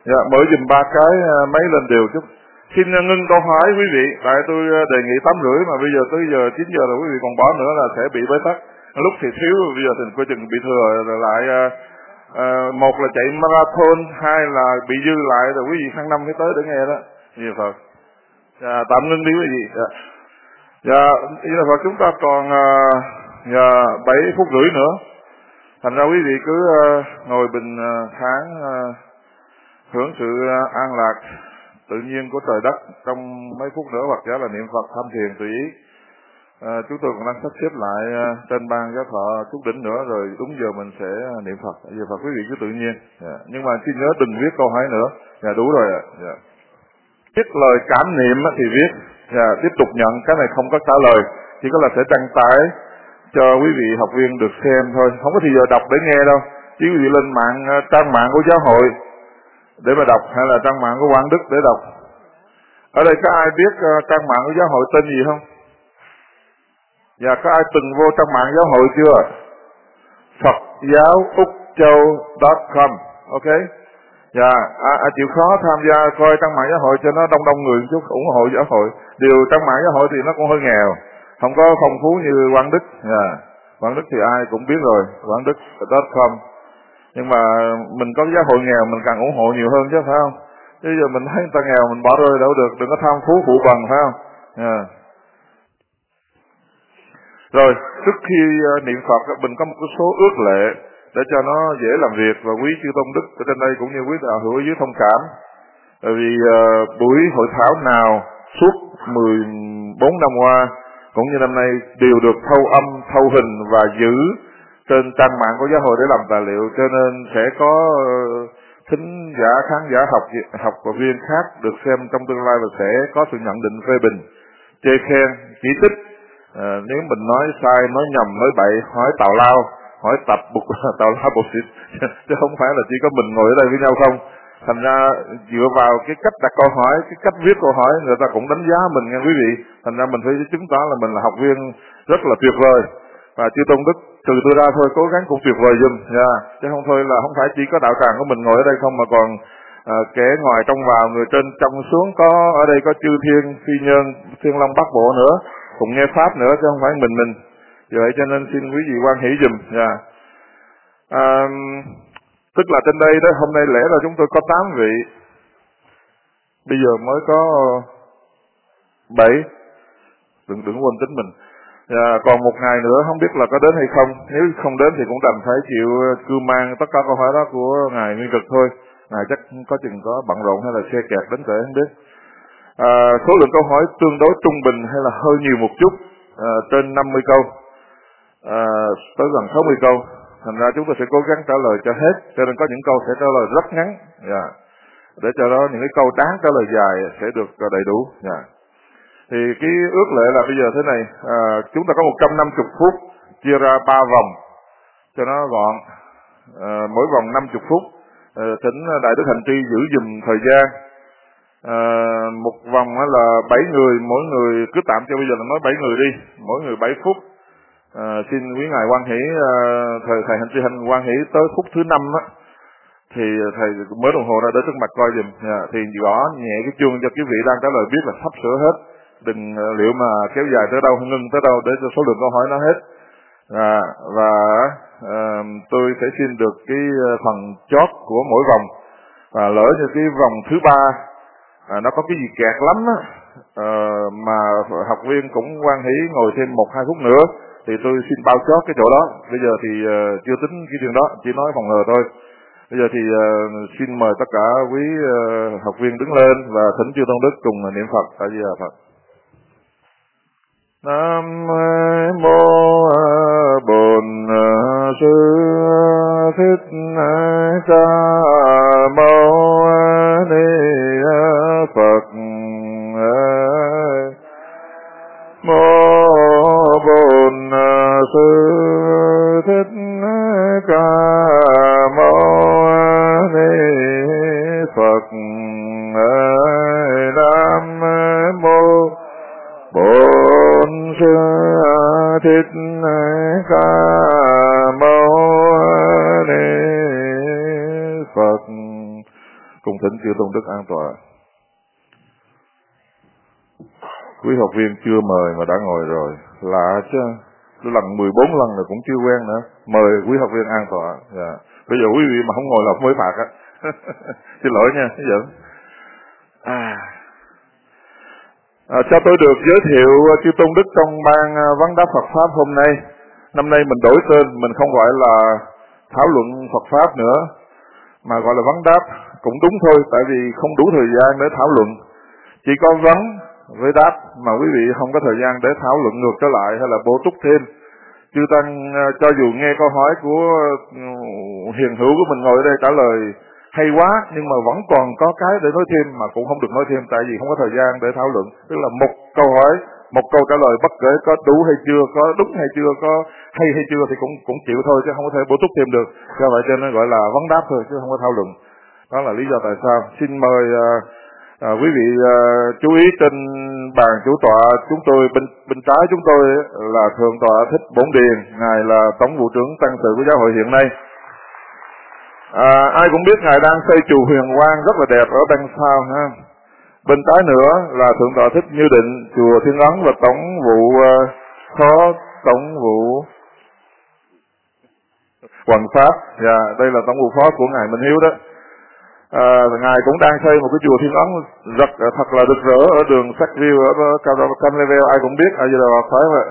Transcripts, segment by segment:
Dạ, mở dùm 3 cái máy lên đều chút. Xin ngưng câu hỏi quý vị, tại tôi đề nghị 8:30 mà bây giờ tới giờ 9 giờ rồi quý vị còn bỏ nữa là sẽ bị bế tắc. Lúc thì thiếu, bây giờ thì coi chừng bị thừa rồi lại một là chạy marathon, hai là bị dư lại rồi quý vị tháng 5 mới tới để nghe đó. Nhiều Phật. Dạ, tạm ngưng đi quý vị. Dạ, như Phật chúng ta còn 7 phút rưỡi nữa. Thành ra quý vị cứ ngồi bình thản hưởng sự an lạc tự nhiên của trời đất trong mấy phút nữa, hoặc giả là niệm Phật tham thiền tùy ý. Chúng tôi còn đang sắp xếp lại trên ban giáo thọ chút đỉnh nữa rồi đúng giờ mình sẽ niệm Phật. Giờ Phật quý vị cứ tự nhiên. Nhưng mà xin nhớ đừng viết câu hỏi nữa. Đủ rồi ạ. Viết lời cảm niệm thì viết. Tiếp tục nhận, cái này không có trả lời, chỉ có là sẽ đăng tải cho quý vị học viên được xem thôi, không có thì giờ đọc để nghe đâu. Chứ quý vị lên mạng, trang mạng của giáo hội để mà đọc, hay là trang mạng của Quảng Đức để đọc. Ở đây có ai biết trang mạng của giáo hội tên gì không? Và có ai từng vô trang mạng giáo hội chưa? Phật giáo Úc Châu.com. Ok. Dạ, chịu khó tham gia coi trang mạng giáo hội cho nó đông người chút, ủng hộ giáo hội. Điều trang mạng giáo hội thì nó cũng hơi nghèo, không có phong phú như Quảng Đức. Quảng Đức thì ai cũng biết rồi, Quảng Đức.com. Nhưng mà mình có giáo hội nghèo mình càng ủng hộ nhiều hơn chứ, phải không? Chứ giờ mình thấy người ta nghèo mình bỏ rơi đâu được, đừng có tham phú phụ bằng, phải không? Rồi, trước khi niệm Phật mình có một cái số ước lệ để cho nó dễ làm việc, và quý chư tôn đức ở trên đây cũng như quý đạo hữu ở dưới thông cảm. Bởi vì buổi hội thảo nào suốt 14 năm qua cũng như năm nay đều được thâu âm, thâu hình và giữ trên trang mạng của giáo hội để làm tài liệu, cho nên sẽ có thính giả, khán giả, học viên khác được xem trong tương lai và sẽ có sự nhận định phê bình, chê khen, chỉ trích. Nếu mình nói sai, nói nhầm, nói bậy, hỏi tào lao, hỏi tập bục tào lao bục xịt, chứ không phải là chỉ có mình ngồi ở đây với nhau không. Thành ra dựa vào cái cách đặt câu hỏi, cái cách viết câu hỏi, người ta cũng đánh giá mình nha quý vị. Thành ra mình phải chứng tỏ là mình là học viên rất là tuyệt vời. Và chư tôn đức trừ tôi ra thôi, cố gắng cũng tuyệt vời giùm nha. Chứ không thôi là không phải chỉ có đạo tràng của mình ngồi ở đây không, mà còn kẻ ngoài trong vào, người trên trong xuống, có ở đây có chư thiên, phi nhân, thiên long bát bộ nữa, cùng nghe pháp nữa, chứ không phải mình. Vì vậy cho nên xin quý vị hoan hỷ giùm nha. Tức là trên đây đó, hôm nay lẽ là chúng tôi có 8 vị, bây giờ mới có 7, đừng quên tính mình. Còn một ngày nữa không biết là có đến hay không. Nếu không đến thì cũng đành phải chịu cưu mang tất cả câu hỏi đó của ngài Nguyên Cực thôi. Ngài chắc có chừng có bận rộn hay là xe kẹt đến trễ không biết. Số lượng câu hỏi tương đối trung bình hay là hơi nhiều một chút, trên 50 câu, tới gần 60 câu. Thành ra chúng tôi sẽ cố gắng trả lời cho hết, cho nên có những câu sẽ trả lời rất ngắn, để cho đó những cái câu đáng trả lời dài sẽ được đầy đủ. Thì cái ước lệ là bây giờ thế này, chúng ta có 150 phút chia ra 3 vòng cho nó gọn, mỗi vòng 50 phút. Thỉnh Đại Đức Hành Tri giữ dùm thời gian. Một vòng là 7 người, mỗi người cứ tạm cho bây giờ là nói 7 người đi, mỗi người 7 phút. Xin quý ngài hoan hỷ, thầy Hành Tri Hành hoan hỷ tới phút thứ 5 á, thì thầy mới đồng hồ ra để trước mặt coi giùm, thì gõ nhẹ cái chuông cho quý vị đang trả lời biết là sắp sửa hết, đừng liệu mà kéo dài tới đâu, ngưng tới đâu để cho số lượng câu hỏi nó hết. Và tôi sẽ xin được cái phần chót của mỗi vòng, và lỡ như cái vòng thứ 3 nó có cái gì kẹt lắm á, mà học viên cũng hoan hỷ ngồi thêm 1-2 phút nữa thì tôi xin bao chót cái chỗ đó. Bây giờ thì chưa tính cái chuyện đó, chỉ nói phòng ngừa thôi. Bây giờ thì xin mời tất cả quý học viên đứng lên và thỉnh chư tôn đức cùng niệm Phật. A Di Đà Phật. Nam mô Bổn Sư Thích Ca Mâu Ni Phật. Mô Bổn Sư Thích Ca Mâu Ni Phật. Nam mô Bổn Sư Thích Ca Mâu Ni Phật. Cung thỉnh chư tôn đức an tọa. Quý học viên chưa mời mà đã ngồi rồi, lạ chứ. Tôi lần 14 lần rồi cũng chưa quen nữa. Mời quý học viên an tọa. Yeah. Bây giờ quý vị mà không ngồi là mới phạt á. Xin lỗi nha, dẫn. Cho tôi được giới thiệu chư tôn đức trong ban vấn đáp Phật pháp hôm nay. Năm nay mình đổi tên, mình không gọi là thảo luận Phật pháp nữa, mà gọi là vấn đáp. Cũng đúng thôi, tại vì không đủ thời gian để thảo luận. Chỉ có vấn với đáp, mà quý vị không có thời gian để thảo luận ngược trở lại hay là bổ túc thêm. Chư tăng cho dù nghe câu hỏi của hiền hữu của mình ngồi ở đây trả lời hay quá, nhưng mà vẫn còn có cái để nói thêm mà cũng không được nói thêm, tại vì không có thời gian để thảo luận. Tức là một câu hỏi, một câu trả lời bất kể có đủ hay chưa, có đúng hay chưa, có hay chưa thì cũng chịu thôi, chứ không có thể bổ túc thêm được. Do vậy cho nên gọi là vấn đáp thôi, chứ không có thảo luận. Đó là lý do tại sao. Xin mời quý vị chú ý trên bàn chủ tọa chúng tôi, bên trái chúng tôi là Thượng tọa Thích Bổn Điền, ngài là Tổng vụ trưởng tăng sự của giáo hội hiện nay. Ai cũng biết ngài đang xây chùa Huyền Quang rất là đẹp ở đằng sau ha. Bên trái nữa là Thượng tọa Thích Như Định, chùa Thiên Ấn và Tổng vụ Phó Tổng vụ Hoằng Pháp. Và đây là Tổng vụ Phó của ngài Minh Hiếu đó. Ngài cũng đang xây một cái chùa Thiên Ấn thật là rực rỡ ở đường Sackville ở Canlevel, ai cũng biết, ai là phải vậy.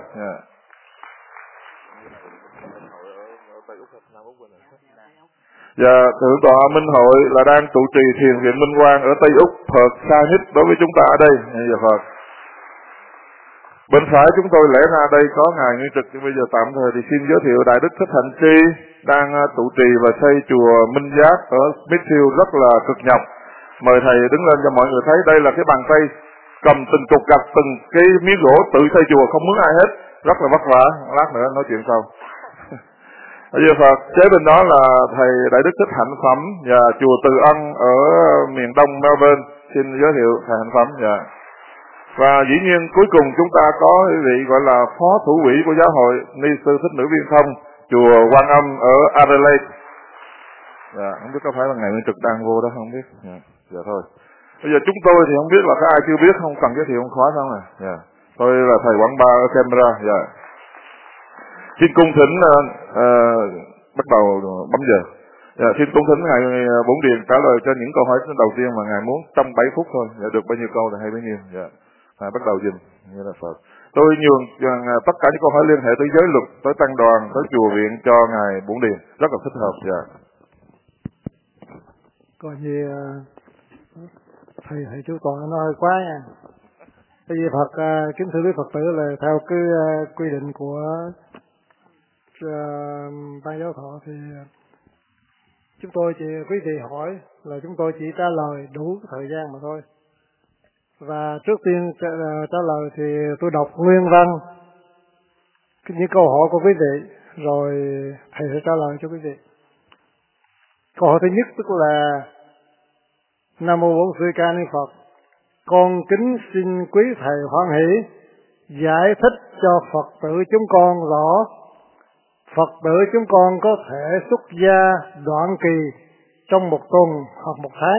Và Thượng tọa Minh Hội là đang trụ trì thiền viện Minh Quang ở Tây Úc, Phật xa nhất đối với chúng ta ở đây. Giờ Phật. Bên phải chúng tôi lẽ ra đây có ngài Nguyên Trực, nhưng bây giờ tạm thời thì xin giới thiệu Đại Đức Thích Hạnh Tri đang trụ trì và xây chùa Minh Giác ở Smithfield rất là cực nhọc. Mời thầy đứng lên cho mọi người thấy, đây là cái bàn tay cầm từng cục gạch, từng cái miếng gỗ tự xây chùa, không mướn ai hết, rất là vất vả. Lát nữa nói chuyện sau. Bây giờ Phật, kế bên đó là thầy Đại Đức Thích Hạnh Phẩm và chùa Từ Ân ở miền đông Melbourne. Xin giới thiệu thầy Hạnh Phẩm. Và dĩ nhiên cuối cùng chúng ta có vị gọi là phó thủ quỹ của giáo hội, ni sư Thích Nữ Viên Thông, chùa Quan Âm ở Adelaide. Không biết có phải là ngài Nguyên Trực đang vô đó không biết. Dạ thôi. Bây giờ chúng tôi thì không biết là có ai chưa biết không, cần giới thiệu không khó sao nè. Tôi là thầy Quảng Ba ở Canberra. Xin cung thỉnh bắt đầu bấm giờ. Xin cung thỉnh ngài Bổn Điền trả lời cho những câu hỏi đầu tiên mà ngài muốn trong 7 phút thôi. Được bao nhiêu câu thì hay bấy nhiêu. Bắt đầu dùm như là Phật. Tôi nhường tất cả những câu hỏi liên hệ tới giới luật, tới tăng đoàn, tới chùa viện cho ngài Bổn Điền, rất là thích hợp. Coi như thầy chú toàn nó hơi quá nha. Bởi vì Phật kính thưa quý Phật tử là theo cái quy định của ban giáo thọ thì chúng tôi chỉ quý vị hỏi là chúng tôi chỉ trả lời đủ thời gian mà thôi. Và trước tiên trả lời thì tôi đọc nguyên văn những câu hỏi của quý vị, rồi thầy sẽ trả lời cho quý vị. Câu hỏi thứ nhất tức là: Nam mô Bổn Sư Ca Ni Phật, con kính xin quý thầy hoan hỷ giải thích cho Phật tử chúng con rõ Phật tử chúng con có thể xuất gia đoạn kỳ trong một tuần hoặc một tháng.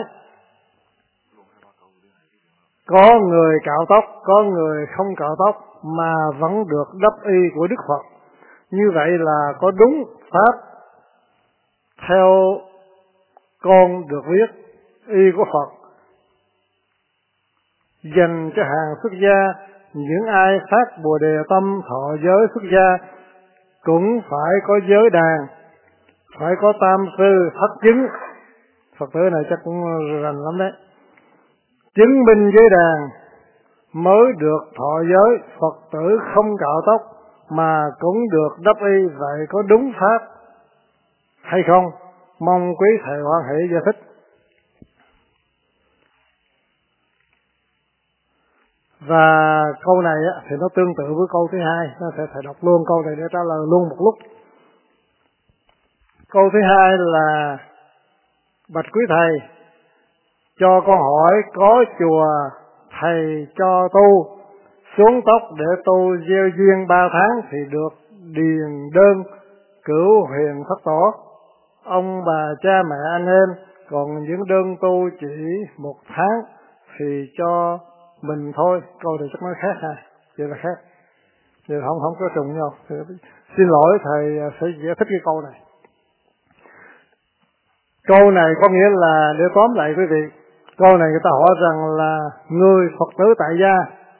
Có người cạo tóc, có người không cạo tóc mà vẫn được đắp y của Đức Phật. Như vậy là có đúng pháp theo con được viết y của Phật dành cho hàng xuất gia. Những ai phát Bồ Đề tâm thọ giới xuất gia cũng phải có giới đàn, phải có tam sư thất chứng. Phật tử này chắc cũng rành lắm đấy. Chứng minh giới đàn mới được thọ giới. Phật tử không cạo tóc mà cũng được đắp y, vậy có đúng pháp hay không? Mong quý thầy hoan hỷ giải thích. Và câu này thì nó tương tự với câu thứ hai, nó sẽ thầy đọc luôn câu này để trả lời luôn một lúc. Câu thứ hai là: Bạch quý thầy, cho con hỏi có chùa thầy cho tu xuống tóc để tu gieo duyên 3 tháng thì được điền đơn cửu huyền thất tổ. Ông bà cha mẹ anh em còn những đơn tu chỉ 1 tháng thì cho mình thôi. Câu này chắc nói khác ha, vậy là khác, vậy là không có trùng nhau. Xin lỗi thầy sẽ giải thích cái câu này. Câu này có nghĩa là, để tóm lại quý vị, câu này người ta hỏi rằng là người Phật tử tại gia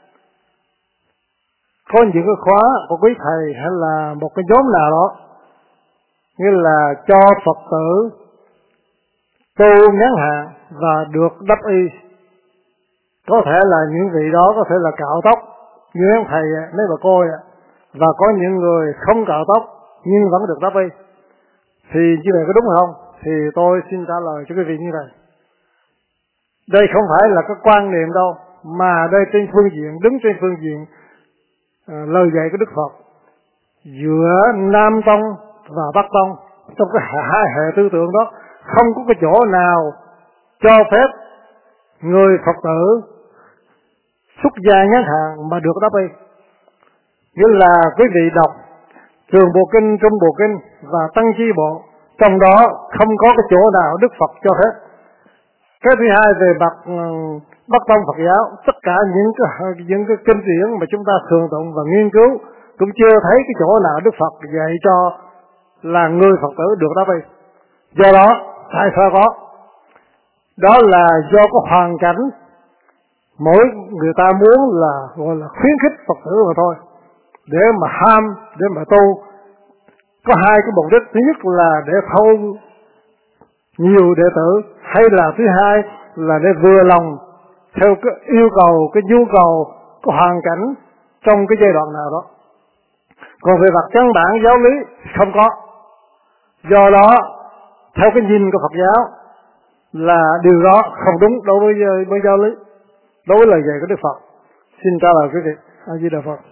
có những cái khóa của quý thầy hay là một cái nhóm nào đó, nghĩa là cho Phật tử tu ngắn hạn và được đắp y. Có thể là những vị đó có thể là cạo tóc như ông thầy mấy bà cô, và có những người không cạo tóc nhưng vẫn được đắp y. Thì như vậy có đúng không? Thì tôi xin trả lời cho quý vị như vậy. Đây không phải là cái quan niệm đâu, mà đây trên phương diện, đứng trên phương diện lời dạy của Đức Phật giữa Nam Tông và Bắc Tông. Trong cái hai hệ tư tưởng đó không có cái chỗ nào cho phép người Phật tử xuất gia ngắn hạn mà được đắp y. Nghĩa là quý vị đọc Trường Bộ Kinh, Trung Bộ Kinh và Tăng Chi Bộ, trong đó không có cái chỗ nào Đức Phật cho phép. Cái thứ hai, về mặt Bắc Tông Phật giáo, tất cả những cái kinh điển mà chúng ta thường tụng và nghiên cứu cũng chưa thấy cái chỗ nào Đức Phật dạy cho là người Phật tử được đắp y. Do đó, tại sao có? Đó là do có hoàn cảnh, mỗi người ta muốn là gọi là khuyến khích Phật tử mà thôi, để mà ham, để mà tu. Có hai cái mục đích: thứ nhất là để thâu nhiều đệ tử, hay là thứ hai là để vừa lòng theo cái yêu cầu, cái nhu cầu, cái hoàn cảnh trong cái giai đoạn nào đó. Còn về mặt căn bản giáo lý không có. Do đó, theo cái nhìn của Phật giáo là điều đó không đúng đối với giáo lý, đối với lời dạy của Đức Phật. Xin trả lời quý vị. A Di Đà Phật.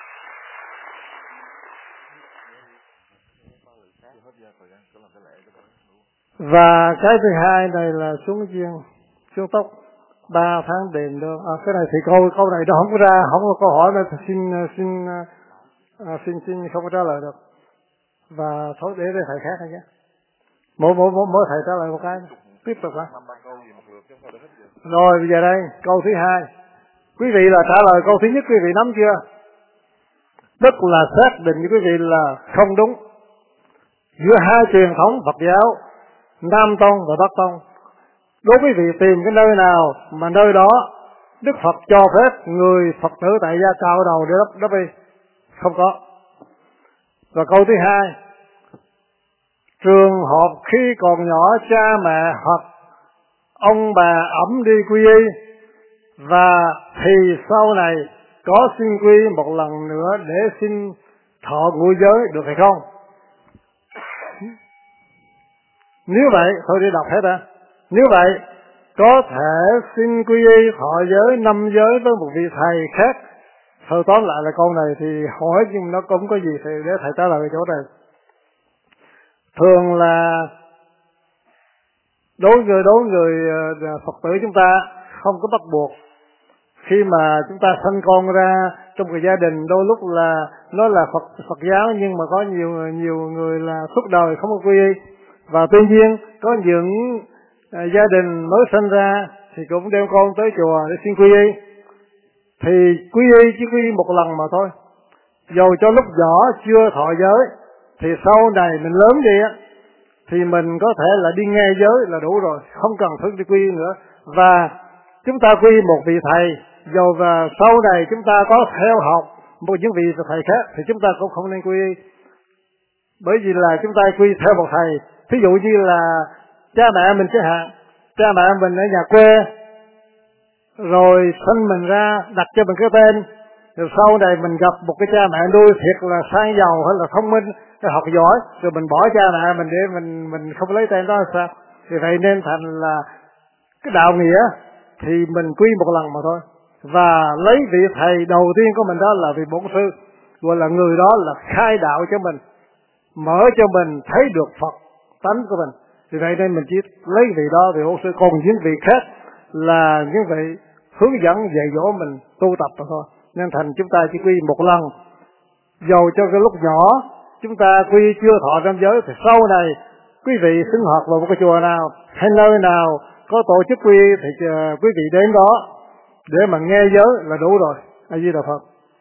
Và cái thứ hai này là xuống chiên, xuống tóc 3 tháng đền đơn. Cái này thì câu này nó không có ra, không có câu hỏi nên xin không có trả lời được. Và thôi để thầy khác hay nhé. Mỗi thầy trả lời một cái. Tiếp tục hả? Rồi bây giờ đây, câu thứ hai. Quý vị là trả lời câu thứ nhất, quý vị nắm chưa? Tức là xác định với quý vị là không đúng giữa hai truyền thống Phật giáo Nam Tông và Bắc Tông. Đối với vị tìm cái nơi nào mà nơi đó Đức Phật cho phép người Phật tử tại gia cạo đầu để đắp y, không có. Và câu thứ hai, trường hợp khi còn nhỏ cha mẹ hoặc ông bà ẵm đi quy y, và thì sau này có xin quy một lần nữa để xin thọ ngũ giới được hay không? Nếu vậy, thôi đi đọc hết ra. Nếu vậy, có thể xin quy y thọ giới 5 giới với một vị thầy khác. Thôi tóm lại là câu này thì hỏi nhưng nó cũng có gì thì để thầy trả lời chỗ này. Thường là đối với người Phật tử chúng ta không có bắt buộc. Khi mà chúng ta sanh con ra trong cái gia đình, đôi lúc là nó là Phật giáo nhưng mà có nhiều người là suốt đời không có quy y. Và tuy nhiên có những gia đình mới sinh ra thì cũng đem con tới chùa để xin quy y. Thì quy y chỉ quy y một lần mà thôi. Dầu cho lúc nhỏ chưa thọ giới thì sau này mình lớn đi á thì mình có thể là đi nghe giới là đủ rồi, không cần phải đi quy y nữa. Và chúng ta quy y một vị thầy, dầu và sau này chúng ta có theo học một những vị thầy khác thì chúng ta cũng không nên quy y. Bởi vì là chúng ta quy theo một thầy. Thí dụ như là cha mẹ mình chẳng hạn, cha mẹ mình ở nhà quê, rồi sinh mình ra đặt cho mình cái tên, rồi sau này mình gặp một cái cha mẹ nuôi thiệt là sang giàu hay là thông minh, hay học giỏi, rồi mình bỏ cha mẹ mình để mình không lấy tên đó là sao? Thì vậy nên thành là cái đạo nghĩa thì mình quy một lần mà thôi. Và lấy vị thầy đầu tiên của mình đó là vị bổn sư, gọi là người đó là khai đạo cho mình, mở cho mình thấy được Phật tánh của mình. Vì vậy nên mình chỉ lấy vị đó vị bổn sư, còn những vị khác là những vị hướng dẫn dạy dỗ mình tu tập mà thôi. Nên thành chúng ta chỉ quy một lần. Dầu cho cái lúc nhỏ chúng ta quy chưa thọ 5 giới thì sau này quý vị sinh hoạt vào một cái chùa nào hay nơi nào có tổ chức quy thì quý vị đến đó để mà nghe giới là đủ rồi. A Di Đà Phật.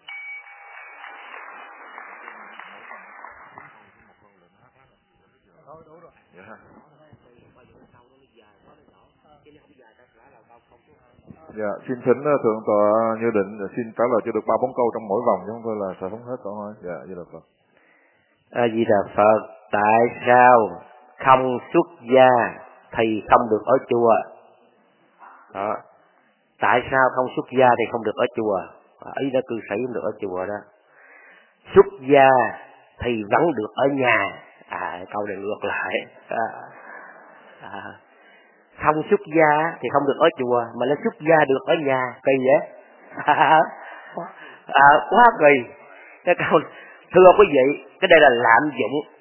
Dạ, xin thỉnh thượng tọa Như Định xin trả lời cho được 3-4 câu trong mỗi vòng, chứ không thôi là sẽ không hết câu hỏi. Dạ, A Di Đà Phật. A Di Đà Phật. Tại sao không xuất gia thì không được ở chùa? Đó. Tại sao không xuất gia thì không được ở chùa? Ý đó cư sĩ không được ở chùa đó. Xuất gia thì vẫn được ở nhà. Câu này ngược lại. Không xuất gia thì không được ở chùa, mà nó xuất gia được ở nhà, kỳ vậy. Quá kỳ. Cái câu, thưa quý vị, cái đây là lạm dụng.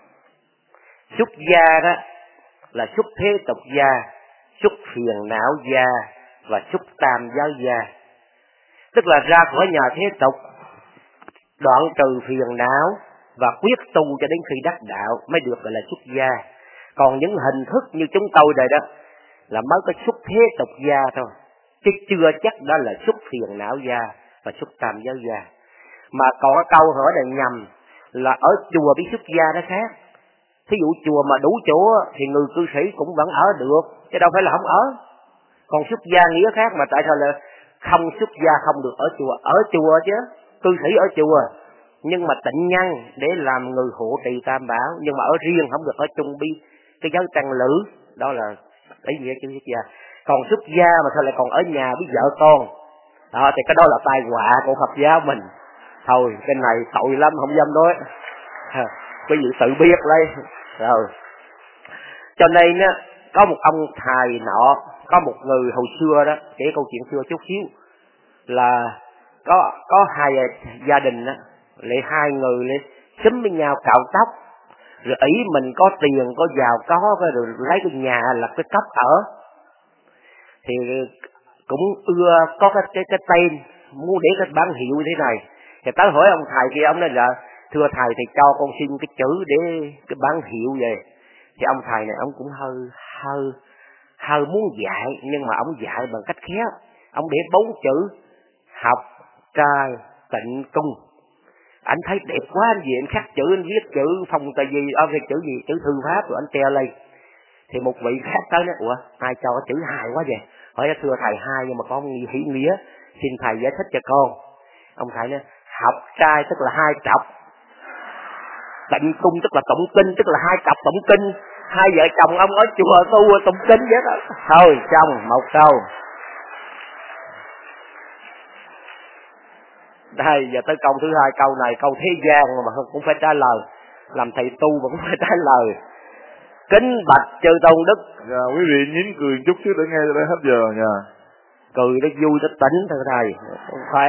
Xuất gia đó là xuất thế tục gia, xuất phiền não gia và xuất tam giáo gia. Tức là ra khỏi nhà thế tục, đoạn trừ phiền não và quyết tu cho đến khi đắc đạo mới được gọi là xuất gia. Còn những hình thức như chúng tôi đây đó là mới có xuất thế tục gia thôi, chứ chưa chắc đó là xuất phiền não gia và xuất tam giáo gia. Mà còn cái câu hỏi này nhầm, là ở chùa biết xuất gia nó khác. Thí dụ chùa mà đủ chỗ thì người cư sĩ cũng vẫn ở được, chứ đâu phải là không ở. Còn xuất gia nghĩa khác, mà tại sao là không xuất gia không được ở chùa? Ở chùa chứ, cư sĩ ở chùa, nhưng mà tịnh nhân để làm người hộ trì tam bảo, nhưng mà ở riêng không được ở chung bi cái giáo tăng lữ. Đó là ý nghĩa chữ xuất gia. Còn xuất gia mà sao lại còn ở nhà với vợ con? Đó thì cái đó là tai họa của Phật giáo mình. Thôi cái này tội lắm, không dám nói. Quý vị tự biết lấy. Rồi. Cho nên á, có một ông thầy nọ, có một người hồi xưa đó, kể câu chuyện xưa chút xíu, là có hai gia đình á, lại hai người lại xúm với nhau cạo tóc, rồi ý mình có tiền có giàu có, rồi lấy cái nhà lập cái cấp ở, thì cũng ưa có cái tên muốn để cái bản hiệu như thế này. Thì tới hỏi ông thầy kia, ông nói là thưa thầy thì cho con xin cái chữ để cái bản hiệu về. Thì ông thầy này ông cũng hơi muốn dạy, nhưng mà ông dạy bằng cách khéo. Ông để 4 chữ học trai tịnh cung. Anh thấy đẹp quá, anh gì anh khắc chữ, anh viết chữ phong tại vì cái chữ gì, chữ thư pháp rồi anh treo lên. Thì một vị khác tới nói, ủa ai cho chữ hài quá vậy? Hỏi thưa thầy hai nhưng mà có hỷ nghĩa, xin thầy giải thích cho con. Ông thầy nói học trai tức là 2 cặp, tịnh cung tức là tụng kinh, tức là 2 cặp tụng kinh. Hai vợ chồng ông ở chùa tu tụng kinh vậy đó. Thôi xong một câu. Đây giờ tới câu thứ hai, câu này câu thế gian mà cũng phải trả lời, làm thầy tu mà cũng phải trả lời. Kính bạch chư tôn đức. Dạ, quý vị nín cười chút xíu để nghe cho đến hết giờ nha. Cười nó vui nó tỉnh thưa thầy, không khỏe.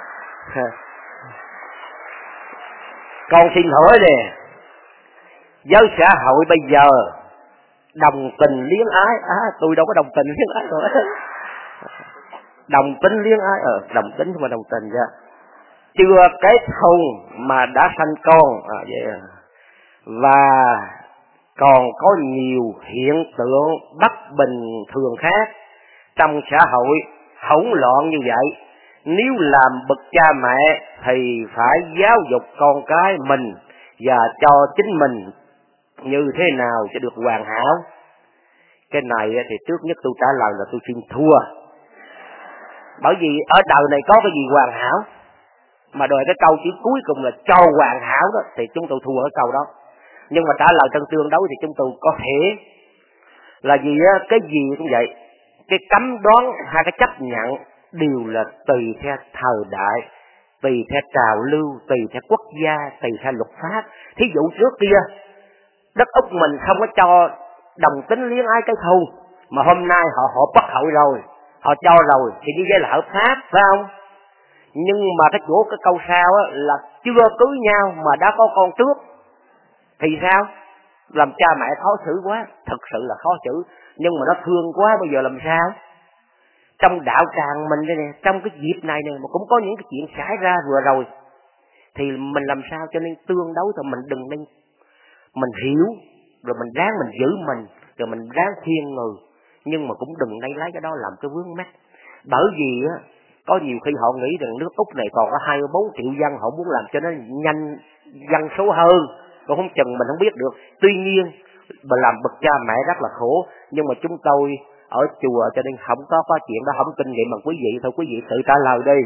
Con xin hỏi nè, giới xã hội bây giờ đồng tình luyến ái, tôi đâu có đồng tình luyến ái rồi. Đồng tính luyến ái, đồng tính mà đồng tình ra. Chưa kết hôn mà đã sanh con, vậy à. Và còn có nhiều hiện tượng bất bình thường khác trong xã hội hỗn loạn như vậy. Nếu làm bậc cha mẹ thì phải giáo dục con cái mình và cho chính mình như thế nào cho được hoàn hảo. Cái này thì trước nhất tôi trả lời là tôi xin thua. Bởi vì ở đời này có cái gì hoàn hảo, mà đòi cái câu chữ cuối cùng là cho hoàn hảo đó, thì chúng tôi thua ở câu đó. Nhưng mà trả lời trong tương đấu thì chúng tôi có thể là gì á, cái gì cũng vậy. Cái cấm đoán hay cái chấp nhận đều là tùy theo thời đại, tùy theo trào lưu, tùy theo quốc gia, tùy theo luật pháp. Thí dụ trước kia đất Úc mình không có cho đồng tính luyến ái cái thù, mà hôm nay họ bất hội rồi, họ cho rồi thì như vậy là hợp pháp, phải không? Nhưng mà cái chỗ cái câu sau á, là chưa cưới nhau mà đã có con trước thì sao? Làm cha mẹ khó xử quá, thật sự là khó xử. Nhưng mà nó thương quá, bây giờ làm sao? Trong đạo tràng mình đây nè, trong cái dịp này nè, mà cũng có những cái chuyện xảy ra vừa rồi, thì mình làm sao cho nên tương đấu thì mình đừng nên, mình hiểu rồi mình ráng mình giữ mình, rồi mình ráng khuyên người, nhưng mà cũng đừng lấy cái đó làm cái vướng mắc. Bởi vì á, có nhiều khi họ nghĩ rằng nước Úc này còn có 24 triệu dân, họ muốn làm cho nó nhanh dân số hơn, còn không chừng mình không biết được. Tuy nhiên mà làm bậc cha mẹ rất là khổ, nhưng mà chúng tôi ở chùa cho nên không có chuyện đó, không kinh nghiệm bằng quý vị thôi, quý vị tự trả lời đi.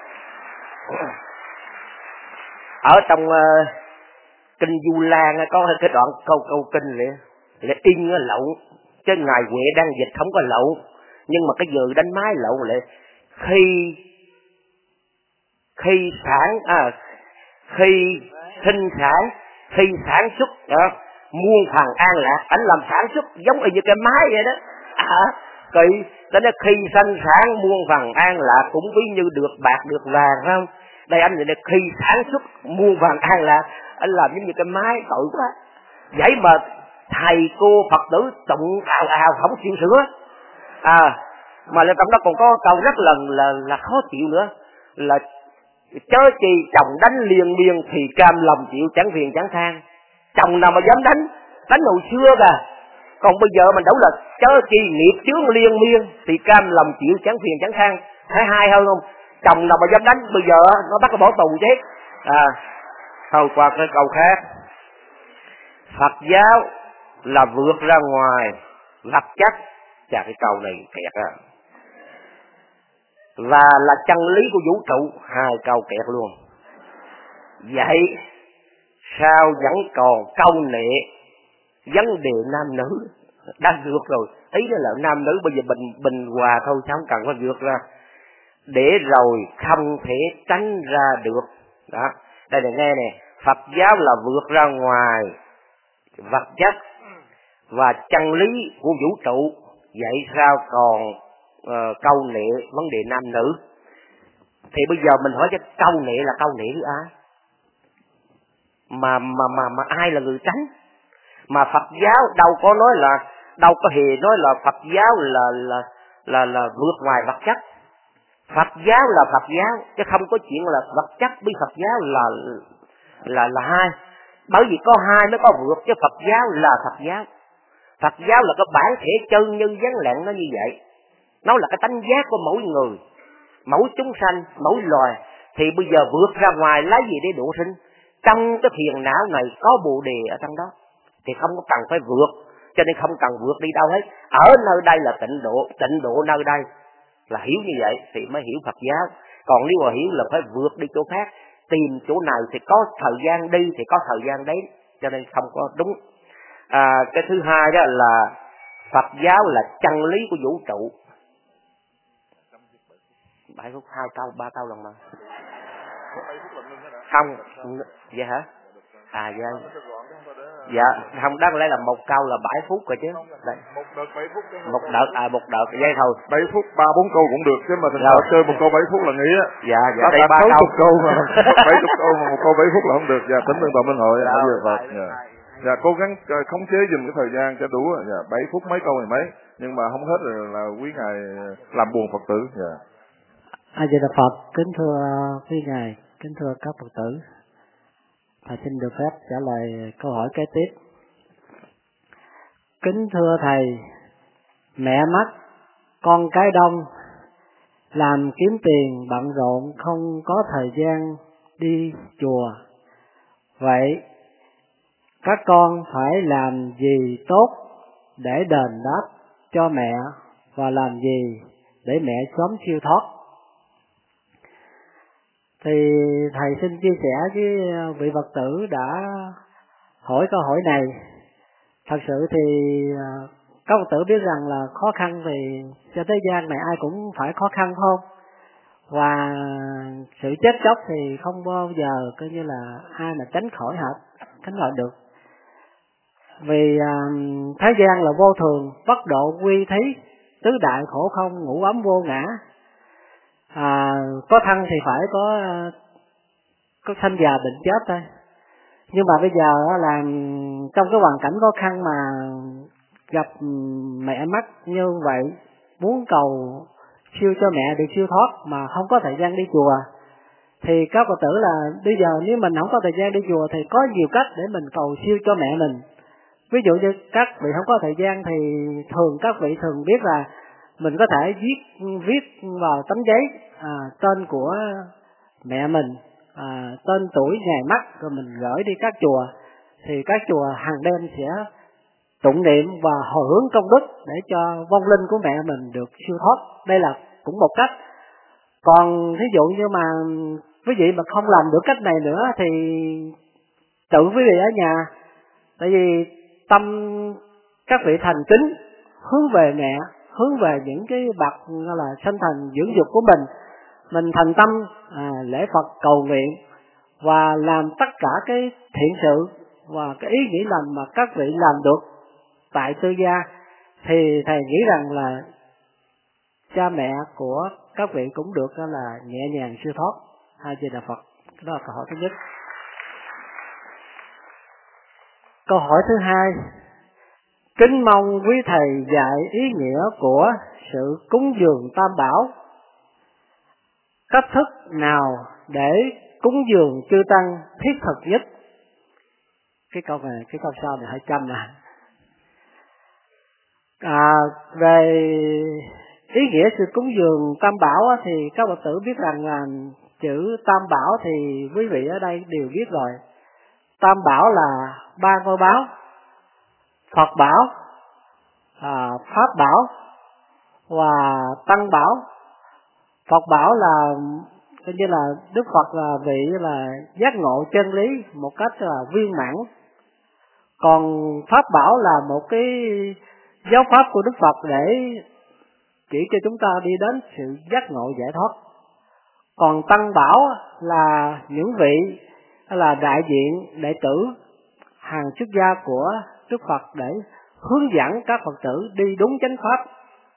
Ở trong kinh Du Lan có cái đoạn câu kinh lại in lậu, chứ ngài Huệ đang dịch không có lậu, nhưng mà cái giờ đánh máy lậu lại khi sản xuất đó, muôn phần an lạc. Anh làm sản xuất giống như cái máy vậy đó. Kỳ đó là khi sinh sản muôn phần an lạc, cũng ví như được bạc được vàng, phải không? Đây anh vậy là khi sản xuất muôn phần an lạc, anh làm giống như cái máy, tội quá. Vậy mà thầy cô Phật tử tụng ào không chịu sửa. Mà trong đó còn có câu rất là khó chịu nữa, là chớ chi chồng đánh liền miên thì cam lòng chịu chẳng phiền chẳng than. Chồng nào mà dám đánh hồi xưa kìa, còn bây giờ mình đấu là chớ chi nghiệp chướng liên miên thì cam lòng chịu chẳng phiền chẳng than. Thấy hay hơn không? Chồng nào mà dám đánh bây giờ nó bắt nó bỏ tù chết. Thôi qua cái câu khác. Phật giáo là vượt ra ngoài vật chất. Chà, cái câu này kẹt và là chân lý của vũ trụ, hai câu kẹt luôn. Vậy sao vẫn còn câu nệ vấn đề nam nữ? Đã vượt rồi, ý đó là nam nữ bây giờ bình hòa thôi, sao không cần phải vượt ra, để rồi không thể tránh ra được. Đó, đây là nghe nè, Phật giáo là vượt ra ngoài vật chất và chân lý của vũ trụ. Vậy sao còn câu nệ vấn đề nam nữ? Thì bây giờ mình hỏi cái câu nệ là câu nệ với ai? Mà ai là người tránh? Mà Phật giáo đâu có hề nói là Phật giáo là vượt ngoài vật chất. Phật giáo là Phật giáo, chứ không có chuyện là vật chất với Phật giáo là hai. Bởi vì có hai mới có vượt, chứ Phật giáo là Phật giáo. Phật giáo là cái bản thể chân như vắng lặng, nó như vậy. Nó là cái tánh giác của mỗi người, mỗi chúng sanh, mỗi loài. Thì bây giờ vượt ra ngoài lấy gì để độ sinh? Trong cái phiền não này có bồ đề ở trong đó, thì không có cần phải vượt, cho nên không cần vượt đi đâu hết. Ở nơi đây là tịnh độ nơi đây là hiểu như vậy thì mới hiểu Phật giáo. Còn nếu mà hiểu là phải vượt đi chỗ khác, tìm chỗ này thì có thời gian đi thì có thời gian đến, cho nên không có đúng. Cái thứ hai đó là Phật giáo là chân lý của vũ trụ. 7 phút 2 câu 3 câu lần mà không vậy hả? Dạ không, đáng lẽ là một câu là 7 phút rồi chứ. Đây. Một đợt vậy thôi. 7 phút 3-4 câu cũng được, chứ mà thành ra chơi một câu 7 phút là nghĩ á. Dạ đây 3 câu mà 70 câu mà một câu 7 phút là không được. Dạ, tính Toàn Minh Hội dạ cố gắng khống chế dùm cái thời gian cho đủ. Dạ, 7 phút mấy câu này mấy, nhưng mà không hết rồi là quý ngài làm buồn Phật tử. Dạ. A Di Đà Phật. Kính thưa quý ngài, kính thưa các Phật tử, thầy xin được phép trả lời câu hỏi kế tiếp. Kính thưa thầy, mẹ mất, con cái đông, làm kiếm tiền bận rộn, không có thời gian đi chùa. Vậy các con phải làm gì tốt để đền đáp cho mẹ, và làm gì để mẹ sớm siêu thoát? Thì thầy xin chia sẻ với vị Phật tử đã hỏi câu hỏi này. Thật sự thì các Phật tử biết rằng là khó khăn thì cho thế gian này ai cũng phải khó khăn không? Và sự chết chóc thì không bao giờ coi như là ai mà tránh khỏi được. Vì thế gian là vô thường, bất độ quy thí, tứ đại khổ không, ngũ ấm vô ngã. Có thân thì phải có sanh già bệnh chết thôi. Nhưng mà bây giờ là trong cái hoàn cảnh khó khăn mà gặp mẹ mất như vậy, muốn cầu siêu cho mẹ được siêu thoát mà không có thời gian đi chùa, thì các Phật tử là bây giờ nếu mình không có thời gian đi chùa thì có nhiều cách để mình cầu siêu cho mẹ mình. Ví dụ như các vị không có thời gian thì các vị thường biết là mình có thể viết vào tấm giấy tên của mẹ mình, tên tuổi ngày mất, rồi mình gửi đi các chùa, thì các chùa hàng đêm sẽ tụng niệm và hồi hướng công đức để cho vong linh của mẹ mình được siêu thoát. Đây là cũng một cách. Còn ví dụ như mà quý vị mà không làm được cách này nữa thì tự quý vị ở nhà, tại vì tâm các vị thành kính hướng về mẹ, hướng về những cái bậc là sanh thành dưỡng dục của mình thành tâm lễ Phật cầu nguyện và làm tất cả cái thiện sự và cái ý nghĩ lành mà các vị làm được tại tư gia, thì thầy nghĩ rằng là cha mẹ của các vị cũng được là nhẹ nhàng siêu thoát. A Di Đà Phật. Đó là câu hỏi thứ nhất. Câu hỏi thứ hai, kính mong quý thầy dạy ý nghĩa của sự cúng dường Tam Bảo. Cách thức nào để cúng dường chư tăng thiết thực nhất? Cái câu sau này hơi chăm nè. Về ý nghĩa sự cúng dường Tam Bảo thì các Phật tử biết rằng là chữ Tam Bảo thì quý vị ở đây đều biết rồi. Tam Bảo là 3 ngôi báo: Phật Bảo, Pháp Bảo và Tăng Bảo. Phật Bảo là coi như là Đức Phật là vị là giác ngộ chân lý một cách là viên mãn. Còn Pháp Bảo là một cái giáo pháp của Đức Phật để chỉ cho chúng ta đi đến sự giác ngộ giải thoát. Còn Tăng Bảo là những vị là đại diện đệ tử hàng xuất gia của Đức Phật để hướng dẫn các Phật tử đi đúng chánh pháp.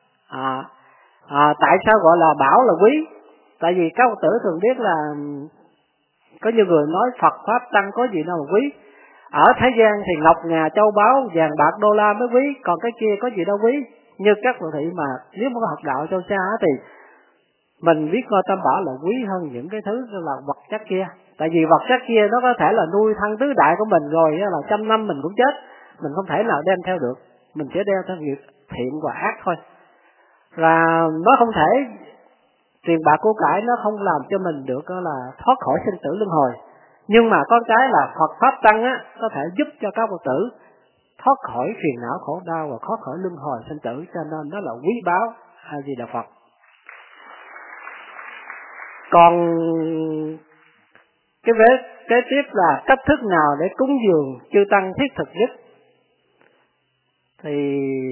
Tại sao gọi là bảo là quý? Tại vì các Phật tử thường biết là có nhiều người nói Phật Pháp Tăng có gì đâu mà quý. Ở thế gian thì ngọc ngà châu báu vàng bạc đô la mới quý, còn cái kia có gì đâu quý. Như các Phật thị mà nếu mà có học đạo châu xa thì mình biết coi Tam Bảo là quý hơn những cái thứ là vật chất kia. Tại vì vật chất kia nó có thể là nuôi thân tứ đại của mình rồi là 100 năm mình cũng chết, mình không thể nào đem theo được, mình chỉ đeo theo nghiệp thiện và ác thôi. Và nó không thể, tiền bạc của cải nó không làm cho mình được là thoát khỏi sinh tử luân hồi. Nhưng mà có cái là Phật Pháp Tăng có thể giúp cho các Phật tử thoát khỏi phiền não khổ đau và thoát khỏi luân hồi sinh tử, cho nên đó là quý báu. A Di Đà Phật. Còn cái tiếp là cách thức nào để cúng dường chư tăng thiết thực nhất? Thì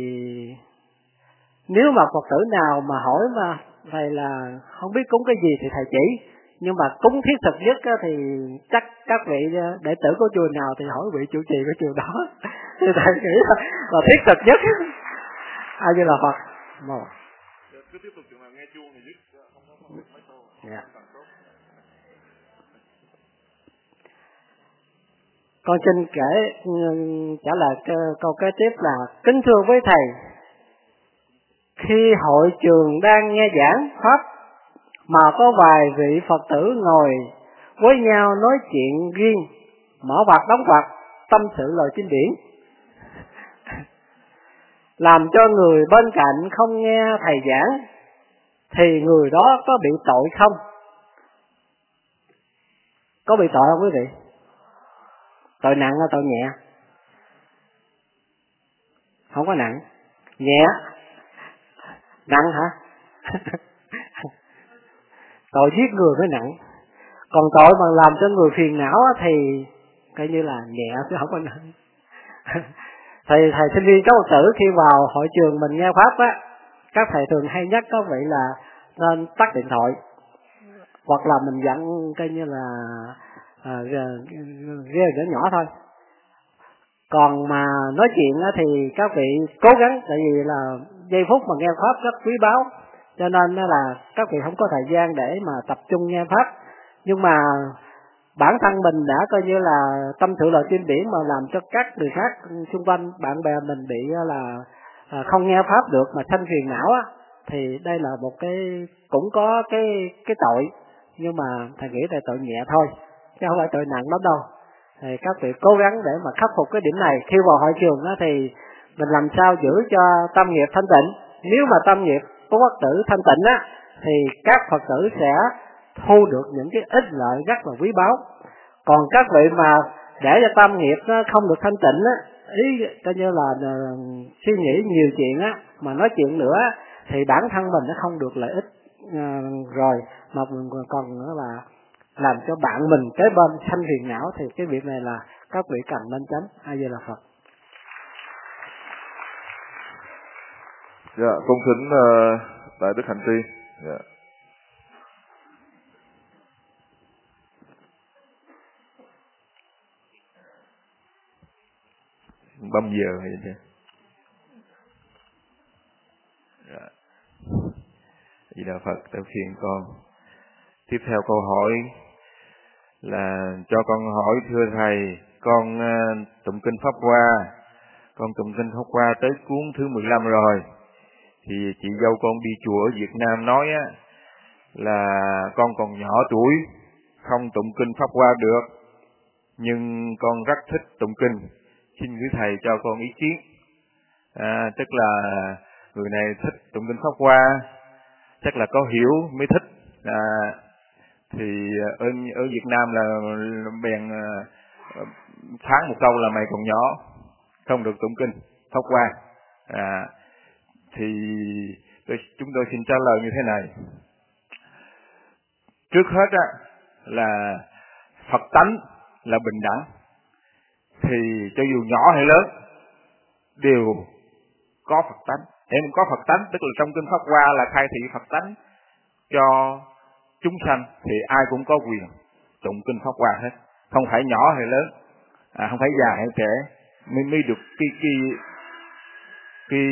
nếu mà Phật tử nào mà hỏi mà thầy là không biết cúng cái gì thì thầy chỉ, nhưng mà cúng thiết thực nhất thì chắc các vị đệ tử của chùa nào thì hỏi vị chủ trì của chùa đó thì thầy nghĩ là thiết thực nhất. A Di Đà Phật. Cứ tiếp tục chuyện là nghe chuông thì biết không có mấy câu. Con xin trả lời câu kế tiếp là: kính thưa với thầy, khi hội trường đang nghe giảng pháp mà có vài vị Phật tử ngồi với nhau nói chuyện riêng, mở quạt đóng quạt, tâm sự lời kinh điển, làm cho người bên cạnh không nghe thầy giảng, thì người đó có bị tội không? Có bị tội không quý vị? Tội nặng hay tội nhẹ? Không có nặng. Nhẹ? Nặng hả? Tội giết người mới nặng. Còn tội mà làm cho người phiền não thì coi như là nhẹ chứ không có nặng. Thầy sinh viên các Phật tử khi vào hội trường mình nghe pháp các thầy thường hay nhắc các vị là nên tắt điện thoại, hoặc là mình dặn coi như là ghe nhỏ thôi. Còn mà nói chuyện thì các vị cố gắng, tại vì là giây phút mà nghe pháp rất quý báu, cho nên là các vị không có thời gian để mà tập trung nghe pháp. Nhưng mà bản thân mình đã coi như là tâm sự lời kinh điển mà làm cho các người khác xung quanh, bạn bè mình bị là không nghe pháp được mà sanh phiền não thì đây là một cái cũng có cái tội, nhưng mà thầy nghĩ là tội nhẹ thôi chứ không phải tội nặng lắm đâu. thì các vị cố gắng để mà khắc phục cái điểm này. Khi vào hội trường đó thì mình làm sao giữ cho tâm nghiệp thanh tịnh. Nếu mà tâm nghiệp của Phật tử thanh tịnh á, thì các Phật tử sẽ thu được những cái ích lợi rất là quý báu. Còn các vị mà để cho tâm nghiệp nó không được thanh tịnh á, ý coi như là suy nghĩ nhiều chuyện á, mà nói chuyện nữa thì bản thân mình nó không được lợi ích rồi, mà mình còn nữa là làm cho bạn mình kế bên sanh phiền não, thì cái việc này là các vị cần nên tránh. A Di Đà Phật. Dạ, cung thỉnh Đại Đức Hạnh Tri. Dạ. Bấm giờ vậy chứ. Dạ. Di Đà Phật, tới phiền con. Tiếp theo câu hỏi là cho con hỏi thưa thầy, con tụng kinh Pháp Hoa, con tụng kinh Pháp Hoa tới cuốn thứ 15 rồi. Thì chị dâu con đi chùa ở Việt Nam nói á là con còn nhỏ tuổi, không tụng kinh Pháp Hoa được, nhưng con rất thích tụng kinh. Xin quý thầy cho con ý kiến. Tức là người này thích tụng kinh Pháp Hoa, chắc là có hiểu mới thích. Thì ở Việt Nam là bèn phán một câu là mày còn nhỏ, không được tụng kinh Pháp Hoa. Thì chúng tôi xin trả lời như thế này. Trước hết á là Phật tánh là bình đẳng, thì cho dù nhỏ hay lớn đều có Phật tánh. Để mình có Phật tánh tức là trong kinh Pháp Hoa là khai thị Phật tánh cho chúng sanh, thì ai cũng có quyền tụng kinh Pháp Hoa hết, không phải nhỏ hay lớn, không phải già hay trẻ mới được cái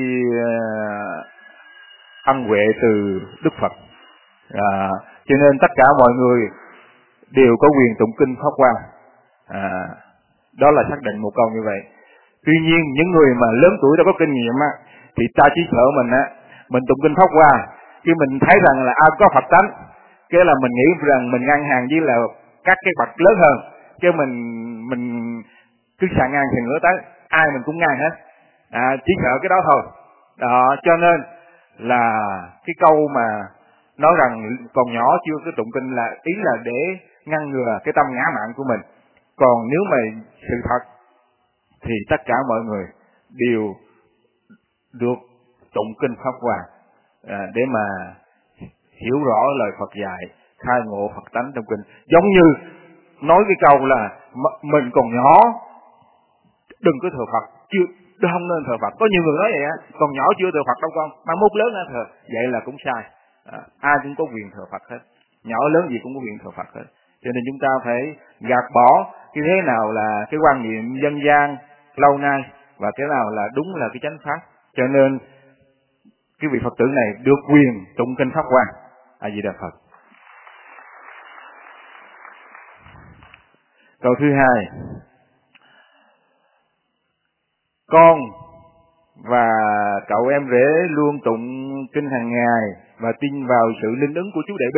ân huệ từ Đức Phật. Cho nên tất cả mọi người đều có quyền tụng kinh Pháp Hoa. Đó là xác định một câu như vậy. Tuy nhiên những người mà lớn tuổi đã có kinh nghiệm á, thì ta chỉ sợ mình tụng kinh Pháp Hoa, khi mình thấy rằng là có Phật tánh, cái là mình nghĩ rằng mình ngang hàng với là các cái bậc lớn hơn, chứ mình cứ sàng ngang thì nữa tới ai mình cũng ngang hết. Chỉ sợ cái đó thôi. Cho nên là cái câu mà nói rằng còn nhỏ chưa có tụng kinh là ý là để ngăn ngừa cái tâm ngã mạn của mình. Còn nếu mà sự thật thì tất cả mọi người đều được tụng kinh Pháp Hoa để mà hiểu rõ lời Phật dạy, khai ngộ Phật tánh trong kinh. Giống như nói cái câu là mình còn nhỏ đừng có thờ Phật, không nên thờ Phật. Có nhiều người nói vậy á, còn nhỏ chưa thờ Phật đâu con, mà mốt lớn á thờ. Vậy là cũng sai. Ai cũng có quyền thờ Phật hết, nhỏ lớn gì cũng có quyền thờ Phật hết. Cho nên chúng ta phải gạt bỏ cái thế nào là cái quan niệm dân gian lâu nay và cái nào là đúng là cái chánh pháp. Cho nên cái vị Phật tử này được quyền tụng kinh Pháp Hoa. A Di Đà Phật. Câu thứ hai, con và cậu em rể luôn tụng kinh hàng ngày và tin vào sự linh ứng của chú Đại Bi.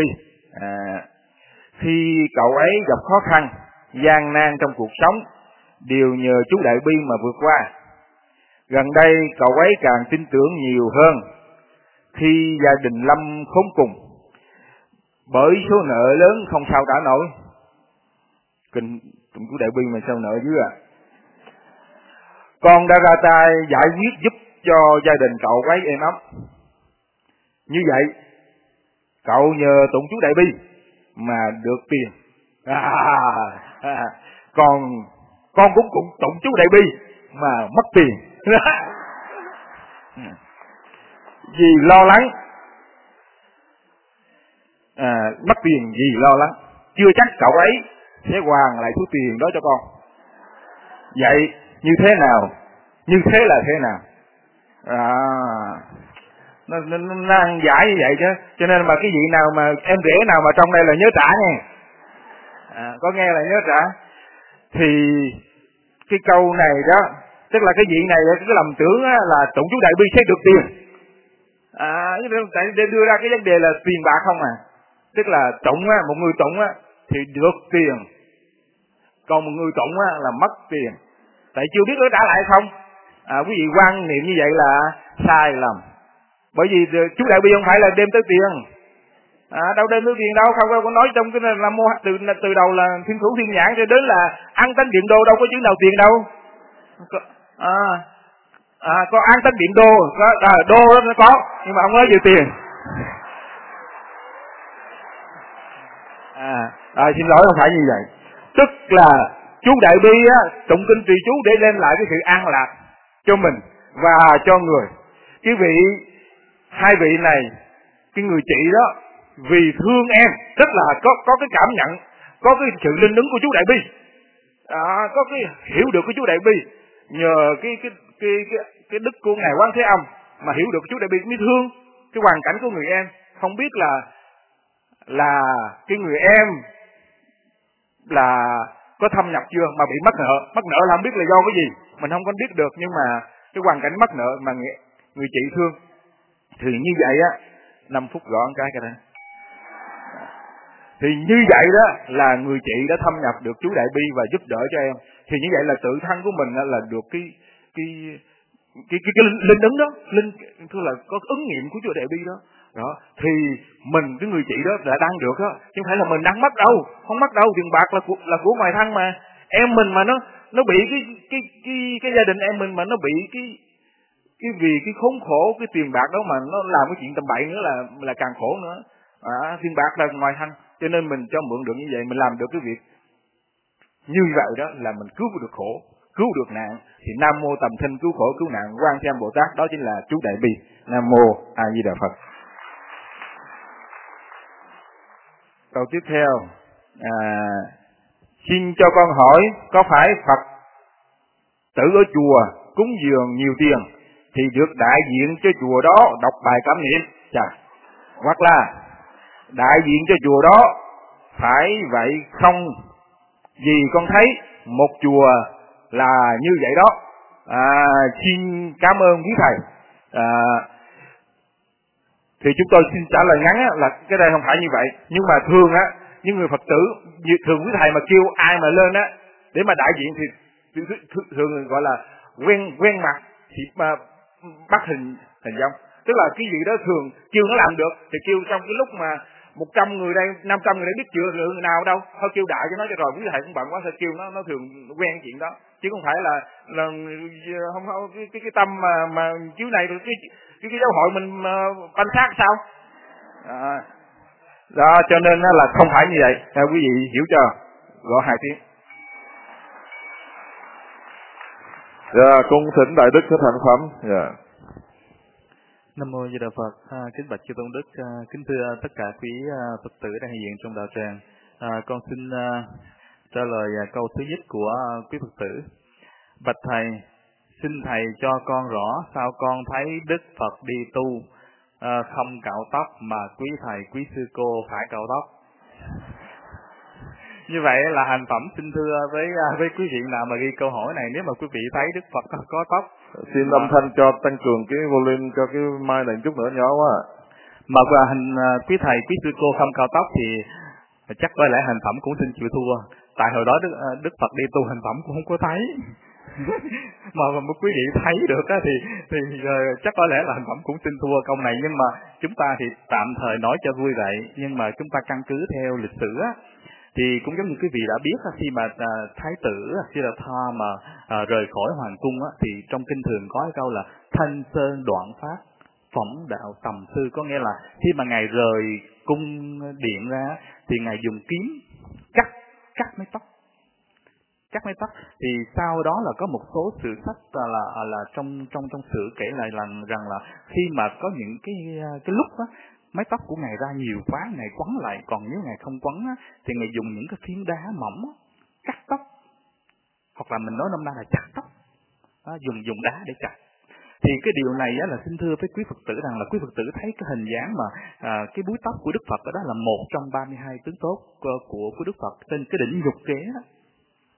Khi cậu ấy gặp khó khăn, gian nan trong cuộc sống, đều nhờ chú Đại Bi mà vượt qua. Gần đây cậu ấy càng tin tưởng nhiều hơn khi gia đình lâm khốn cùng, bởi số nợ lớn không sao trả nổi. Kinh tụng chú Đại Bi mà sao nợ dữ à. Con đã ra tay giải quyết giúp cho gia đình cậu ấy êm ấm. Như vậy cậu nhờ tụng chú Đại Bi mà được tiền. Còn con cũng tụng chú Đại Bi mà mất tiền. Vì lo lắng, mất tiền vì lo lắng, chưa chắc cậu ấy sẽ hoàn lại số tiền đó cho con. Vậy như thế nào? Như thế là thế nào? Nó ăn giải như vậy chứ. Cho nên mà cái vị nào mà em rể nào mà trong đây là nhớ trả nha. Có nghe là nhớ trả. Thì cái câu này đó, tức là cái vị này cái lầm tưởng là tụng chú Đại Bi sẽ được tiền. Để đưa ra cái vấn đề là tiền bạc không à. Tức là tụng một người tụng thì được tiền. Còn một người tụng á, là mất tiền, tại chưa biết có trả lại không. Quý vị quan niệm như vậy là sai lầm. Bởi vì chú Đại Bi không phải là đem tới tiền, đâu đem tới tiền đâu, không có nói trong cái là mua từ đầu là thiên thủ thiên nhãn cho đến là ăn tánh điện đô, đâu có chữ nào tiền đâu. Có ăn tánh điện đô, đô đó nó có, nhưng mà không nói về tiền. Xin lỗi, không phải như vậy. Tức là chú Đại Bi á, tụng kinh trì chú để đem lại cái sự an lạc cho mình và cho người. Cái vị hai vị này, cái người chị đó, vì thương em, tức là có cái cảm nhận, có cái sự linh ứng của chú Đại Bi, có cái hiểu được của chú Đại Bi, nhờ cái đức của ngài Quán Thế Âm mà hiểu được chú Đại Bi mới thương cái hoàn cảnh của người em. Không biết là cái người em là có thâm nhập chưa mà bị mắc nợ là không biết là do cái gì, mình không có biết được, nhưng mà cái hoàn cảnh mắc nợ mà người chị thương thì như vậy á, 5 phút gõ cái đây. Thì như vậy đó là người chị đã thâm nhập được chú Đại Bi và giúp đỡ cho em. Thì như vậy là tự thân của mình là được cái linh ứng đó, tức là có ứng nghiệm của chú Đại Bi đó. Thì mình, cái người chị đó là đang được đó, chứ không phải là mình đang mất đâu, không mất đâu. Tiền bạc là của ngoài thân mà. Em mình mà nó bị cái gia đình em mình mà nó bị vì cái khốn khổ cái tiền bạc đó mà nó làm cái chuyện tầm bậy nữa là càng khổ nữa. Tiền bạc là ngoài thân, cho nên mình cho mượn được như vậy, mình làm được cái việc như vậy đó là mình cứu được khổ, cứu được nạn. Thì Nam Mô Tầm Thinh cứu khổ cứu nạn Quan Thế Âm Bồ Tát, đó chính là chú Đại Bi. Nam Mô A Di Đà Phật. Câu tiếp theo, xin cho con hỏi, có phải Phật tử ở chùa cúng dường nhiều tiền thì được đại diện cho chùa đó đọc bài cảm niệm? Hoặc là đại diện cho chùa đó phải vậy không? Vì con thấy một chùa là như vậy đó. Xin cảm ơn quý thầy. Thì chúng tôi xin trả lời ngắn là cái đây không phải như vậy. Nhưng mà thường á, những người Phật tử, thường quý thầy mà kêu ai mà lên á để mà đại diện thì thường gọi là quen mặt thì mà bắt hình dong. Tức là cái gì đó thường kêu nó làm được thì kêu trong cái lúc mà 100 người đây, 500 người đây biết chưa người nào đâu, thôi kêu đại cho nó cho rồi, quý thầy cũng bận quá, thôi kêu nó thường quen chuyện đó, chứ không phải là không cái tâm mà chiếu này rồi cái giáo hội mình banh xác sao? Đó cho nên là không phải như vậy, quý vị hiểu cho, gọi 2 tiếng. Cung thỉnh Đại Đức Thích Hạnh Phẩm. Nam Mô Di Đà Phật. Kính bạch chư tôn đức, kính thưa tất cả quý Phật tử đang hiện diện trong đạo tràng. Con xin trả lời câu thứ nhất của quý Phật tử. Bạch thầy, xin thầy cho con rõ sao con thấy Đức Phật đi tu không cạo tóc mà quý thầy quý sư cô phải cạo tóc. Như vậy là hành phẩm. Xin thưa với quý vị nào mà ghi câu hỏi này, nếu mà quý vị thấy Đức Phật có tóc, xin âm thanh cho tăng cường cái volume cho cái mic này chút nữa, nhỏ quá. Mà quý thầy quý sư cô không cạo tóc thì chắc có lẽ hành phẩm cũng xin chịu thua. Tại hồi đó Đức Phật đi tu hành phẩm cũng không có thấy. mà quý vị thấy được á thì chắc có lẽ là hành phẩm cũng xin thua câu này. Nhưng mà chúng ta thì tạm thời nói cho vui vậy, nhưng mà chúng ta căn cứ theo lịch sử á, thì cũng giống như quý vị đã biết khi mà thái tử Siddhartha mà rời khỏi hoàng cung á, thì trong kinh thường có cái câu là thanh sơn đoạn pháp phỏng đạo tầm sư, có nghĩa là khi mà ngài rời cung điện ra thì ngài dùng kiếm cắt mái tóc. Thì sau đó là có một số sự sách là trong sử kể lại rằng là khi mà có những cái lúc á, mái tóc của ngài ra nhiều quá, ngài quấn lại, còn nếu ngài không quấn á, thì ngài dùng những cái phiến đá mỏng cắt tóc, hoặc là mình nói nôm na là chặt tóc, dùng đá để chặt. Thì cái điều này á, là xin thưa với quý Phật tử rằng là quý Phật tử thấy cái hình dáng mà cái búi tóc của Đức Phật đó là một trong 32 tướng tốt của Đức Phật trên cái đỉnh nhục kế đó.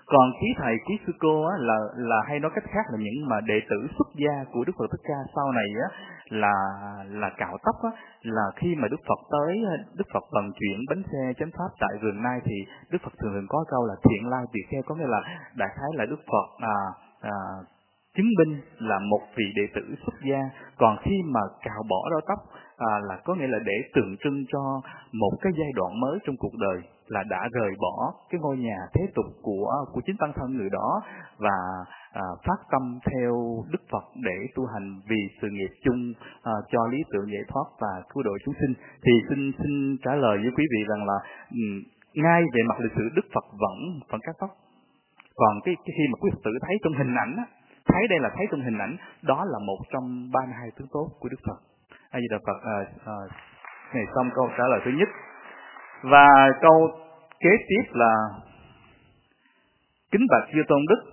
Còn quý thầy, quý sư cô á, là hay nói cách khác là những mà đệ tử xuất gia của Đức Phật Thích Ca sau này á, là cạo tóc á, là khi mà Đức Phật tới, Đức Phật vận chuyển bánh xe chánh pháp tại vườn Nai thì Đức Phật thường có câu là thiện lai tỳ kheo, có nghĩa là đại khái là Đức Phật chứng minh là một vị đệ tử xuất gia. Còn khi mà cạo bỏ râu tóc là có nghĩa là để tượng trưng cho một cái giai đoạn mới trong cuộc đời, là đã rời bỏ cái ngôi nhà thế tục của chính bản thân người đó và phát tâm theo Đức Phật để tu hành vì sự nghiệp chung cho lý tưởng giải thoát và cứu độ chúng sinh. Thì xin trả lời với quý vị rằng là ngay về mặt lịch sử Đức Phật vẫn cắt tóc. Còn cái khi mà quý Phật tử thấy trong hình ảnh á, thấy đây là thấy trong hình ảnh, đó là một trong 32 tướng tốt của Đức Phật. A Di Đà Phật. Này xong câu trả lời thứ nhất. Và câu kế tiếp là: kính bạch chư tôn đức,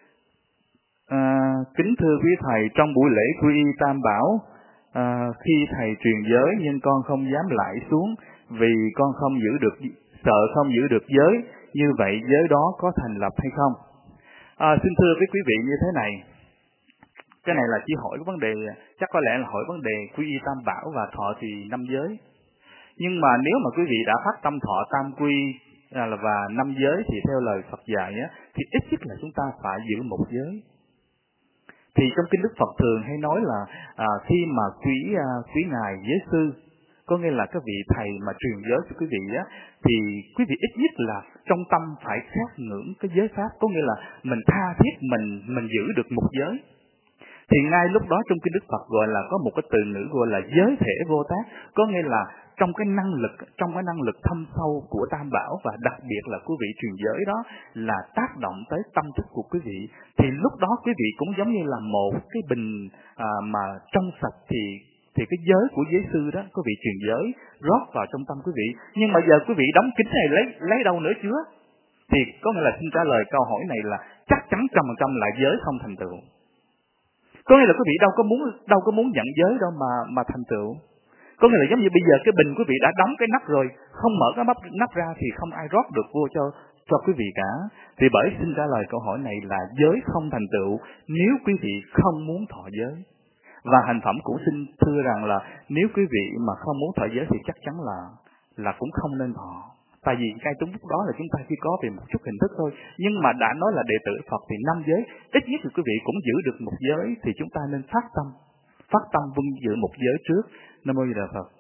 kính thưa quý thầy, trong buổi lễ quy y Tam Bảo, khi thầy truyền giới nhưng con không dám lại xuống vì con không giữ được, sợ không giữ được giới, như vậy giới đó có thành lập hay không? Xin thưa với quý vị như thế này, cái này là chỉ hỏi cái vấn đề, chắc có lẽ là hỏi vấn đề quy y Tam Bảo và thọ trì 5 giới. Nhưng mà nếu mà quý vị đã phát tâm thọ tam quy và 5 giới thì theo lời Phật dạy á, thì ít nhất là chúng ta phải giữ một giới. Thì trong kinh Đức Phật thường hay nói là khi mà quý ngài giới sư, có nghĩa là các vị thầy mà truyền giới cho quý vị á, thì quý vị ít nhất là trong tâm phải khát ngưỡng cái giới pháp, có nghĩa là mình tha thiết mình giữ được một giới. Thì ngay lúc đó trong kinh Đức Phật gọi là có một cái từ ngữ gọi là giới thể vô tác, có nghĩa là trong cái năng lực thâm sâu của Tam Bảo, và đặc biệt là quý vị truyền giới đó là tác động tới tâm thức của quý vị, thì lúc đó quý vị cũng giống như là một cái bình mà trong sạch, thì cái giới của giới sư đó, quý vị truyền giới rót vào trong tâm quý vị. Nhưng mà giờ quý vị đóng kính này lấy đâu nữa chứa? Thì có nghĩa là xin trả lời câu hỏi này là chắc chắn 100% là giới không thành tựu. Có nghĩa là quý vị đâu có muốn nhận giới đâu mà thành tựu. Có nghĩa là giống như bây giờ cái bình quý vị đã đóng cái nắp rồi, không mở cái nắp ra thì không ai rót được vô cho quý vị cả. Thì bởi xin trả lời câu hỏi này là giới không thành tựu nếu quý vị không muốn thọ giới. Và hành phẩm cũng xin thưa rằng là nếu quý vị mà không muốn thọ giới thì chắc chắn là cũng không nên thọ. Tại vì ngay trong lúc đó là chúng ta chỉ có về một chút hình thức thôi. Nhưng mà đã nói là đệ tử Phật thì 5 giới, ít nhất thì quý vị cũng giữ được một giới, thì chúng ta nên phát tâm vun giữ một giới trước. Nam mô Di Đà Phật.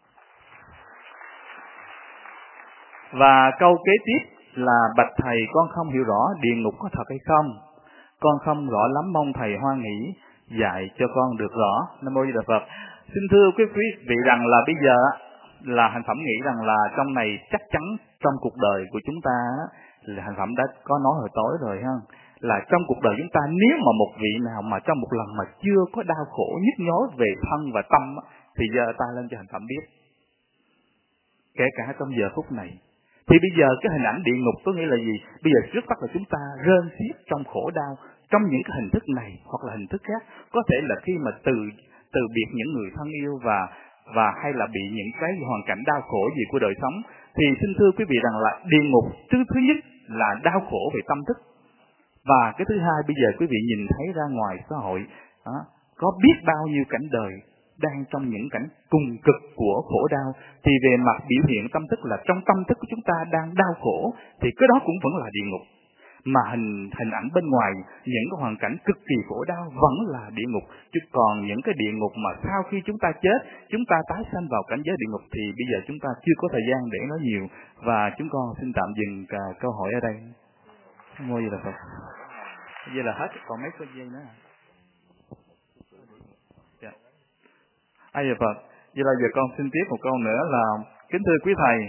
Và câu kế tiếp là: bạch thầy, con không hiểu rõ địa ngục có thật hay không, con không rõ lắm, mong thầy hoan hỷ dạy cho con được rõ. Nam mô Di Đà Phật. Xin thưa quý vị rằng là bây giờ là hành phẩm nghĩ rằng là trong này chắc chắn trong cuộc đời của chúng ta là hành phẩm đã có nói hồi tối rồi ha, là trong cuộc đời chúng ta nếu mà một vị nào mà trong một lần mà chưa có đau khổ nhức nhối về thân và tâm thì giơ tay lên cho hành phẩm biết, kể cả trong giờ phút này. Thì bây giờ cái hình ảnh địa ngục có nghĩa là gì? Bây giờ trước mắt là chúng ta rên xiết trong khổ đau trong những cái hình thức này hoặc là hình thức khác, có thể là khi mà từ biệt những người thân yêu và hay là bị những cái hoàn cảnh đau khổ gì của đời sống. Thì xin thưa quý vị rằng là địa ngục thứ nhất là đau khổ về tâm thức. Và cái thứ hai, bây giờ quý vị nhìn thấy ra ngoài xã hội có biết bao nhiêu cảnh đời đang trong những cảnh cùng cực của khổ đau, thì về mặt biểu hiện tâm thức là trong tâm thức của chúng ta đang đau khổ, thì cái đó cũng vẫn là địa ngục. Mà hình ảnh bên ngoài những cái hoàn cảnh cực kỳ khổ đau vẫn là địa ngục. Chứ còn những cái địa ngục mà sau khi chúng ta chết, chúng ta tái sanh vào cảnh giới địa ngục thì bây giờ chúng ta chưa có thời gian để nói nhiều. Và chúng con xin tạm dừng câu hỏi ở đây. Ngôi gì là Phật. Vậy là hết, còn mấy cái giây nữa. Yeah. Ai giờ Phật. Vậy là giờ con xin tiếp một câu nữa là: kính thưa quý thầy,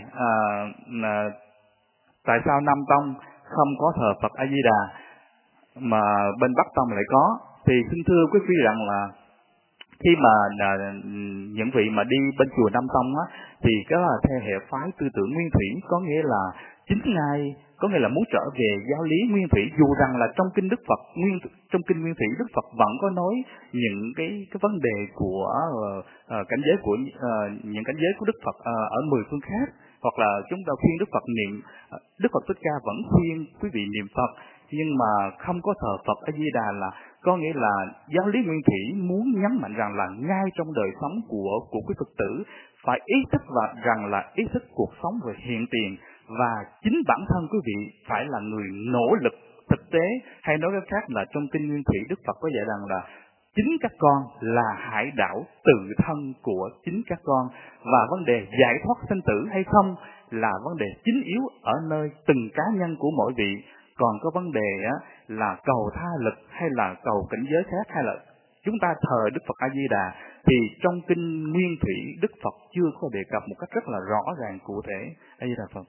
tại sao Nam Tông không có thờ Phật A Di Đà mà bên Bắc Tông lại có? Thì xin thưa quý vị rằng là khi mà những vị mà đi bên chùa Nam Tông á, thì cái là theo hệ phái tư tưởng Nguyên Thủy, có nghĩa là chính ngài có nghĩa là muốn trở về giáo lý Nguyên Thủy, dù rằng là trong kinh Đức Phật trong kinh Nguyên Thủy Đức Phật vẫn có nói những cái vấn đề của cảnh giới của những cảnh giới của Đức Phật ở 10 phương khác, hoặc là chúng ta khuyên Đức Phật niệm, Đức Phật Thích Ca vẫn khuyên quý vị niệm Phật, nhưng mà không có thờ Phật A Di Đà, là có nghĩa là giáo lý Nguyên Thủy muốn nhấn mạnh rằng là ngay trong đời sống của quý Phật tử phải ý thức và rằng là ý thức cuộc sống về hiện tiền, và chính bản thân quý vị phải là người nỗ lực thực tế. Hay nói cách khác là trong kinh Nguyên Thủy, Đức Phật có dạy rằng là chính các con là hải đảo tự thân của chính các con, và vấn đề giải thoát sinh tử hay không là vấn đề chính yếu ở nơi từng cá nhân của mỗi vị. Còn có vấn đề là cầu tha lực hay là cầu cảnh giới khác, hay là chúng ta thờ Đức Phật A Di Đà, thì trong kinh Nguyên Thủy Đức Phật chưa có đề cập một cách rất là rõ ràng cụ thể. A Di Đà Phật.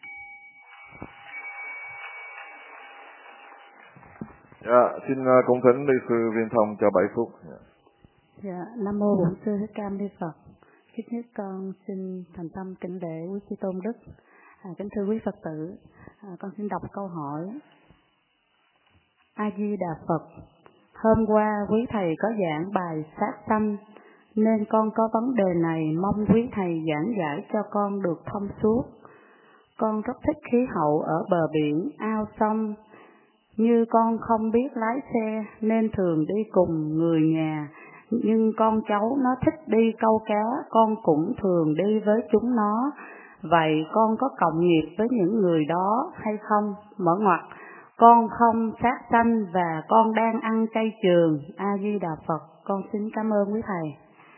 Dạ, xin cung thỉnh ni sư Viên Thông cho 7 phút. Dạ, Nam mô Bổn Sư Thích Ca Mâu Ni Phật. Trước nhất con xin thành tâm kính lễ quý Chư Tôn Đức. Kính thưa quý Phật tử, con xin đọc câu hỏi. A Di Đà Phật, hôm qua quý thầy có giảng bài sát sanh, nên con có vấn đề này mong quý thầy giảng giải cho con được thông suốt. Con rất thích khí hậu ở bờ biển, ao sông. Như con không biết lái xe nên thường đi cùng người nhà, nhưng con cháu nó thích đi câu cá, con cũng thường đi với chúng nó. Vậy con có cộng nghiệp với những người đó hay không? Mở ngoặc, con không sát sanh và con đang ăn chay trường. A Di Đà Phật. Con xin cảm ơn quý thầy.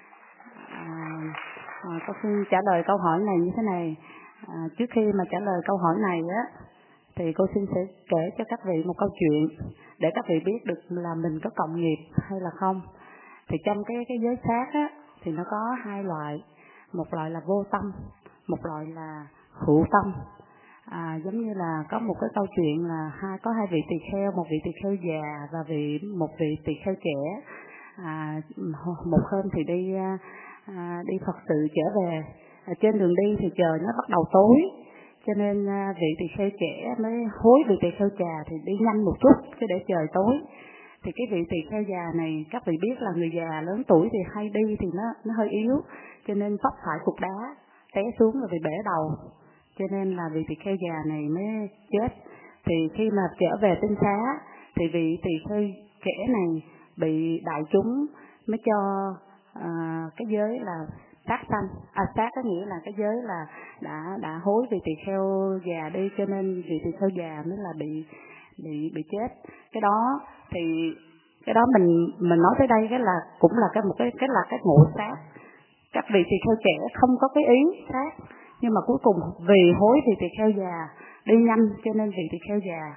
Con xin trả lời câu hỏi này như thế này. Trước khi mà trả lời câu hỏi này thì cô xin sẽ kể cho các vị một câu chuyện để các vị biết được là mình có cộng nghiệp hay là không. Thì trong cái giới sát thì nó có hai loại, một loại là vô tâm, một loại là hữu tâm. Giống như là có một cái câu chuyện là có hai vị tỳ kheo, một vị tỳ kheo già và một vị tỳ kheo trẻ. Một hôm thì đi Phật sự trở về, trên đường đi thì trời nó bắt đầu tối, cho nên vị tỳ kheo trẻ mới hối vị tỳ kheo già thì đi nhanh một chút chứ để trời tối. Thì cái vị tỳ kheo già này, các vị biết là người già lớn tuổi thì hay đi thì nó hơi yếu, cho nên vấp phải cục đá té xuống rồi bị bể đầu, cho nên là vị tỳ kheo già này mới chết. Thì khi mà trở về tinh xá thì vị tỳ kheo trẻ này bị đại chúng mới cho cái giới là sát sanh. Sát có nghĩa là cái giới là đã hối vị tỳ kheo già đi, cho nên vị tỳ kheo già mới là bị chết. Cái đó mình nói tới đây cái là cũng là cái ngộ sát. Các vị tỳ kheo trẻ không có cái ý sát, nhưng mà cuối cùng vì hối vị tỳ kheo già đi nhanh, cho nên vị tỳ kheo già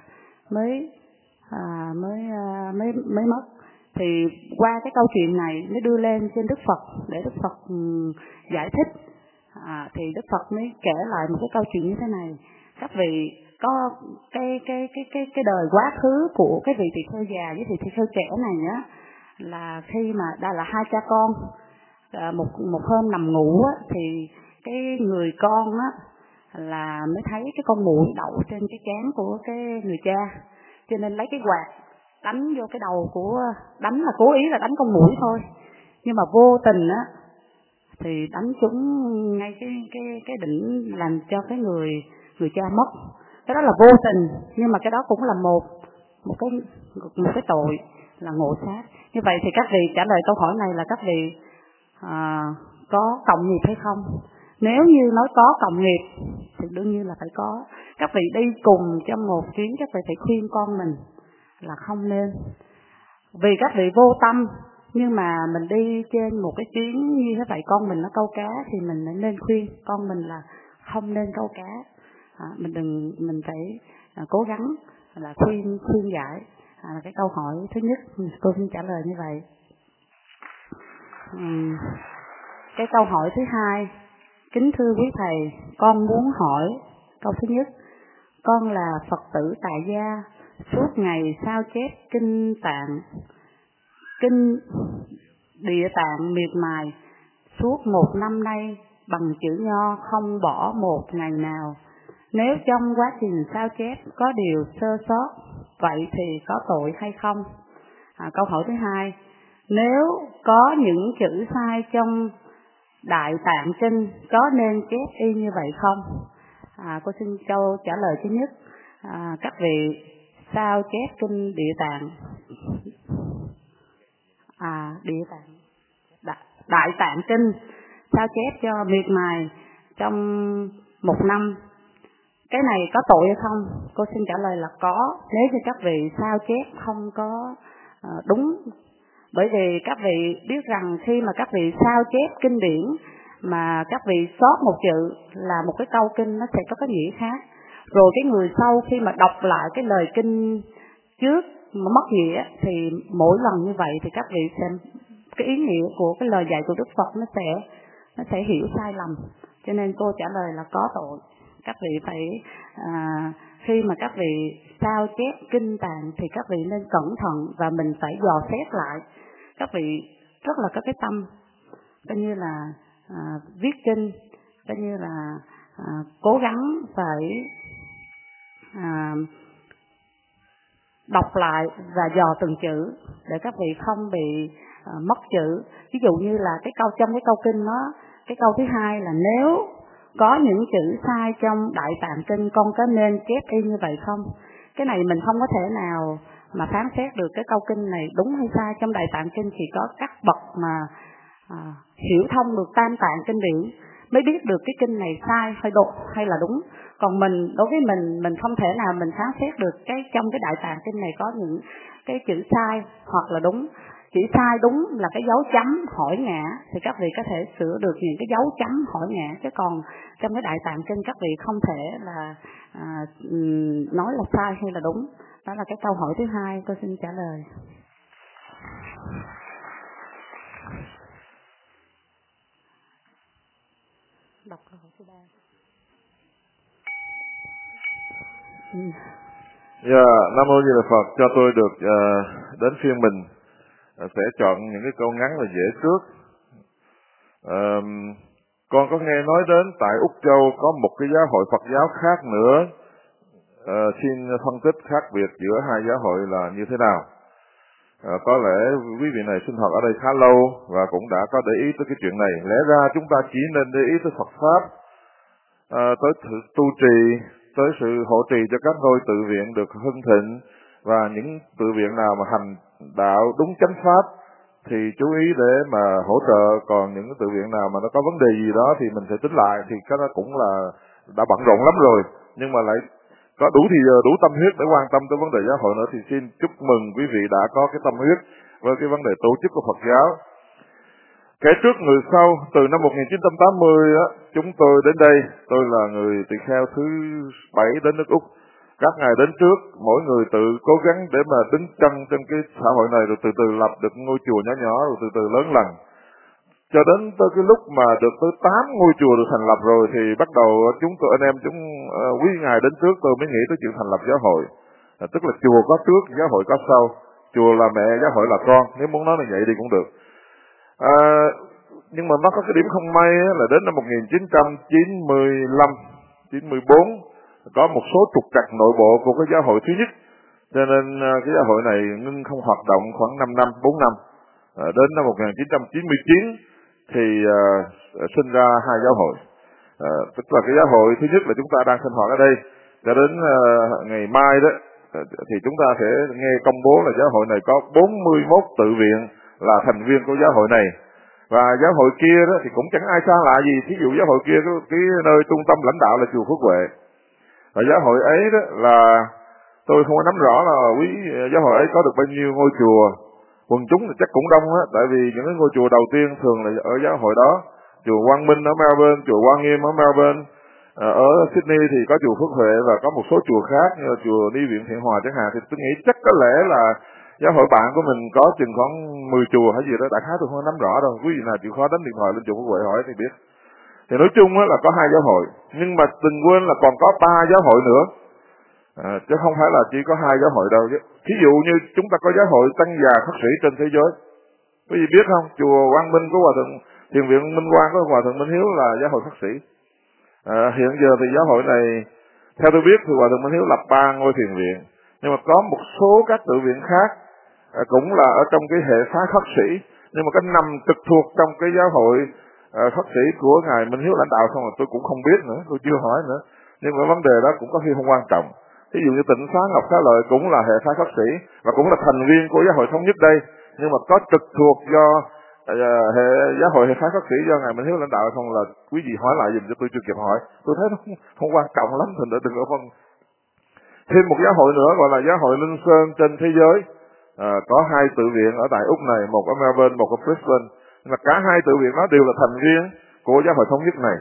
mới mất. Thì qua cái câu chuyện này mới đưa lên trên Đức Phật để Đức Phật giải thích. Thì Đức Phật mới kể lại một cái câu chuyện như thế này. Các vị có cái đời quá khứ của cái vị tỳ kheo già với vị tỳ kheo trẻ này là khi mà đã là hai cha con, một hôm nằm ngủ thì cái người con là mới thấy cái con muỗi đậu trên cái trán của cái người cha, cho nên lấy cái quạt đánh vô cái đầu đánh là cố ý là đánh con muỗi thôi, nhưng mà vô tình thì đánh trúng ngay cái đỉnh làm cho cái người cha mất. Cái đó là vô tình, nhưng mà cái đó cũng là một cái tội là ngộ sát. Như vậy thì các vị trả lời câu hỏi này là các vị có cộng nghiệp hay không? Nếu như nói có cộng nghiệp thì đương nhiên là phải có. Các vị đi cùng trong một chuyến, các vị phải khuyên con mình là không nên. Vì các vị vô tâm, nhưng mà mình đi trên một cái chuyến như thế vậy, con mình nó câu cá thì mình nên khuyên con mình là không nên câu cá. Mình phải cố gắng là khuyên giải. Cái câu hỏi thứ nhất cô xin trả lời như vậy. Cái câu hỏi thứ hai, kính thưa quý thầy, con muốn hỏi câu thứ nhất. Con là Phật tử tại gia, suốt ngày sao chép kinh Địa Tạng miệt mài suốt 1 năm nay bằng chữ nho không bỏ một ngày nào. Nếu trong quá trình sao chép có điều sơ sót, vậy thì có tội hay không? Câu hỏi thứ hai, nếu có những chữ sai trong Đại Tạng Kinh có nên chép y như vậy không? Cô xin câu trả lời thứ nhất. Các vị sao chép kinh Địa Tạng, Đại Tạng kinh sao chép cho miệt mài trong 1 năm, cái này có tội hay không? Cô xin trả lời là có, nếu như các vị sao chép không có đúng. Bởi vì các vị biết rằng khi mà các vị sao chép kinh điển mà các vị sót một chữ là một cái câu kinh nó sẽ có cái nghĩa khác. Rồi cái người sau khi mà đọc lại cái lời kinh trước mà mất nghĩa thì mỗi lần như vậy thì các vị xem cái ý nghĩa của cái lời dạy của Đức Phật nó sẽ hiểu sai lầm. Cho nên cô trả lời là có tội. Các vị phải khi mà các vị sao chép kinh Tạng thì các vị nên cẩn thận và mình phải dò xét lại. Các vị rất là có cái tâm, coi như là viết kinh, coi như là cố gắng phải đọc lại và dò từng chữ để các vị không bị mất chữ. Ví dụ như là trong cái câu kinh đó, cái câu thứ hai là nếu có những chữ sai trong Đại Tạng kinh con có nên chép y như vậy không? Cái này mình không có thể nào mà phán xét được cái câu kinh này đúng hay sai. Trong Đại Tạng kinh chỉ có các bậc mà hiểu thông được Tam Tạng kinh điển mới biết được cái kinh này sai hay là đúng. Còn mình, đối với mình không thể nào mình phán xét được trong cái Đại Tạng kinh này có những cái chữ sai hoặc là đúng. Chữ sai đúng là cái dấu chấm hỏi ngã thì các vị có thể sửa được những cái dấu chấm hỏi ngã, chứ còn trong cái Đại Tạng kinh các vị không thể là nói là sai hay là đúng. Đó là cái câu hỏi thứ hai, tôi xin trả lời. Đọc câu hỏi thứ 3. Nam mô Di Đà Phật. Cho tôi được đến phiên mình sẽ chọn những cái câu ngắn và dễ trước. Con có nghe nói đến tại Úc Châu có một cái giáo hội Phật giáo khác nữa. Xin phân tích khác biệt giữa hai giáo hội là như thế nào. Có lẽ quý vị này sinh hoạt ở đây khá lâu và cũng đã có để ý tới cái chuyện này. Lẽ ra chúng ta chỉ nên để ý tới Phật Pháp, tới tu trì, tới sự hộ trì cho các ngôi tự viện được hưng thịnh, và những tự viện nào mà hành đạo đúng chánh pháp thì chú ý để mà hỗ trợ. Còn những tự viện nào mà nó có vấn đề gì đó thì mình sẽ tính lại, thì cái đó cũng là đã bận rộn lắm rồi, nhưng mà lại có đủ thì giờ, đủ tâm huyết để quan tâm tới vấn đề giáo hội nữa, thì xin chúc mừng quý vị đã có cái tâm huyết với cái vấn đề tổ chức của Phật giáo. Kể trước người sau, từ năm 1980 á, chúng tôi đến đây, tôi là người tỳ kheo thứ 7 đến nước Úc. Các ngài đến trước, mỗi người tự cố gắng để mà đứng chân trên cái xã hội này, rồi từ từ lập được ngôi chùa nhỏ nhỏ, rồi từ từ lớn lần. Cho đến tới cái lúc mà được tới 8 ngôi chùa được thành lập rồi thì bắt đầu anh em quý ngài đến trước, tôi mới nghĩ tới chuyện thành lập giáo hội. Tức là chùa có trước, giáo hội có sau. Chùa là mẹ, giáo hội là con, nếu muốn nói là vậy đi cũng được. Nhưng mà nó có cái điểm không may là đến năm 1995, 94 có một số trục trặc nội bộ của cái giáo hội thứ nhất, cho nên cái giáo hội này ngưng không hoạt động khoảng 5 năm, 4 năm. Đến năm 1999 thì sinh ra hai giáo hội. Tức là cái giáo hội thứ nhất là chúng ta đang sinh hoạt ở đây, cho đến ngày mai đó thì chúng ta sẽ nghe công bố là giáo hội này có 41 tự viện là thành viên của giáo hội này. Và giáo hội kia đó thì cũng chẳng ai xa lạ gì. Thí dụ giáo hội kia cái nơi trung tâm lãnh đạo là chùa Phước Huệ. Và giáo hội ấy đó là tôi không có nắm rõ là giáo hội ấy có được bao nhiêu ngôi chùa. Quần chúng thì chắc cũng đông á, tại vì những cái ngôi chùa đầu tiên thường là ở giáo hội đó. Chùa Quang Minh ở Melbourne, chùa Quang Nghiêm ở Melbourne, ở Sydney thì có chùa Phước Huệ và có một số chùa khác như là chùa Ni Viện Thiện Hòa chẳng hạn. Thì tôi nghĩ chắc có lẽ là giáo hội bạn của mình có chừng khoảng 10 chùa hay gì đó, đại khái tôi không nắm rõ đâu. Quý vị nào chịu khó đánh điện thoại lên chùa Phước Huệ hỏi thì biết. Thì nói chung là có hai giáo hội, nhưng mà đừng quên là còn có 3 giáo hội nữa, chứ không phải là chỉ có hai giáo hội đâu. Thí dụ như chúng ta có giáo hội Tăng già khất sĩ trên thế giới, quý vị biết không? Chùa Quang Minh của Hòa Thượng Thiền viện Minh Quang của Hòa Thượng Minh Hiếu là giáo hội khất sĩ. Hiện giờ thì giáo hội này, theo tôi biết thì Hòa Thượng Minh Hiếu lập 3 ngôi thiền viện, nhưng mà có một số các tự viện khác cũng là ở trong cái hệ phái khất sĩ, nhưng mà cái nằm trực thuộc trong cái giáo hội khất sĩ của ngài Minh Hiếu lãnh đạo, xong rồi tôi cũng không biết nữa, tôi chưa hỏi nữa. nhưng mà vấn đề đó cũng có khi không quan trọng. Ví dụ như Tịnh Xá Ngọc Xá Lợi cũng là hệ phái khất sĩ và cũng là thành viên của Giáo hội Thống Nhất đây, nhưng mà có trực thuộc do hệ Giáo hội hệ phái khất sĩ do ngài Minh Hiếu lãnh đạo không, là quý vị hỏi lại dùm cho tôi chưa kịp hỏi. Tôi thấy nó không quan trọng lắm, thành ra đừng có phân. Thêm một giáo hội nữa gọi là Giáo hội Linh Sơn trên thế giới. Có 2 tự viện ở tại Úc này, một ở Melbourne, một ở Brisbane. Mà cả 2 tự viện đó đều là thành viên của Giáo hội Thống Nhất này.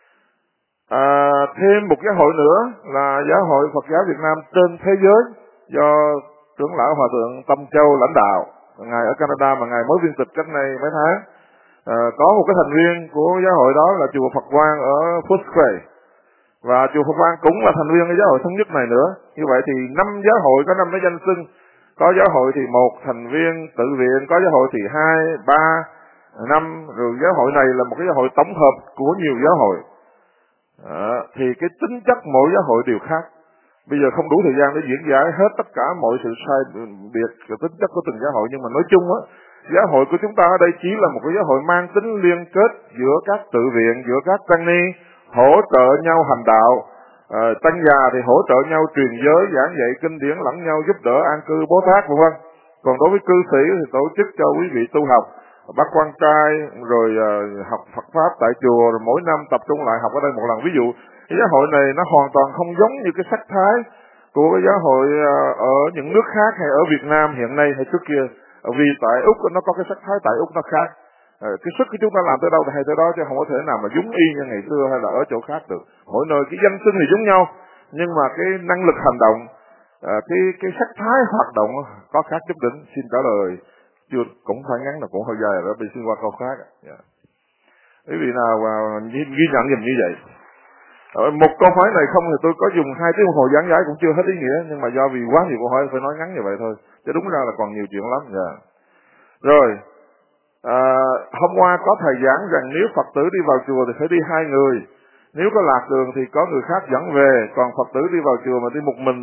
Thêm một giáo hội nữa là Giáo hội Phật giáo Việt Nam trên thế giới do trưởng lão Hòa thượng Tâm Châu lãnh đạo. Ngài ở Canada mà ngài mới viên tịch cách đây mấy tháng. Có một cái thành viên của giáo hội đó là chùa Phật Quang ở Footscray. Và chùa Phật Quang cũng là thành viên của Giáo hội Thống Nhất này nữa. Như vậy thì 5 giáo hội có 5 cái danh xưng. Có giáo hội thì 1 thành viên tự viện, có giáo hội thì 2, 3, 5, rồi giáo hội này là một cái giáo hội tổng hợp của nhiều giáo hội. Thì cái tính chất mỗi giáo hội đều khác. Bây giờ không đủ thời gian để diễn giải hết tất cả mọi sự sai biệt và tính chất của từng giáo hội, nhưng mà nói chung á, giáo hội của chúng ta ở đây chỉ là một cái giáo hội mang tính liên kết giữa các tự viện, giữa các tăng ni, hỗ trợ nhau hành đạo. Tăng già thì hỗ trợ nhau truyền giới, giảng dạy kinh điển lẫn nhau, giúp đỡ an cư bố thác vân vân. Còn đối với cư sĩ thì tổ chức cho quý vị tu học, bắt quan trai, rồi học Phật pháp tại chùa, rồi mỗi năm tập trung lại học ở đây một lần. Ví dụ cái giáo hội này nó hoàn toàn không giống như cái sắc thái của cái giáo hội ở những nước khác hay ở Việt Nam hiện nay hay trước kia. Vì tại Úc nó có cái sắc thái tại Úc nó khác. Cái sức của chúng ta làm tới đâu thì hay tới đó, chứ không có thể nào mà giống y như ngày xưa hay là ở chỗ khác được. Mỗi nơi cái danh xưng thì giống nhau, nhưng mà cái năng lực hành động, cái sắc thái hoạt động có khác chút đỉnh. Xin trả lời chưa cũng phải ngắn là cũng hơi dài rồi, bị xin qua câu khác. Quý vị nào ghi nhận dùm như vậy. Một câu hỏi này không thì tôi có dùng 2 tiếng đồng hồ giảng giải cũng chưa hết ý nghĩa, nhưng mà do vì quá nhiều câu hỏi phải nói ngắn như vậy thôi, chứ đúng ra là còn nhiều chuyện lắm. Rồi hôm qua có thầy giảng rằng nếu Phật tử đi vào chùa thì phải đi 2 người, nếu có lạc đường thì có người khác dẫn về, còn Phật tử đi vào chùa mà đi một mình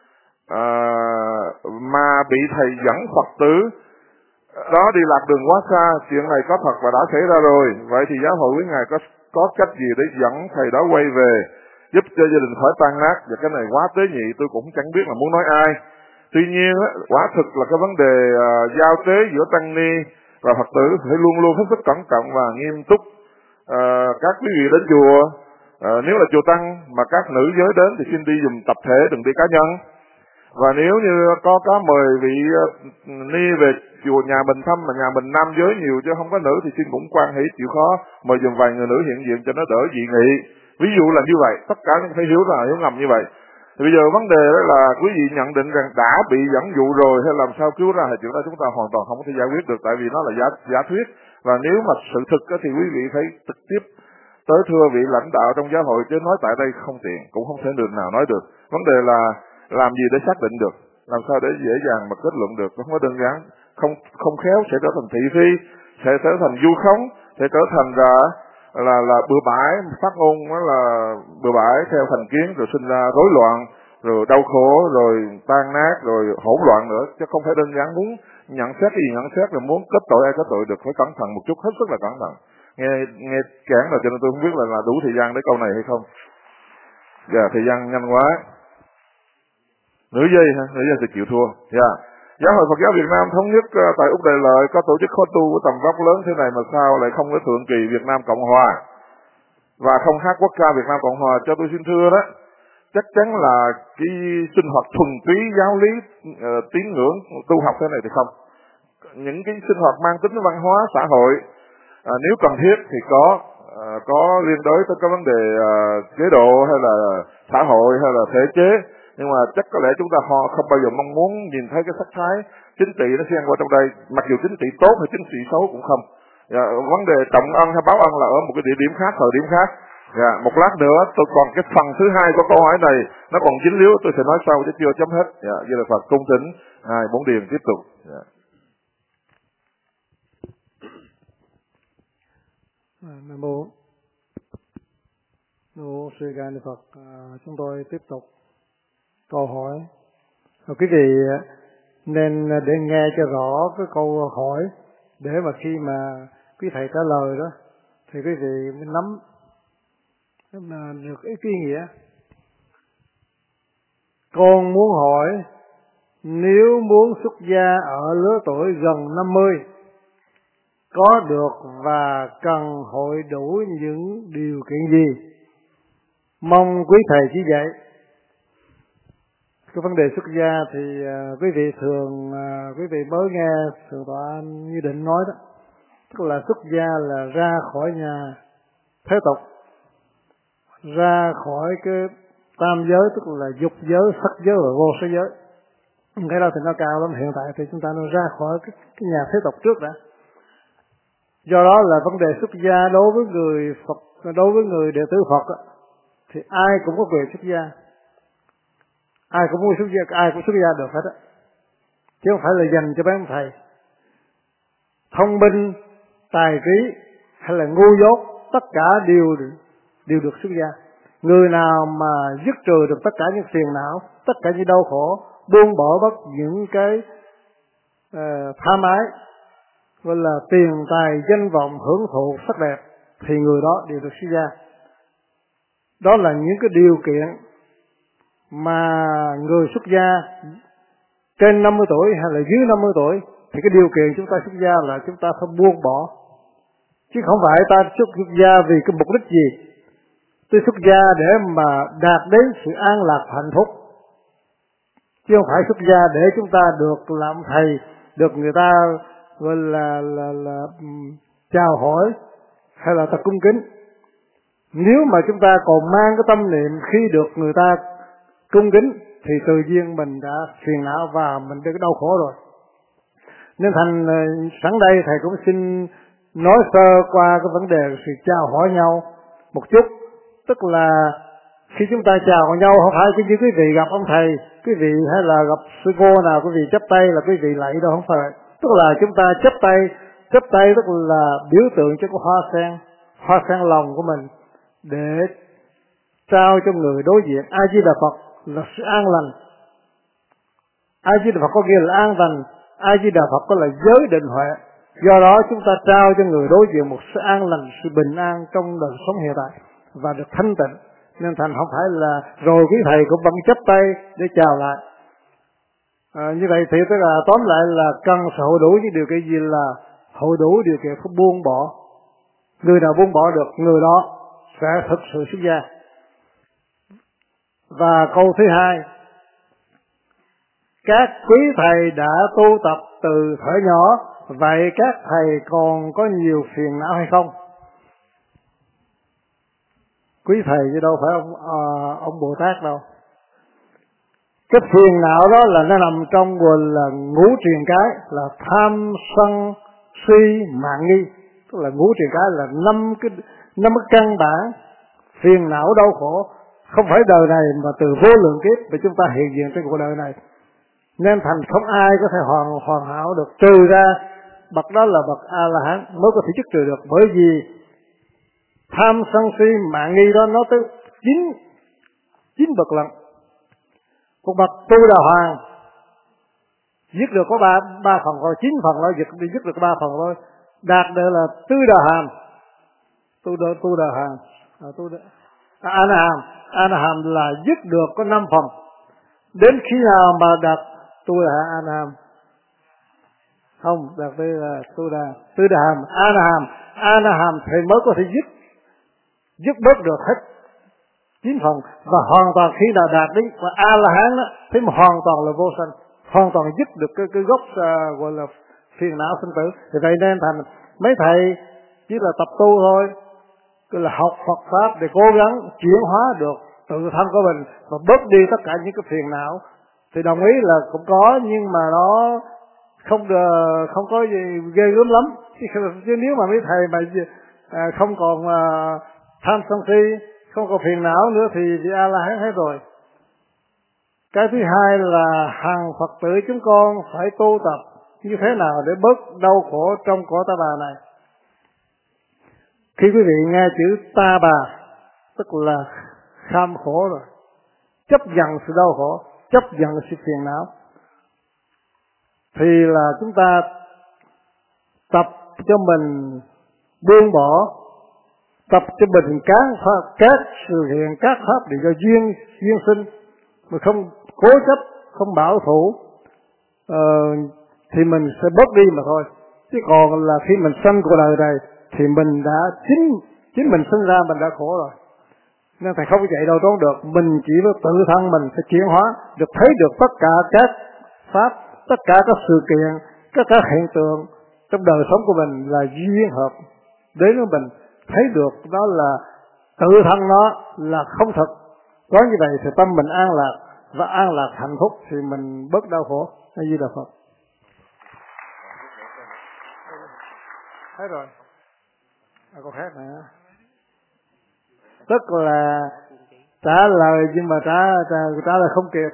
mà bị thầy dẫn Phật tử đó đi lạc đường quá xa, chuyện này có thật và đã xảy ra rồi. Vậy thì giáo hội quý ngài có cách gì để dẫn thầy đó quay về, giúp cho gia đình khỏi tan nát? Và cái này quá tế nhị, tôi cũng chẳng biết là muốn nói ai. Tuy nhiên quả thực là cái vấn đề giao tế giữa tăng ni và Phật tử phải luôn luôn hết sức cẩn trọng và nghiêm túc. Các quý vị đến chùa, nếu là chùa tăng mà các nữ giới đến thì xin đi dùng tập thể, đừng đi cá nhân. Và nếu như có mời vị ni về chùa nhà mình thăm mà nhà mình nam giới nhiều chứ không có nữ thì xin cũng quan hỷ chịu khó mời dùm vài người nữ hiện diện cho nó đỡ dị nghị. Ví dụ là như vậy, tất cả những phải hiểu là hiểu ngầm như vậy. Thì bây giờ vấn đề đó là quý vị nhận định rằng đã bị dẫn dụ rồi hay làm sao cứu ra, thì chuyện đó chúng ta hoàn toàn không có thể giải quyết được, tại vì nó là giả thuyết. Và nếu mà sự thực thì quý vị phải trực tiếp tới thưa vị lãnh đạo trong giáo hội, chứ nói tại đây không tiện, cũng không thể được nào nói được. Vấn đề là làm gì để xác định được, làm sao để dễ dàng mà kết luận được, không có đơn giản. Không khéo sẽ trở thành thị phi, sẽ trở thành vu khống, sẽ trở thành là bừa bãi, phát ngôn đó là bừa bãi theo thành kiến, rồi sinh ra rối loạn, rồi đau khổ, rồi tan nát, rồi hỗn loạn nữa. Chứ không phải đơn giản muốn nhận xét gì nhận xét, rồi muốn kết tội ai kết tội được, phải cẩn thận một chút, hết sức là cẩn thận. Nghe kẽn rồi cho nên tôi không biết là đủ thời gian để câu này hay không. Thời gian nhanh quá. Nửa giây thì chịu thua. Giáo hội Phật giáo Việt Nam Thống Nhất tại Úc Đại Lợi có tổ chức khóa tu của tầm vóc lớn thế này mà sao lại không có thượng kỳ Việt Nam Cộng Hòa và không hát quốc ca Việt Nam Cộng Hòa? Cho tôi xin thưa đó, chắc chắn là cái sinh hoạt thuần túy giáo lý tín ngưỡng tu học thế này thì không. Những cái sinh hoạt mang tính văn hóa xã hội nếu cần thiết thì có liên đối tới cái vấn đề chế độ hay là xã hội hay là thể chế. Nhưng mà chắc có lẽ chúng ta không bao giờ mong muốn nhìn thấy cái sắc thái chính trị nó xen qua trong đây, mặc dù chính trị tốt hay chính trị xấu cũng không. Vấn đề trọng ân hay báo ân là ở một cái địa điểm khác, thời điểm khác. Một lát nữa tôi còn cái phần thứ 2 của câu hỏi này nó còn dính líu, tôi sẽ nói sau chứ chưa chấm hết. Như là Phật cung thỉnh ngài Bổn Điền tiếp tục. Nam mô Sư Ca Ni Phật. Chúng tôi tiếp tục câu hỏi. Quý vị nên để nghe cho rõ cái câu hỏi, để mà khi mà quý thầy trả lời đó thì quý vị mới nắm được ý nghĩa. con muốn hỏi, nếu muốn xuất gia ở lứa tuổi gần 50 có được và cần hội đủ những điều kiện gì? Mong quý thầy chỉ dạy. Cái vấn đề xuất gia thì quý vị quý vị mới nghe Thượng tọa Như Định nói đó, tức là xuất gia là ra khỏi nhà thế tục, ra khỏi cái tam giới, tức là dục giới, sắc giới và vô sở giới. Cái đó thì nó cao lắm, hiện tại thì chúng ta nó ra khỏi cái nhà thế tục trước đã. Do đó là vấn đề xuất gia đối với người Phật, đối với người đệ tử Phật đó, thì ai cũng có quyền xuất gia, ai cũng muốn xuất gia, ai cũng xuất gia được hết á, chứ không phải là dành cho mấy ông thầy. Thông minh, tài trí hay là ngu dốt, tất cả đều được xuất gia. Người nào mà dứt trừ được tất cả những phiền não, tất cả những đau khổ, buông bỏ bất những cái tham ái, gọi là tiền tài danh vọng hưởng thụ sắc đẹp, thì người đó đều được xuất gia. Đó là những cái điều kiện mà người xuất gia trên 50 tuổi hay là dưới 50 tuổi thì cái điều kiện chúng ta xuất gia là chúng ta phải buông bỏ, chứ không phải ta xuất gia vì cái mục đích gì. Tôi xuất gia để mà đạt đến sự an lạc hạnh phúc, chứ không phải xuất gia để chúng ta được làm thầy, được người ta gọi là chào hỏi hay là ta cung kính. Nếu mà chúng ta còn mang cái tâm niệm khi được người ta cung kính thì tự nhiên mình đã phiền não và mình đã đau khổ rồi. Nên thành sẵn đây thầy cũng xin nói sơ qua cái vấn đề sự chào hỏi nhau một chút. Tức là khi chúng ta chào nhau không phải như quý vị gặp ông thầy, quý vị hay là gặp sư cô nào quý vị chắp tay là quý vị lạy đâu, không phải. Tức là chúng ta chắp tay tức là biểu tượng cho cái hoa sen lòng của mình để trao cho người đối diện. A Di Đà Phật là sự an lành, A Di Đà Phật có nghĩa là an lành, A Di Đà Phật có là giới định huệ. Do đó chúng ta trao cho người đối diện một sự an lành, sự bình an trong đời sống hiện tại và được thanh tịnh. Nên thành không phải là rồi quý thầy cũng vẫn chắp tay để chào lại. Như vậy thì tức là tóm lại là cần sự hội đủ những điều kiện gì, là hội đủ điều kiện phải buông bỏ. Người nào buông bỏ được, người đó sẽ thực sự xuất gia. Và câu thứ hai, các quý thầy đã tu tập từ thuở nhỏ, vậy các thầy còn có nhiều phiền não hay không? Quý thầy chứ đâu phải ông Bồ Tát đâu. Cái phiền não đó là nó nằm trong nguồn là ngũ triền cái, là tham sân si mạng nghi. Tức là ngũ triền cái là năm cái căn bản phiền não đau khổ, không phải đời này mà từ vô lượng kiếp mà chúng ta hiện diện trên cuộc đời này. Nên thành không ai có thể hoàn hảo được, trừ ra bậc đó là bậc A La Hán mới có thể dứt trừ được. Bởi vì tham sân si mạng nghi đó nó tới chín bậc lần. Một bậc Tu Đà Hoàng dứt được có ba phần thôi, 9 phần thôi, dứt được 3 phần thôi. Đạt được là Tứ Đà Hàm, Tu Đà Hàm, A Na Hàm là dứt được có 5 phần. Đến khi nào mà đạt Tu Đà A Na Hàm? Không, đạt đây là Tứ Đà Hàm, A Na Hàm thì mới có thể dứt bớt được hết 9 phần, và hoàn toàn khi nào đạt đến và A La Hán đó thì mà hoàn toàn là vô sanh, hoàn toàn dứt được cái gốc gọi là phiền não sinh tử. Thì vậy nên thành mấy thầy chỉ là tập tu thôi, cứ là học Phật pháp để cố gắng chuyển hóa được tự thân của mình và bớt đi tất cả những cái phiền não. Thì đồng ý là cũng có, nhưng mà nó không có gì ghê gớm lắm. Chứ nếu mà mấy thầy mà không còn tham sân si, không còn phiền não nữa thì A La Hán hết rồi. Cái thứ hai là hàng Phật tử chúng con phải tu tập như thế nào để bớt đau khổ trong cõi ta bà này. Khi quý vị nghe chữ ta bà, tức là kham khổ rồi, chấp nhận sự đau khổ, chấp nhận sự phiền não, thì là chúng ta tập cho mình buông bỏ, tập cho mình các sự hiện, các pháp để cho duyên sinh, mình không cố chấp, không bảo thủ, thì mình sẽ bớt đi mà thôi. Chứ còn là khi mình sanh cuộc đời này thì mình đã chính mình sinh ra mình đã khổ rồi. Nên thầy không có chạy đâu trốn được. Mình chỉ có tự thân mình sẽ chuyển hóa, được thấy được tất cả các pháp, tất cả các sự kiện, tất cả hiện tượng trong đời sống của mình là duyên hợp đến với mình, thấy được đó là tự thân nó là không thật. Có như vậy thì tâm mình an lạc, và an lạc hạnh phúc thì mình bớt đau khổ. A Di Đà Phật. Thấy rồi. Câu khác nữa. Tức là trả lời nhưng mà trả lời không kịp.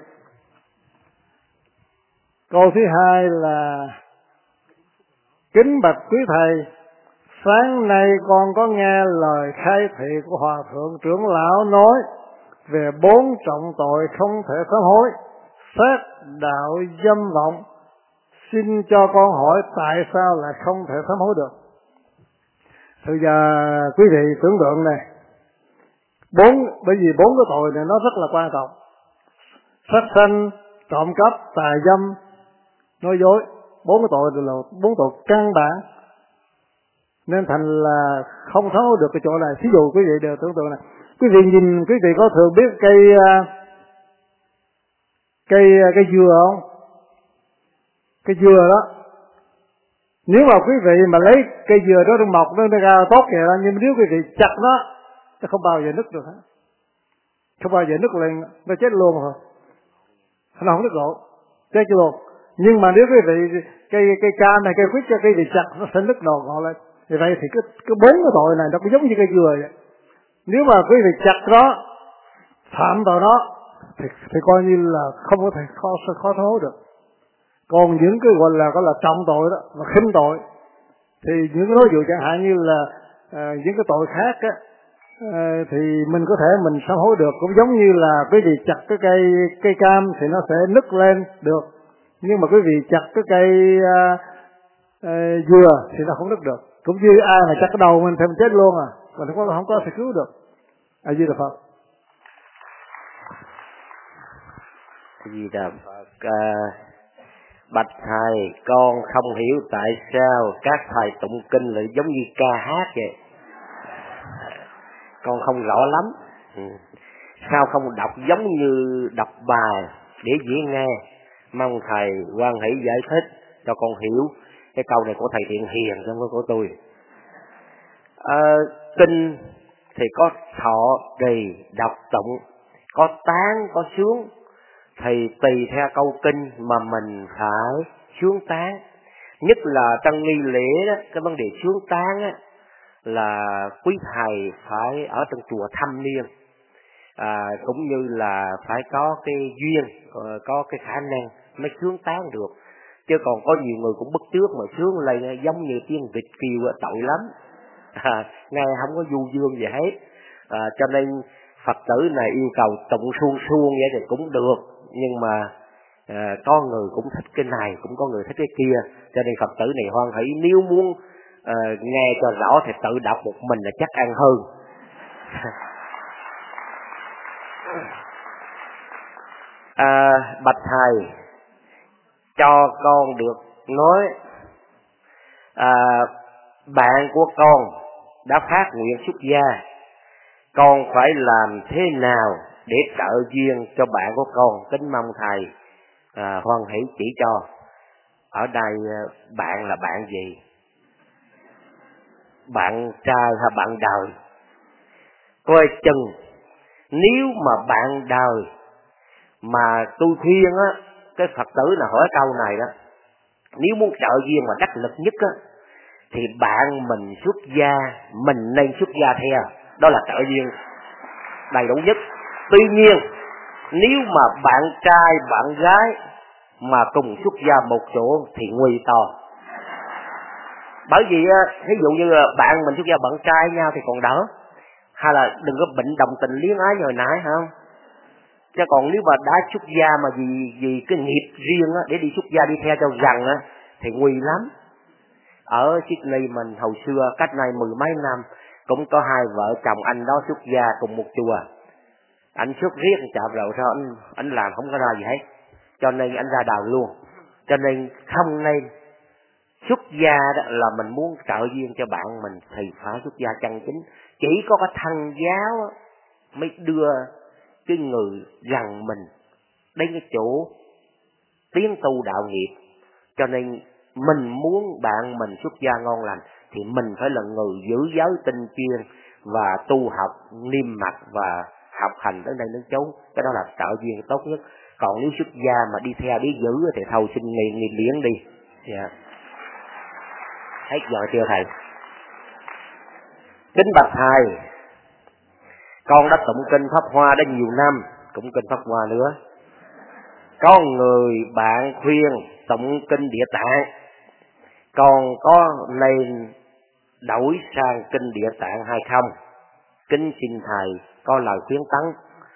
Câu thứ hai là: kính bạch quý thầy, sáng nay con có nghe lời khai thị của Hòa Thượng trưởng lão nói về 4 trọng tội không thể sám hối: sát, đạo, dâm vọng. Xin cho con hỏi tại sao lại không thể sám hối được? Bây giờ quý vị tưởng tượng này, bởi vì 4 cái tội này nó rất là quan trọng: sát sanh, trộm cắp, tà dâm, nói dối. 4 cái tội là 4 tội căn bản, nên thành là không sám hối được cái chỗ này. Ví dụ quý vị đều tưởng tượng này, quý vị nhìn, quý vị có thường biết cây dừa không? Cây dừa đó, nếu mà quý vị mà lấy cây dừa đó trong mọc nó ra tốt kìa, nhưng nếu quý vị chặt nó không bao giờ nứt được hết, không bao giờ nứt lên, nó chết luôn rồi, nó không nứt nổi, chết luôn. Nhưng mà nếu quý vị cây cam này, cây quýt cho quý vị chặt nó sẽ nứt đòn ngọn lên. Vì vậy thì cái 4 cái tội này nó cũng giống như cây dừa vậy. Nếu mà quý vị chặt nó, phạm vào nó thì coi như là không có thể khó thấu được. Còn những cái gọi là trọng tội đó, là khinh tội, thì những cái ví dụ chẳng hạn như là những cái tội khác á, thì mình có thể mình sám hối được. Cũng giống như là quý vị chặt cái cây cam thì nó sẽ nứt lên được, nhưng mà quý vị chặt cái cây dừa thì nó không nứt được. Cũng như ai mà chặt cái đầu mình thì mình chết luôn à, mình không có thể cứu được. A Di Đà Phật. A Di Đà Phật. Bạch thầy, con không hiểu tại sao các thầy tụng kinh lại giống như ca hát vậy. Con không rõ lắm. Sao không đọc giống như đọc bài để dễ nghe? Mong thầy hoan hỷ giải thích cho con hiểu cái câu này của thầy Thiện Hiền, không có của tôi. Kinh thì có thọ trì đọc tụng, có tán có sướng, thì tùy theo câu kinh mà mình phải sướng tán. Nhất là trong nghi lễ đó, cái vấn đề sướng tán á, là quý thầy phải ở trong chùa thâm niên, cũng như là phải có cái duyên, có cái khả năng mới sướng tán được. Chứ còn có nhiều người cũng bắt chước mà sướng lên giống như tiếng vịt kêu, tội lắm. Nghe không có du dương gì hết. Cho nên Phật tử này yêu cầu tụng suông suông vậy thì cũng được, nhưng mà có người cũng thích cái này, cũng có người thích cái kia. Cho nên Phật tử này hoan hỷ, nếu muốn nghe cho rõ thì tự đọc một mình là chắc ăn hơn. Bạch thầy, cho con được nói, bạn của con đã phát nguyện xuất gia, con phải làm thế nào để trợ duyên cho bạn của con? Kính mong thầy hoan hỷ chỉ cho. Ở đây bạn là bạn gì? Bạn trai hay bạn đời? Coi chừng nếu mà bạn đời mà tôi khuyên á, cái Phật tử nào hỏi câu này đó, nếu muốn trợ duyên mà đắc lực nhất á, thì bạn mình xuất gia, mình nên xuất gia theo, đó là trợ duyên đầy đủ nhất. Tuy nhiên nếu mà bạn trai bạn gái mà cùng xuất gia một chỗ thì nguy to. Bởi vì ví dụ như bạn mình xuất gia bạn trai nhau thì còn đỡ, hay là đừng có bệnh đồng tình luyến ái nhồi nãi, không? Chứ còn nếu mà đã xuất gia mà vì cái nghiệp riêng á, để đi xuất gia đi theo cho gần á, thì nguy lắm. Ở Sydney mình hồi xưa cách nay 10 mấy năm cũng có 2 vợ chồng anh đó xuất gia cùng một chùa. Anh xuất riết chạm rồi sao anh làm không có ra gì hết, cho nên anh ra đào luôn. Cho nên không nên xuất gia đó là mình muốn trợ duyên cho bạn mình thì phải xuất gia chân chính. Chỉ có cái thân giáo mới đưa cái người gần mình đến cái chỗ tiến tu đạo nghiệp. Cho nên mình muốn bạn mình xuất gia ngon lành thì mình phải là người giữ giới tinh chuyên và tu học niêm mật và học hành tới đây đến chốn. Cái đó là trợ duyên tốt nhất. Còn nếu xuất gia mà đi theo đi giữ thì thôi xin nghỉ biển đi. Yeah. Hết giờ chưa thầy? Kính bạch thầy, con đã tụng kinh Pháp Hoa đã nhiều năm, cũng kinh Pháp Hoa nữa. Có người bạn khuyên tụng kinh Địa Tạng, con có nên đổi sang kinh Địa Tạng hay không? Kính xin thầy có lời khuyến tấn.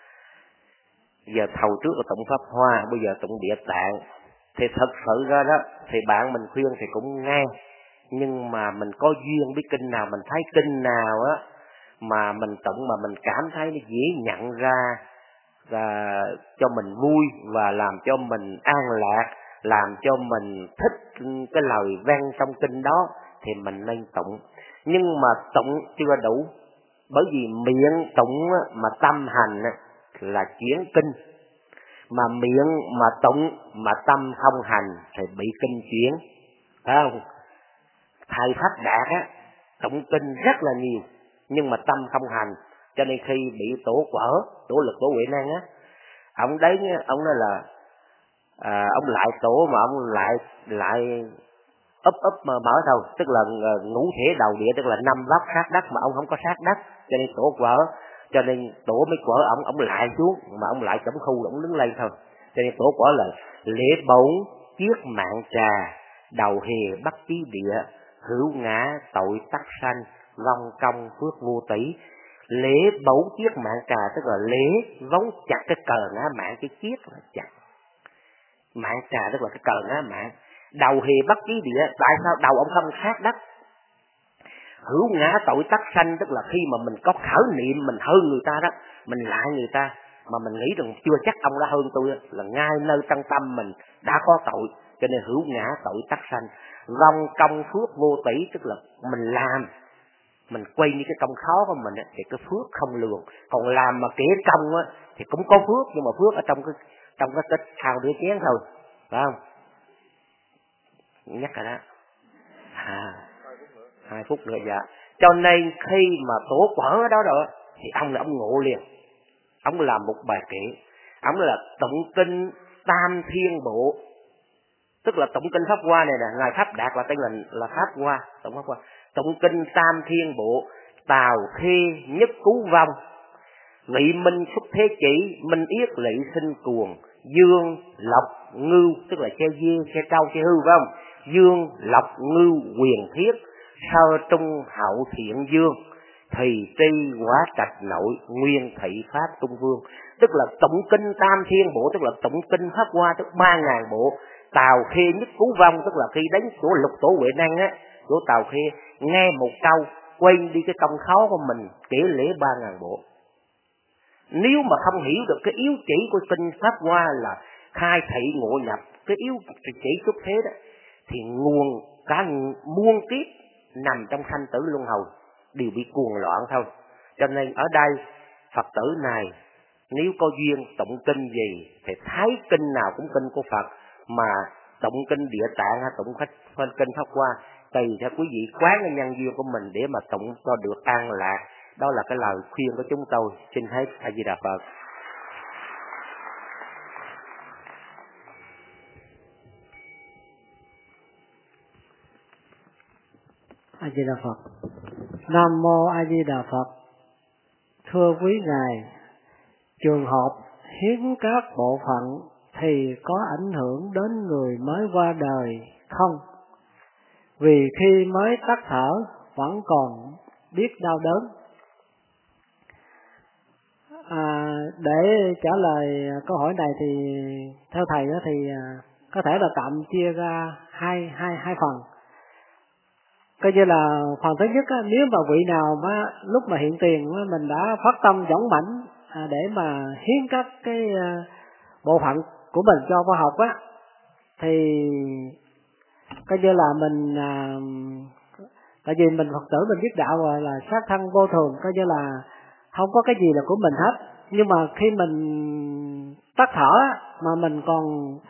Giờ thầu trước là tụng Pháp Hoa, bây giờ tụng Địa Tạng. Thì thật sự ra đó, thì bạn mình khuyên thì cũng nghe. Nhưng mà mình có duyên biết kinh nào, mình thấy kinh nào á mà mình tụng mà mình cảm thấy nó dễ nhận ra và cho mình vui và làm cho mình an lạc, làm cho mình thích cái lời văn trong kinh đó thì mình nên tụng. Nhưng mà tụng chưa đủ, bởi vì miệng tụng mà tâm hành là chuyển kinh, mà miệng mà tụng mà tâm không hành thì bị kinh chuyển, phải không? Thầy Pháp Đạt á tụng kinh rất là nhiều nhưng mà tâm không hành, cho nên khi bị tổ quở, tổ lực, tổ huệ năng á, ông đấy ông nói là ông lại tổ mà ông lại ấp mà mở thôi, tức là ngũ thể đầu địa, tức là 5 vóc sát đất mà ông không có sát đất, cho nên tổ quở, cho nên tổ mới quở ông lại xuống, mà ông lại chống khu ông đứng lên thôi, cho nên tổ quở là lễ bổn chiết mạng trà, đầu hề bắt chí địa, hữu ngã tội tắc sanh, vong công phước vô tỷ. Lễ bấu chiết mạng trà tức là lễ vóng chặt cái cờ ngã mạng, cái chiết là chặt mạng trà tức là cái cờ ngã mạng. Đầu hề bắt chí địa, tại sao đầu ông không sát đất? Hữu ngã tội tắc sanh tức là khi mà mình có khởi niệm mình hơn người ta đó, mình lại người ta mà mình nghĩ rằng chưa chắc ông đã hơn tôi, là ngay nơi trong tâm mình đã có tội, cho nên hữu ngã tội tắc sanh. Vong công phước vô tỷ tức là mình làm, mình quay như cái công khó của mình thì cái phước không lường, còn làm mà kể công á thì cũng có phước, nhưng mà phước ở trong cái tích khao đĩa chén thôi, phải không? Nhắc rồi đó. 2 phút nữa dạ. Cho nên khi mà tổ quở đó rồi thì ông ngộ liền, ông làm một bài kệ, ông là tụng kinh Tam Thiên Bộ, tức là tụng kinh Pháp Hoa này nè, ngài Pháp Đạt là tên là Pháp Hoa, tụng Pháp Hoa, tụng kinh Tam Thiên Bộ, tào khê nhất cứu vong, vị minh xuất thế chỉ, minh yết lỵ sinh cuồng, dương lộc ngưu tức là che dê, che trâu, che hư, phải không? Dương lộc ngưu quyền thiết, sơ trung hậu thiện dương, thì tri quả trạch nội, nguyên thị pháp tung vương. Tức là tụng kinh Tam Thiên Bộ, tức là tụng kinh Pháp Hoa, tức 3.000 bộ. Tào khê nhất cứu vong tức là khi đến chỗ lục tổ huệ năng á, chỗ tào khê nghe một câu quên đi cái công khó của mình, kể lễ 3.000 bộ. Nếu mà không hiểu được cái yếu chỉ của kinh Pháp Hoa là khai thị ngộ nhập, cái yếu chỉ xuất thế đó, thì nguồn cả muôn kiếp nằm trong sanh tử luân hồi đều bị cuồng loạn thôi. Cho nên ở đây Phật tử này nếu có duyên tụng kinh gì thì thấy kinh nào cũng kinh của Phật, mà tụng kinh Địa Tạng hay tụng kinh Pháp Hoa tùy theo quý vị quán cái nhân duyên của mình để mà tụng cho được an lạc. Đó là cái lời khuyên của chúng tôi. Xin hết. A Di Đà Phật. A Di Đà Phật. Nam mô A Di Đà Phật. Thưa quý ngài, trường hợp hiến các bộ phận thì có ảnh hưởng đến người mới qua đời không? Vì khi mới tắt thở vẫn còn biết đau đớn. Để trả lời câu hỏi này thì theo thầy đó thì có thể là tạm chia ra hai phần. Coi như là phần thứ nhất á, nếu mà vị nào mà lúc mà hiện tiền mình đã phát tâm dũng mãnh để mà hiến các cái bộ phận của mình cho khoa học á, thì coi như là mình tại vì mình Phật tử mình biết đạo rồi là sát thân vô thường, coi như là không có cái gì là của mình hết. Nhưng mà khi mình tắt thở mà mình còn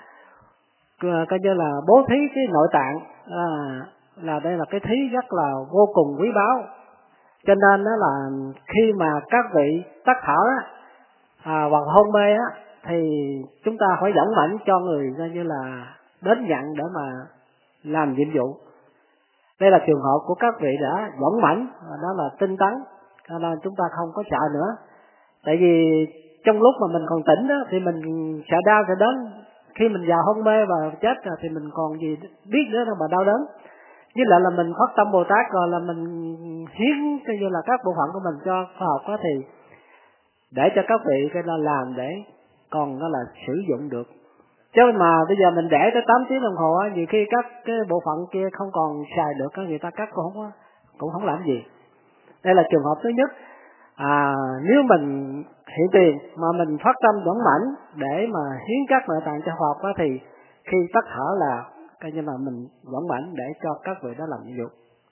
coi như là bố thí cái nội tạng là đây là cái thí rất là vô cùng quý báu. Cho nên đó là khi mà các vị tắt thở hoặc hôn mê á, thì chúng ta phải dẫn mảnh cho người coi như là đến nhận để mà làm nhiệm vụ. Đây là trường hợp của các vị đã dẫn mảnh, đó là tinh tấn, cho nên chúng ta không có sợ nữa. Tại vì trong lúc mà mình còn tỉnh đó, thì mình sợ đau sẽ đến, khi mình vào hôn mê và chết rồi thì mình còn gì biết nữa đâu mà đau đớn. Với lại là mình phát tâm Bồ Tát rồi là mình hiến coi như là các bộ phận của mình cho khoa học đó, thì để cho các vị cái là làm để còn nó là sử dụng được. Chứ mà bây giờ mình để tới 8 tiếng đồng hồ á, nhiều khi các cái bộ phận kia không còn xài được, người ta cắt cũng không làm gì. Đây là trường hợp thứ nhất. Nếu mình hiện tiền mà mình phát tâm dẫn mảnh để mà hiến các nội tạng cho khoa học á, thì khi tắt thở là coi như là mình dẫn mảnh để cho các vị đó làm nhiệm vụ.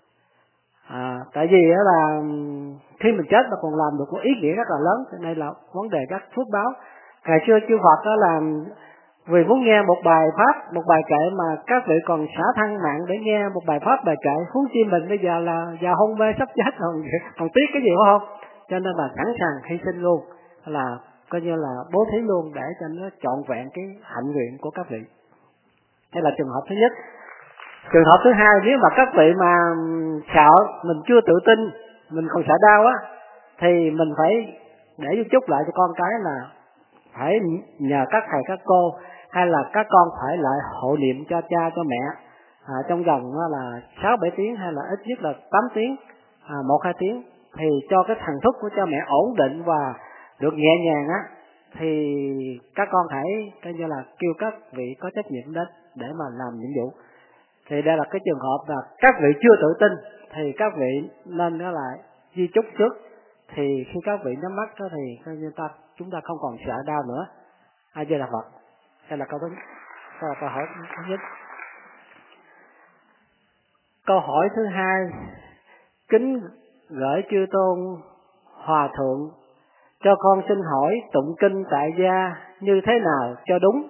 Tại vì đó là khi mình chết mà còn làm được một ý nghĩa rất là lớn, cho nên là vấn đề các phước báo. Ngày xưa chư Phật đó là vì muốn nghe một bài pháp, một bài kệ mà các vị còn xả thân mạng để nghe một bài pháp, bài kệ, huống chi mình bây giờ là vào hôn mê sắp chết rồi, còn tiếc cái gì không? Cho nên là sẵn sàng hy sinh luôn, là coi như là bố thí luôn để cho nó trọn vẹn cái hạnh nguyện của các vị. Đây là trường hợp thứ nhất. Trường hợp thứ hai, nếu mà các vị mà sợ, mình chưa tự tin, mình còn sợ đau á, thì mình phải để chút lại cho con cái là phải nhờ các thầy các cô hay là các con phải lại hộ niệm cho cha cho mẹ trong vòng là 6-7 tiếng hay là ít nhất là 8 tiếng, 1-2 tiếng, thì cho cái thần thức của cha mẹ ổn định và được nhẹ nhàng á, thì các con hãy coi như là kêu các vị có trách nhiệm đến để mà làm nhiệm vụ. Thì đây là cái trường hợp là các vị chưa tự tin thì các vị nên đó là di chúc trước, thì khi các vị nhắm mắt đó thì coi như chúng ta không còn sợ đau nữa. A Di Đà Phật. Đây là câu hỏi thứ nhất. Câu hỏi thứ hai, kính gửi chư tôn hòa thượng, cho con xin hỏi tụng kinh tại gia như thế nào cho đúng?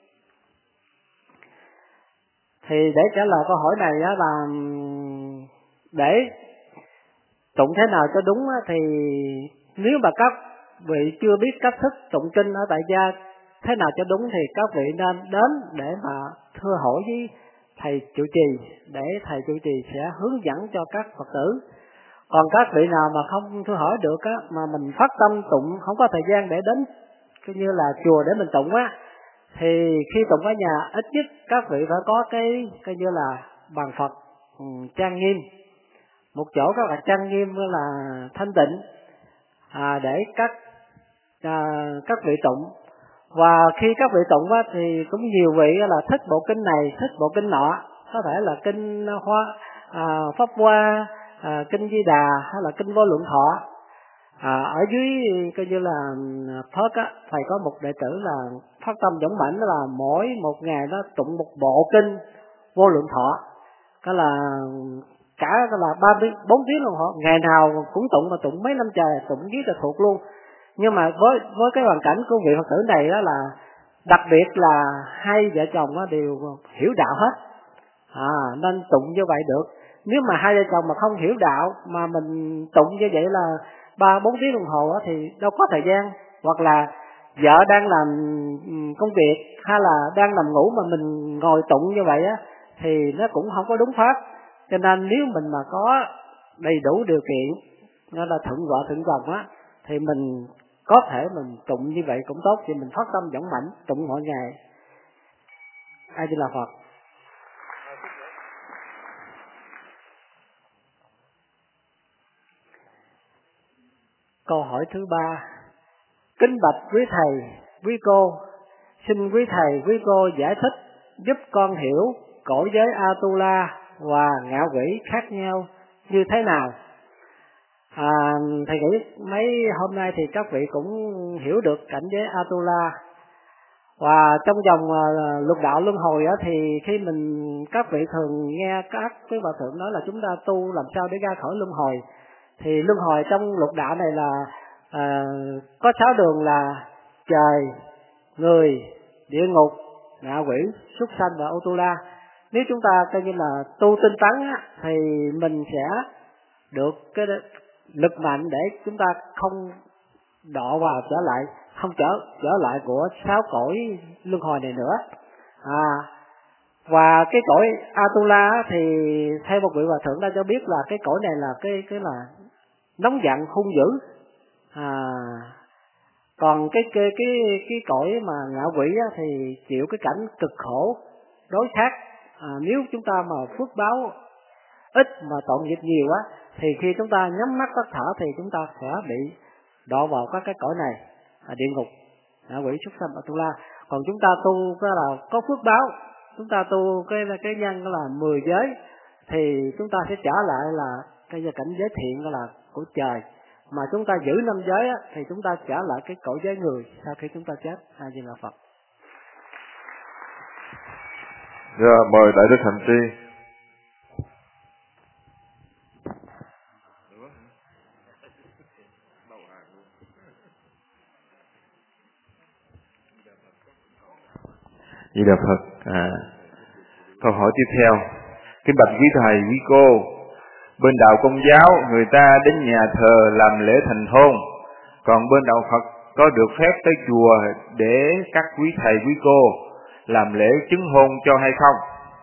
Thì để trả lời câu hỏi này là để tụng thế nào cho đúng thì nếu mà các vị chưa biết cách thức tụng kinh ở tại gia thế nào cho đúng thì các vị nên đến để mà thưa hỏi với thầy trụ trì, để thầy trụ trì sẽ hướng dẫn cho các Phật tử. Còn các vị nào mà không thưa hỏi được á, mà mình phát tâm tụng không có thời gian để đến coi như là chùa để mình tụng á, thì khi tụng ở nhà ít nhất các vị phải có cái coi như là bàn Phật trang nghiêm, một chỗ rất là trang nghiêm là thanh tịnh, để các vị tụng. Và khi các vị tụng á, thì cũng nhiều vị là thích bộ kinh này, thích bộ kinh nọ, có thể là kinh Pháp Hoa, kinh Di Đà hay là kinh Vô Lượng Thọ. Ở dưới coi như là Phật á, thầy có một đệ tử là phát tâm dũng mãnh, là mỗi một ngày nó tụng một bộ kinh Vô Lượng Thọ, đó là cả là 3-4 tiếng đồng hồ, ngày nào cũng tụng, mà tụng mấy năm trời, tụng viết là thuộc luôn. Nhưng mà với cái hoàn cảnh của vị Phật tử này đó là đặc biệt là hai vợ chồng đều hiểu đạo hết, nên tụng như vậy được. Nếu mà hai vợ chồng mà không hiểu đạo mà mình tụng như vậy là 3-4 tiếng đồng hồ thì đâu có thời gian, hoặc là vợ đang làm công việc hay là đang nằm ngủ mà mình ngồi tụng như vậy á, thì nó cũng không có đúng pháp. Cho nên nếu mình mà có đầy đủ điều kiện, nó là thuận vợ thuận chồng á, thì mình có thể mình tụng như vậy cũng tốt, thì mình phát tâm dũng mãnh tụng mỗi ngày. A Di Đà Phật. Câu hỏi thứ ba, kính bạch quý thầy, quý cô, xin quý thầy, quý cô giải thích giúp con hiểu cõi giới Atula và ngạ quỷ khác nhau như thế nào. Thầy nghĩ mấy hôm nay thì các vị cũng hiểu được cảnh giới Atula. Và trong dòng lục đạo luân hồi á, thì khi các vị thường nghe các quý bà thượng nói là chúng ta tu làm sao để ra khỏi luân hồi. Thì luân hồi trong lục đạo này là có 6 đường là trời, người, địa ngục, ngạ quỷ, súc sanh và Atula. Nếu chúng ta coi như là tu tinh tấn á, thì mình sẽ được cái lực mạnh để chúng ta không đọ vào trở lại, không trở lại của 6 cõi luân hồi này nữa. Và cái cõi Atula thì theo một vị hòa thượng đã cho biết là cái cõi này là cái là nóng giận hung dữ. Còn cái cõi mà ngạ quỷ á, thì chịu cái cảnh cực khổ đối khác. Nếu chúng ta mà phước báo ít mà tội nghiệp nhiều á, thì khi chúng ta nhắm mắt tắt thở thì chúng ta sẽ bị đọa vào các cái cõi này, địa ngục, ngạ quỷ, súc sanh, Atula. Còn chúng ta tu cái là có phước báo, chúng ta tu cái nhân là 10 giới, thì chúng ta sẽ trở lại là cái cảnh giới thiện là của trời. Mà chúng ta giữ 5 giới á, thì chúng ta trở lại cái cõi giới người sau khi chúng ta chết. A Di Đà Phật. Mời Đại Đức Hạnh Tri. Di Đà Phật. Câu hỏi tiếp theo. Kính bạch quý thầy, quý cô, bên đạo Công giáo người ta đến nhà thờ làm lễ thành hôn, còn bên đạo Phật có được phép tới chùa để các quý thầy quý cô làm lễ chứng hôn cho hay không?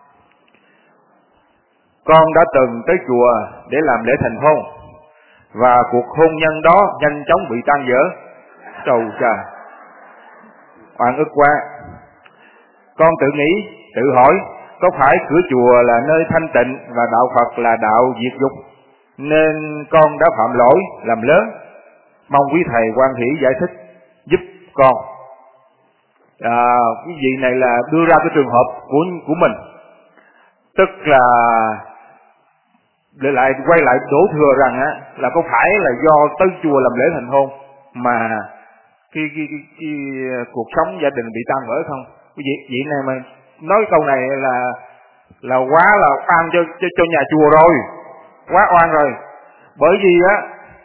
Con đã từng tới chùa để làm lễ thành hôn, và cuộc hôn nhân đó nhanh chóng bị tan vỡ. Trời trời, oan ức quá. Con tự nghĩ, tự hỏi, có phải cửa chùa là nơi thanh tịnh và đạo Phật là đạo diệt dục, nên con đã phạm lỗi làm lớn? Mong quý thầy quan hỷ giải thích giúp con. Cái gì này là đưa ra cái trường hợp của mình, tức là quay lại đổ thừa rằng á, là có phải là do tới chùa làm lễ thành hôn mà cái cuộc sống gia đình bị tan vỡ không? Cái vị này mà nói câu này là quá là oan cho nhà chùa rồi, quá oan rồi. Bởi vì á,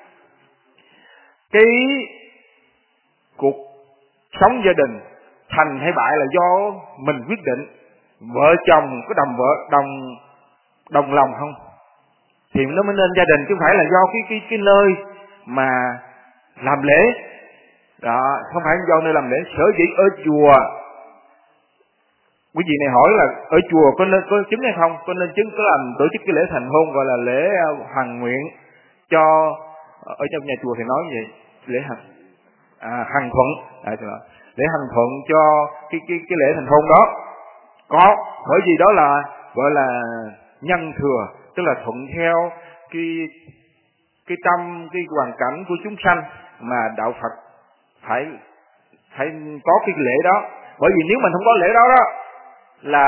cái cuộc sống gia đình thành hay bại là do mình quyết định. Vợ chồng có đồng lòng không thì nó mới nên gia đình, chứ không phải là do cái nơi mà làm lễ đó, không phải do nơi làm lễ. Sở dĩ ở chùa, quý vị này hỏi là ở chùa có chứng hay không, có nên chứng, có làm tổ chức cái lễ thành hôn gọi là lễ hoàn nguyện cho, ở trong nhà chùa thì nói như vậy, lễ hằng thuận, lễ hằng thuận cho cái lễ thành hôn đó có, bởi vì đó là gọi là nhân thừa, tức là thuận theo cái tâm, cái hoàn cảnh của chúng sanh mà đạo Phật phải có cái lễ đó. Bởi vì nếu mình không có lễ đó là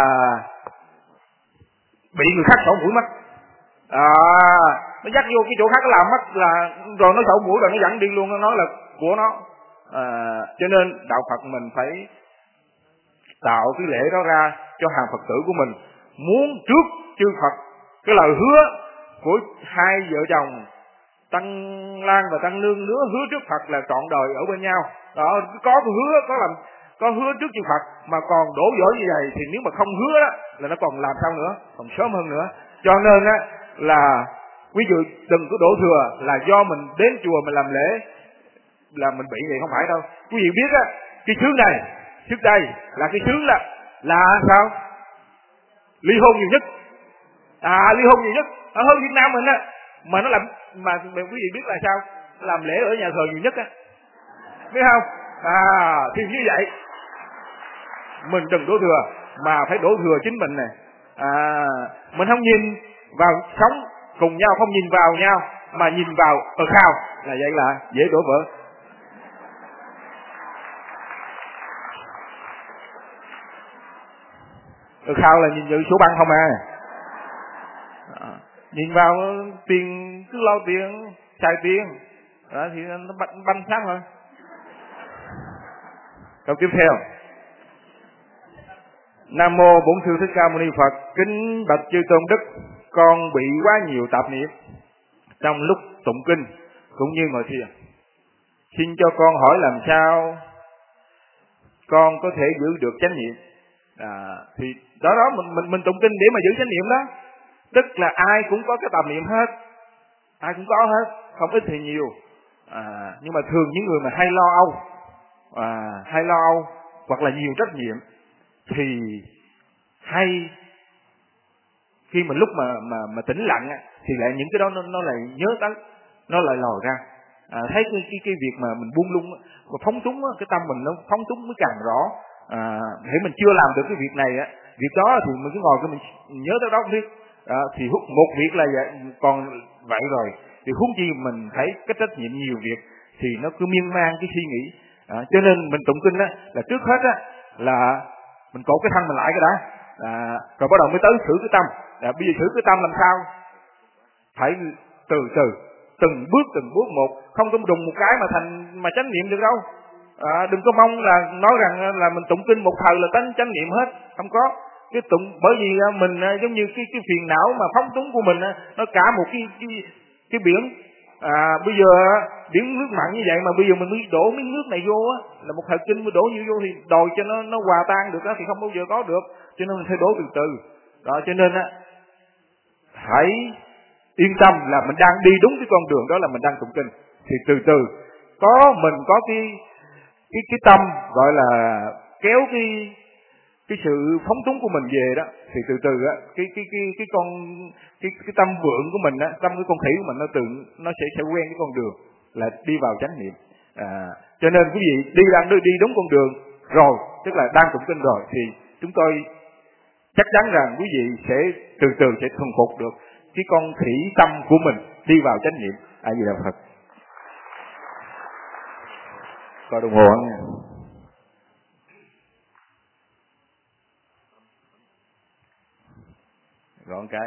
bị người khác sổ mũi mất. Nó dắt vô cái chỗ khác nó làm mất là rồi nó sổ mũi rồi nó dẫn đi luôn, nó nói là của nó. Cho nên đạo Phật mình phải tạo cái lễ đó ra cho hàng Phật tử của mình, muốn trước chư Phật cái lời hứa của hai vợ chồng Tăng Lan và Tăng Nương hứa trước Phật là trọn đời ở bên nhau. Đó, có hứa trước chư Phật mà còn đổ vỡ như vậy thì nếu mà không hứa đó là nó còn làm sao nữa, còn sớm hơn nữa. Cho nên á là quý vị đừng có đổ thừa là do mình đến chùa mình làm lễ là mình bị vậy, không phải đâu. Quý vị biết á, cái xứ này trước đây là cái xứ là sao? Ly hôn nhiều nhất. Ly hôn nhiều nhất ở hơn Việt Nam mình á, mà nó làm mà quý vị biết là sao? Làm lễ ở nhà thờ nhiều nhất á, biết không? Thì như vậy mình đừng đổ thừa mà phải đổ thừa chính mình này. Mình không nhìn vào sống cùng nhau, không nhìn vào nhau mà nhìn vào khao là vậy là dễ đổ vỡ. Khao là nhìn vào số băng không nhìn vào tiền cứ lo tiền xài tiền đó, thì nó banh sát thôi. Câu tiếp theo. Nam mô Bổn Sư Thích Ca Mâu Ni Phật. Kính bạch chư tôn đức, con bị quá nhiều tạp niệm trong lúc tụng kinh cũng như ngồi thiền. Xin cho con hỏi làm sao con có thể giữ được chánh niệm. Thì đó mình tụng kinh để mà giữ chánh niệm đó. Tức là ai cũng có cái tạp niệm hết, ai cũng có hết, không ít thì nhiều. Nhưng mà thường những người mà hay lo âu hoặc là nhiều trách nhiệm thì hay khi mà lúc mà tĩnh lặng thì lại những cái đó nó lại nhớ tới, nó lại lòi ra. Thấy cái việc mà mình buông lung và phóng túng cái tâm mình nó phóng túng mới càng rõ. Nếu mình chưa làm được cái việc này việc đó thì mình cứ ngồi cái mình nhớ tới đó không biết. Thì một việc là vậy, còn vậy rồi thì huống chi mình thấy cái trách nhiệm nhiều việc thì nó cứ miên man cái suy nghĩ. Cho nên mình tụng kinh là trước hết là mình cột cái thân mình lại cái đã, rồi bắt đầu mới tới xử cái tâm. Bây giờ xử cái tâm làm sao? Phải từ từ, từng bước một, không có đùng một cái mà chánh niệm được đâu. Đừng có mong là nói rằng là mình tụng kinh một thời là chánh niệm hết, không có. Cái tụng bởi vì mình giống như cái phiền não mà phóng túng của mình nó cả một cái biển. Bây giờ biển nước mặn như vậy mà bây giờ mình mới đổ miếng nước này vô là một thời kinh mới đổ nhiều vô thì đòi cho nó hòa tan được thì không bao giờ có được. Cho nên mình phải đổ từ từ. Đó, cho nên phải yên tâm là mình đang đi đúng cái con đường đó, là mình đang tụng kinh. Thì từ từ mình có cái tâm gọi là kéo cái sự phóng túng của mình về đó, thì từ từ cái tâm vượng của mình tâm cái con khỉ của mình nó sẽ quen cái con đường là đi vào chánh niệm. Cho nên quý vị đang đi đúng con đường rồi, tức là đang tụng kinh rồi, thì chúng tôi chắc chắn rằng quý vị sẽ từ từ sẽ thuần phục được cái con khỉ tâm của mình đi vào chánh niệm. A Di Đà Phật. Coi đồng hồ nha. Gọn cái.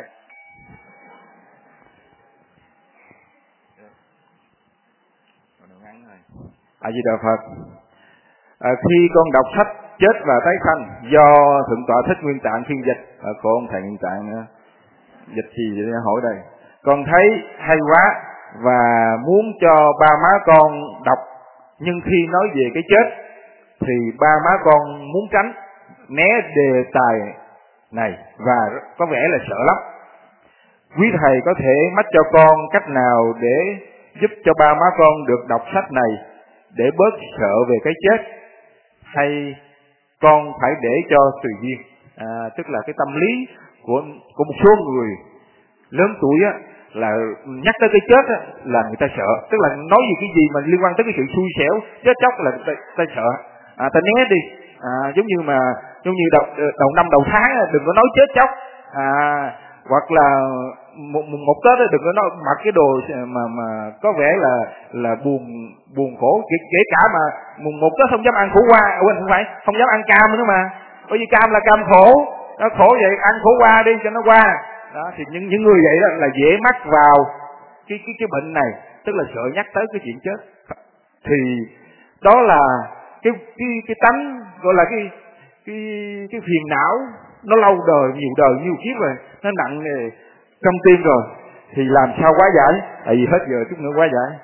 A Di Đà Phật. Khi con đọc sách Chết và Tái Sanh do Thượng tọa Thích Nguyên Tạng phiên dịch, của ông thầy Nguyên Tạng dịch gì để hỏi đây, con thấy hay quá và muốn cho ba má con đọc, nhưng khi nói về cái chết thì ba má con muốn tránh né đề tài này và có vẻ là sợ lắm. Quý thầy có thể mách cho con cách nào để giúp cho ba má con được đọc sách này để bớt sợ về cái chết, hay con phải để cho tùy duyên? Tức là cái tâm lý của một số người lớn tuổi là nhắc tới cái chết là người ta sợ, tức là nói gì cái gì mà liên quan tới cái sự xui xẻo chết chóc là ta sợ, ta né đi. Giống như đầu năm đầu tháng đừng có nói chết chóc, hoặc là một Tết đừng có nói mặc cái đồ mà có vẻ là buồn khổ, kể cả mà mùng 1 Tết không dám ăn khổ qua, không phải không dám ăn cam nữa mà, bởi vì cam là cam khổ, nó khổ vậy ăn khổ qua đi cho nó qua. Đó, thì những người vậy đó là dễ mắc vào cái bệnh này, tức là sợ nhắc tới cái chuyện chết. Thì đó là cái tánh gọi là cái phiền não, nó lâu đời nhiều kiếp rồi, nó nặng nề trong tim rồi, thì làm sao hóa giải? Tại vì hết giờ chút nữa hóa giải.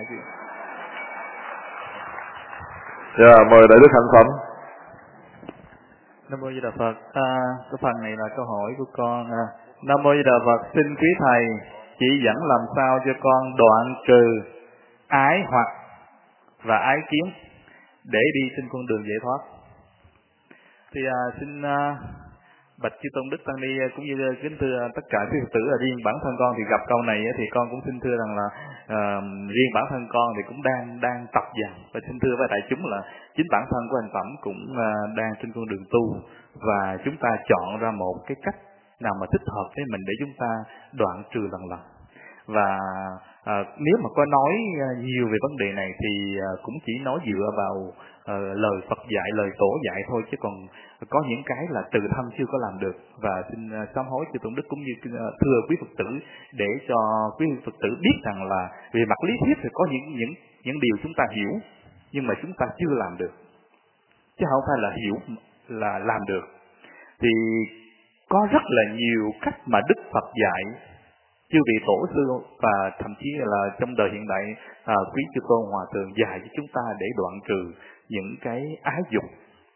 Mời đại đức Hạnh Phẩm. Nam mô Di Đà Phật. Cái phần này là câu hỏi của con. Nam mô Di Đà Phật, xin quý thầy chỉ dẫn làm sao cho con đoạn trừ ái hoặc và ái kiến để đi trên con đường giải thoát. Thì xin bạch chư tôn đức tăng ni cũng như kính thưa tất cả quý Phật tử, là riêng bản thân con thì gặp câu này thì con cũng xin thưa rằng là riêng bản thân con thì cũng đang tập dần, và xin thưa với đại chúng là chính bản thân của anh Phẩm cũng đang trên con đường tu, và chúng ta chọn ra một cái cách nào mà thích hợp với mình để chúng ta đoạn trừ lần. Và Nếu mà có nói nhiều về vấn đề này thì cũng chỉ nói dựa vào lời Phật dạy, lời Tổ dạy thôi, chứ còn có những cái là tự thân chưa có làm được. Và xin sám hối chư Tôn Đức cũng như thưa quý Phật tử để cho quý Phật tử biết rằng là về mặt lý thuyết thì có những điều chúng ta hiểu nhưng mà chúng ta chưa làm được, chứ không phải là hiểu là làm được. Thì có rất là nhiều cách mà Đức Phật dạy, chư vị tổ sư và thậm chí là trong đời hiện đại quý chư tôn hòa thượng dạy cho chúng ta để đoạn trừ những cái ái dục,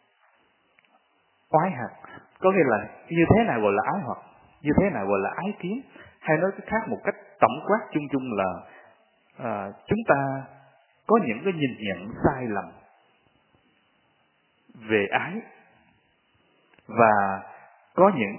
oái hạt. Có nghĩa là như thế nào gọi là ái hoặc, như thế nào gọi là ái kiến, hay nói cái khác một cách tổng quát chung chung là chúng ta có những cái nhìn nhận sai lầm về ái, và có những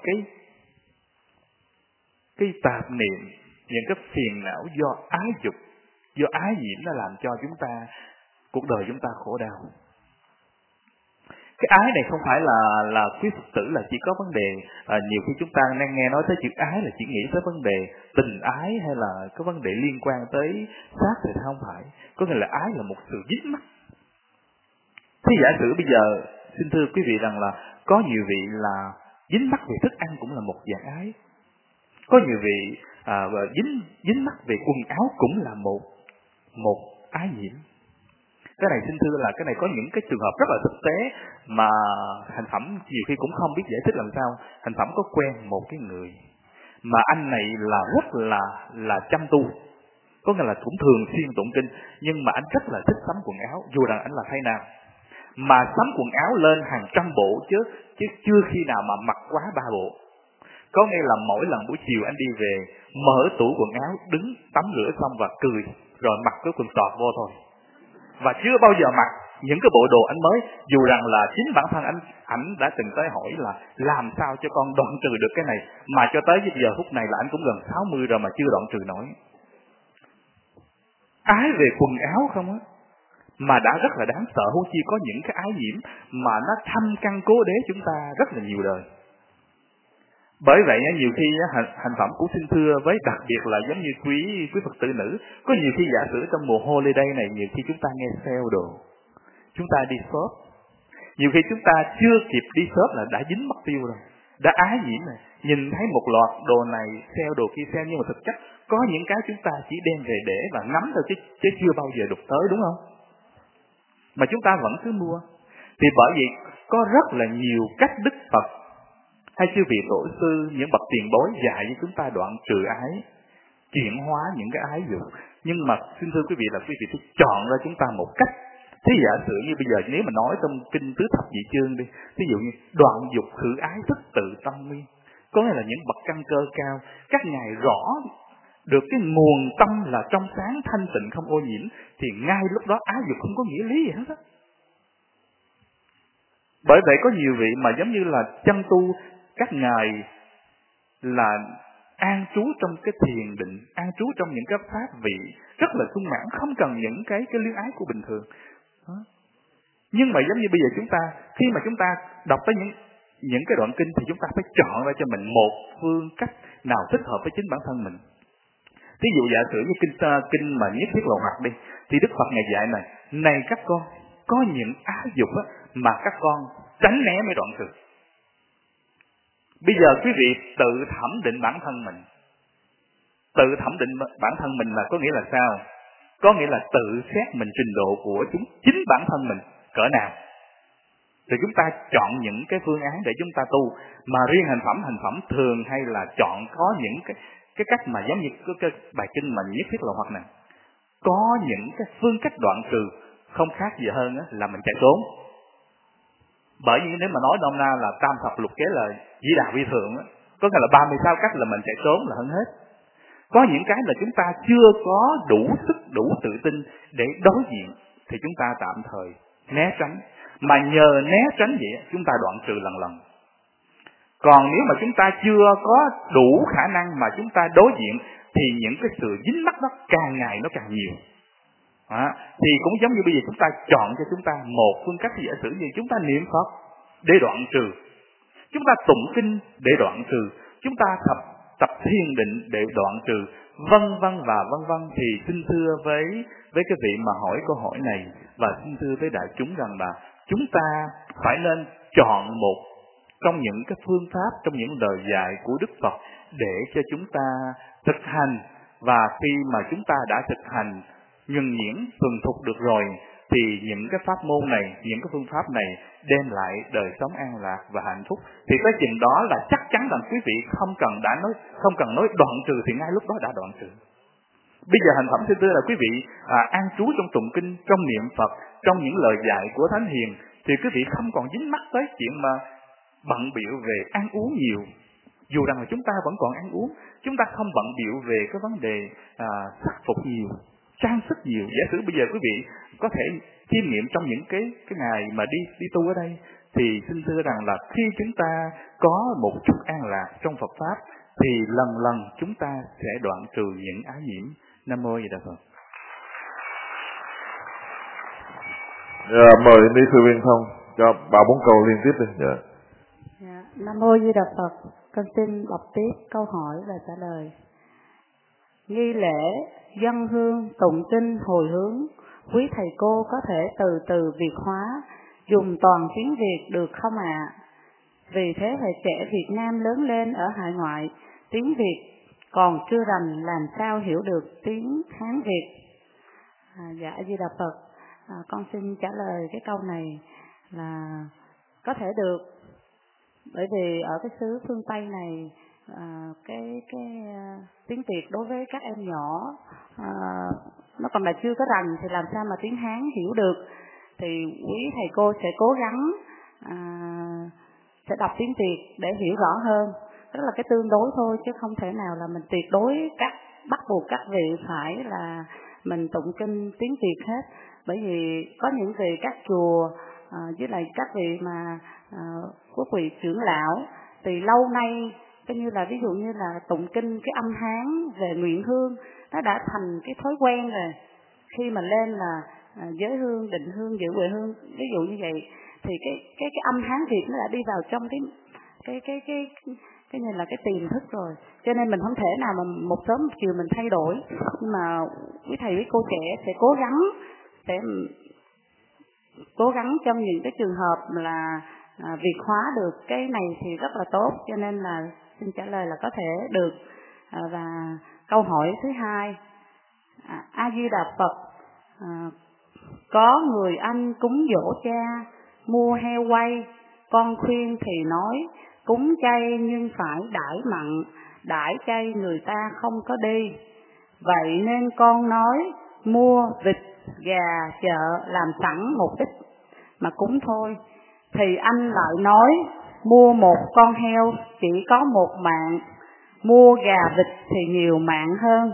cái tạp niệm, những cái phiền não do ái dục, do ái nhiễm nó làm cho chúng ta, cuộc đời chúng ta khổ đau. Cái ái này không phải là quý Phật tử là chỉ có vấn đề, nhiều khi chúng ta đang nghe nói tới chữ ái là chỉ nghĩ tới vấn đề tình ái hay là cái vấn đề liên quan tới xác thì không phải. Có nghĩa là ái là một sự dính mắc. Thì giả sử bây giờ xin thưa quý vị rằng là có nhiều vị là dính mắc về thức ăn cũng là một dạng ái. Có nhiều vị dính mắc về quần áo cũng là một ái nhiễm. Cái này xin thưa là cái này có những cái trường hợp rất là thực tế mà Hành Phẩm nhiều khi cũng không biết giải thích làm sao. Hành Phẩm có quen một cái người mà anh này là rất là chăm tu, có nghĩa là cũng thường xuyên tụng kinh, nhưng mà anh rất là thích sắm quần áo, dù rằng anh là thay nam, mà sắm quần áo lên hàng trăm bộ chứ chưa khi nào mà mặc quá 3 bộ. Có nghĩa là mỗi lần buổi chiều anh đi về mở tủ quần áo, đứng tắm rửa xong và cười rồi mặc cái quần sọt vô thôi, và chưa bao giờ mặc những cái bộ đồ anh mới, dù rằng là chính bản thân ảnh đã từng tới hỏi là làm sao cho con đoạn trừ được cái này, mà cho tới giờ phút này là anh cũng gần 60 rồi mà chưa đoạn trừ nổi. Ái về quần áo không á, mà đã rất là đáng sợ, huống chi có những cái ái nhiễm mà nó thâm căn cố đế chúng ta rất là nhiều đời. Bởi vậy nhiều khi Hành Phẩm cũng xin thưa với đặc biệt là giống như quý Phật tử nữ, có nhiều khi giả sử trong mùa holiday này, nhiều khi chúng ta nghe sale đồ, chúng ta đi shop, nhiều khi chúng ta chưa kịp đi shop là đã dính mất tiêu rồi, đã ái nhiễm rồi, nhìn thấy một loạt đồ này sale đồ kia sale, nhưng mà thực chất có những cái chúng ta chỉ đem về để và ngắm thôi chứ chưa bao giờ đụng tới, đúng không? Mà chúng ta vẫn cứ mua. Thì bởi vậy có rất là nhiều cách Đức Phật hay chư vị tổ sư, những bậc tiền bối dạy cho chúng ta đoạn trừ ái, chuyển hóa những cái ái dục. Nhưng mà xin thưa quý vị là quý vị phải chọn ra chúng ta một cách. Thí giả sử như bây giờ nếu mà nói trong kinh tứ thập nhị chương đi, ví dụ như đoạn dục khử ái thức tự tâm nguyên, có nghĩa là những bậc căn cơ cao, các ngài rõ được cái nguồn tâm là trong sáng thanh tịnh không ô nhiễm, thì ngay lúc đó ái dục không có nghĩa lý gì hết á. Bởi vậy có nhiều vị mà giống như là chân tu, các ngài là an trú trong cái thiền định, an trú trong những cái pháp vị rất là sung mãn, không cần những cái luyến ái của bình thường. Đó. Nhưng mà giống như bây giờ chúng ta, khi mà chúng ta đọc tới những cái đoạn kinh thì chúng ta phải chọn ra cho mình một phương cách nào thích hợp với chính bản thân mình. Ví dụ giả sử như kinh mà nhất thiết lộ hoặc đi, thì Đức Phật ngài dạy này các con, có những ái dục á mà các con tránh né mới đoạn trừ. Bây giờ quý vị tự thẩm định bản thân mình. Tự thẩm định bản thân mình là có nghĩa là sao? Có nghĩa là tự xét mình trình độ của chính bản thân mình cỡ nào. Thì chúng ta chọn những cái phương án để chúng ta tu. Mà riêng hành phẩm thường hay là chọn có những cái cách mà giống như cái bài kinh mà nhất thiết là hoặc này. Có những cái phương cách đoạn trừ không khác gì hơn là mình chạy trốn. Bởi vì nếu mà nói nôm na là tam thập lục kế là dĩ đạo vi thượng, có nghĩa là 36 cách là mình chạy trốn là hơn hết. Có những cái là chúng ta chưa có đủ sức, đủ tự tin để đối diện thì chúng ta tạm thời né tránh. Mà nhờ né tránh vậy chúng ta đoạn trừ lần lần. Còn nếu mà chúng ta chưa có đủ khả năng mà chúng ta đối diện thì những cái sự dính mắc đó càng ngày nó càng nhiều. Thì cũng giống như bây giờ chúng ta chọn cho chúng ta một phương cách, giả sử như chúng ta niệm Phật để đoạn trừ, chúng ta tụng kinh để đoạn trừ, chúng ta tập thiền định để đoạn trừ, vân vân và vân vân. Thì xin thưa với cái vị mà hỏi câu hỏi này, và xin thưa với đại chúng rằng là chúng ta phải nên chọn một trong những cái phương pháp, trong những lời dạy của Đức Phật để cho chúng ta thực hành. Và khi mà chúng ta đã thực hành nhuần nhuyễn thuần thục được rồi, thì những cái pháp môn này, những cái phương pháp này đem lại đời sống an lạc và hạnh phúc. Thì tới chừng đó là chắc chắn rằng quý vị không cần nói đoạn trừ, thì ngay lúc đó đã đoạn trừ. Bây giờ hành phẩm xin thưa là quý vị an trú trong tụng kinh, trong niệm Phật, trong những lời dạy của Thánh Hiền, thì quý vị không còn dính mắc tới chuyện mà bận bịu về ăn uống nhiều. Dù rằng là chúng ta vẫn còn ăn uống, chúng ta không bận bịu về cái vấn đề sắc phục nhiều, trang sức nhiều. Giả sử bây giờ quý vị có thể chiêm nghiệm trong những cái ngày mà đi tu ở đây, thì xin thưa rằng là khi chúng ta có một chút an lạc trong Phật pháp, thì lần lần chúng ta sẽ đoạn trừ những ái nhiễm. Nam mô Di Đà Phật. Mời ni sư Viên Thông cho 3-4 câu liên tiếp đi. Nam mô Di Đà Phật. Con xin đọc tiếp câu hỏi và trả lời. Nghi lễ, dâng hương, tụng kinh, hồi hướng, quý thầy cô có thể từ từ Việt hóa, dùng toàn tiếng Việt được không ạ? Vì thế hệ trẻ Việt Nam lớn lên ở hải ngoại, tiếng Việt còn chưa rành, làm sao hiểu được tiếng Hán Việt? Dạ Di Đà Phật. Con xin trả lời cái câu này là có thể được. Bởi vì ở cái xứ phương Tây này, cái tiếng Việt đối với các em nhỏ nó còn là chưa có rành, thì làm sao mà tiếng Hán hiểu được. Thì quý thầy cô sẽ cố gắng sẽ đọc tiếng Việt để hiểu rõ hơn. Đó là cái tương đối thôi, chứ không thể nào là mình tuyệt đối bắt buộc các vị phải là mình tụng kinh tiếng Việt hết. Bởi vì có những vị các chùa với lại các vị mà quốc vị trưởng lão thì lâu nay coi như là ví dụ như là tụng kinh cái âm Hán về nguyện hương, nó đã thành cái thói quen rồi. Khi mà lên là giới hương, định hương, dự huệ hương, ví dụ như vậy, thì cái âm Hán Việt nó đã đi vào trong cái như là cái tiềm thức rồi. Cho nên mình không thể nào mà một sớm một chiều mình thay đổi. Nhưng mà quý thầy quý cô trẻ sẽ cố gắng trong những cái trường hợp là Việt hóa được cái này thì rất là tốt. Cho nên là xin trả lời là có thể được. Và câu hỏi thứ hai, A Di Đà Phật, có người anh cúng dỗ cha mua heo quay, con khuyên thì nói cúng chay nhưng phải đãi mặn, đãi chay người ta không có đi. Vậy nên con nói mua vịt, gà chợ làm sẵn một ít mà cúng thôi. Thì anh lại nói mua một con heo chỉ có một mạng, mua gà vịt thì nhiều mạng hơn.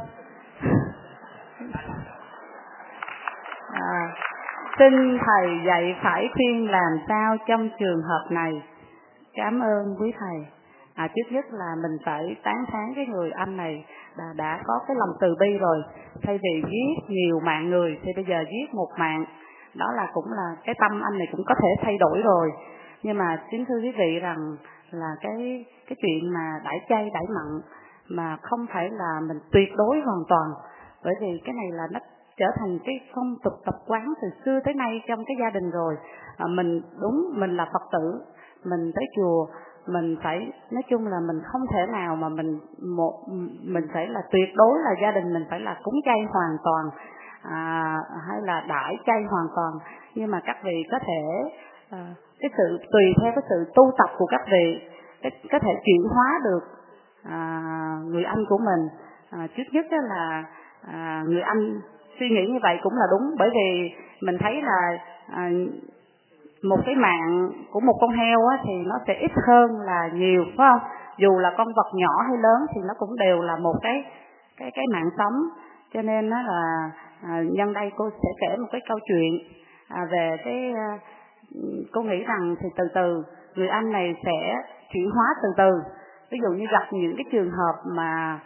Xin thầy dạy phải khuyên làm sao trong trường hợp này. Cảm ơn quý thầy. Trước nhất là mình phải tán thán cái người anh này đã có cái lòng từ bi rồi. Thay vì giết nhiều mạng người thì bây giờ giết một mạng. Đó là cũng là cái tâm anh này cũng có thể thay đổi rồi. Nhưng mà xin thưa quý vị rằng là cái chuyện mà đãi chay đãi mặn mà không phải là mình tuyệt đối hoàn toàn. Bởi vì cái này là nó trở thành cái phong tục tập quán từ xưa tới nay trong cái gia đình rồi. Mình là Phật tử, mình tới chùa, mình phải nói chung là mình không thể nào mà mình phải là tuyệt đối là gia đình mình phải là cúng chay hoàn toàn hay là đãi chay hoàn toàn. Nhưng mà các vị có thể cái sự tùy theo cái sự tu tập của các vị có thể chuyển hóa được người anh của mình. Trước nhất đó là người anh suy nghĩ như vậy cũng là đúng. Bởi vì mình thấy là một cái mạng của một con heo á, thì nó sẽ ít hơn là nhiều, phải không? Dù là con vật nhỏ hay lớn thì nó cũng đều là một cái mạng sống. Cho nên nó là nhân đây cô sẽ kể một cái câu chuyện về cô nghĩ rằng thì từ từ người anh này sẽ chuyển hóa từ từ. Ví dụ như gặp những cái trường hợp mà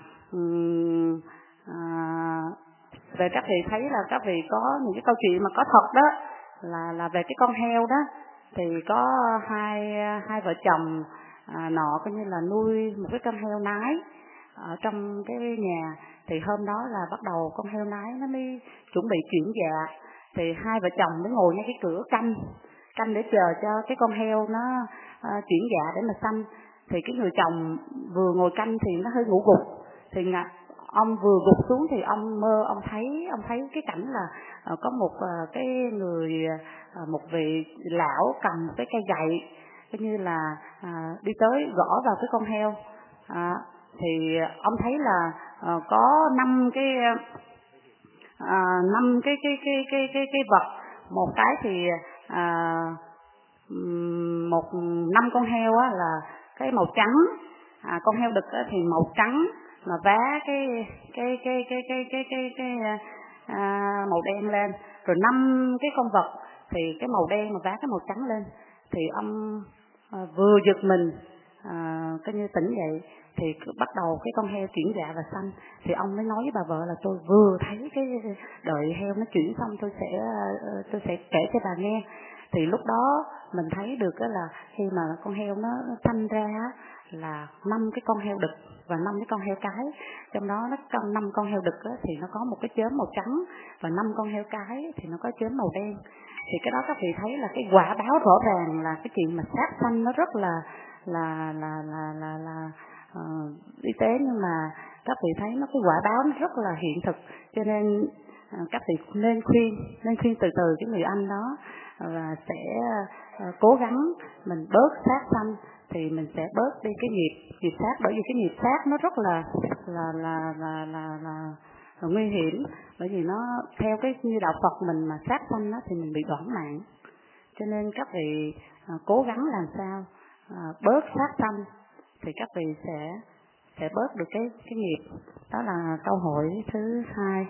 về các vị thấy là các vị có những cái câu chuyện mà có thật đó, là về cái con heo đó. Thì có hai vợ chồng nọ coi như là nuôi một cái con heo nái ở trong cái nhà. Thì hôm đó là bắt đầu con heo nái nó mới chuẩn bị chuyển dạ, thì hai vợ chồng mới ngồi ngay cái cửa canh để chờ cho cái con heo nó chuyển dạ để mà sanh. Thì cái người chồng vừa ngồi canh thì nó hơi ngủ gục, thì ông vừa gục xuống thì ông mơ, ông thấy cái cảnh là có một cái người, một vị lão cầm cái cây gậy, coi như là đi tới gõ vào cái con heo. Thì ông thấy là có 5 cái vật, một cái thì 5 con heo á là cái màu trắng, con heo đực á thì màu trắng mà vá cái màu đen lên, rồi 5 cái con vật thì cái màu đen mà vá cái màu trắng lên. Thì ông vừa giật mình coi như tỉnh dậy thì bắt đầu cái con heo chuyển dạ và sanh. Thì ông mới nói với bà vợ là tôi vừa thấy cái đợi heo nó chuyển xong tôi sẽ kể cho bà nghe. Thì lúc đó mình thấy được là khi mà con heo nó sanh ra là 5 cái con heo đực và 5 cái con heo cái. Trong đó nó trong 5 con heo đực thì nó có một cái chớm màu trắng, và 5 con heo cái thì nó có chớm màu đen. Thì cái đó các vị thấy là cái quả báo rõ ràng là cái chuyện mà sát sanh nó rất là y tế, nhưng mà các vị thấy nó cái quả báo nó rất là hiện thực. Cho nên các vị nên khuyên từ từ cái người anh đó, và sẽ cố gắng mình bớt sát sanh thì mình sẽ bớt đi cái nghiệp sát. Bởi vì cái nghiệp sát nó rất là nguy hiểm, bởi vì nó theo cái như đạo Phật mình mà sát sanh thì mình bị đoản mạng. Cho nên các vị cố gắng làm sao bớt sát sanh thì các vị sẽ bớt được cái nghiệp. Đó là câu hỏi thứ 2.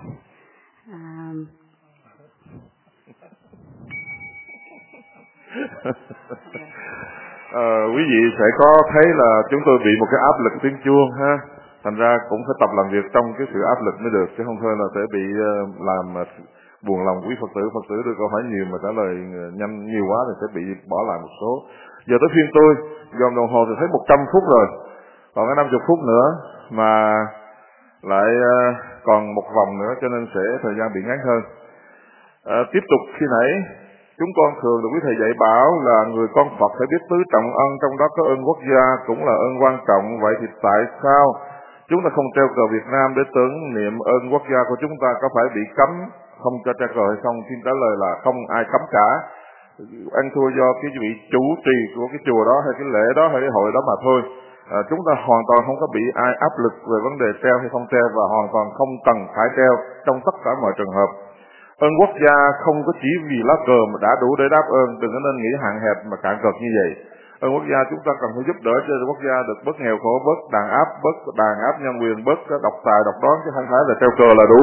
Quý vị sẽ có thấy là chúng tôi bị một cái áp lực tiếng chuông ha, thành ra cũng phải tập làm việc trong cái sự áp lực mới được, chứ không thôi là sẽ bị làm buồn lòng quý Phật tử đưa câu hỏi nhiều mà trả lời nhanh nhiều quá thì sẽ bị bỏ lại một số. Giờ tới phiên tôi, dòm đồng hồ thì thấy 100 phút rồi, còn cái 50 phút nữa mà lại còn một vòng nữa, cho nên sẽ thời gian bị ngắn hơn. Tiếp tục khi nãy chúng con thường được quý thầy dạy bảo là người con Phật phải biết tứ trọng ân, trong đó có ơn quốc gia cũng là ơn quan trọng. Vậy thì tại sao chúng ta không treo cờ Việt Nam để tưởng niệm ơn quốc gia của chúng ta? Có phải bị cấm không cho treo cờ hay không? Xin trả lời là không ai cấm cả. Ăn thua do cái vị chủ trì của cái chùa đó hay cái lễ đó hay cái hội đó mà thôi. Chúng ta hoàn toàn không có bị ai áp lực về vấn đề treo hay không treo, và hoàn toàn không cần phải treo trong tất cả mọi trường hợp. Ơn quốc gia không có chỉ vì lá cờ mà đã đủ để đáp ơn, đừng có nên nghĩ hạn hẹp mà cạn cợt như vậy. Ơn quốc gia chúng ta cần phải giúp đỡ cho quốc gia được bớt nghèo khổ, bớt đàn áp nhân quyền, bớt độc tài độc đoán, chứ không phải là treo cờ là đủ.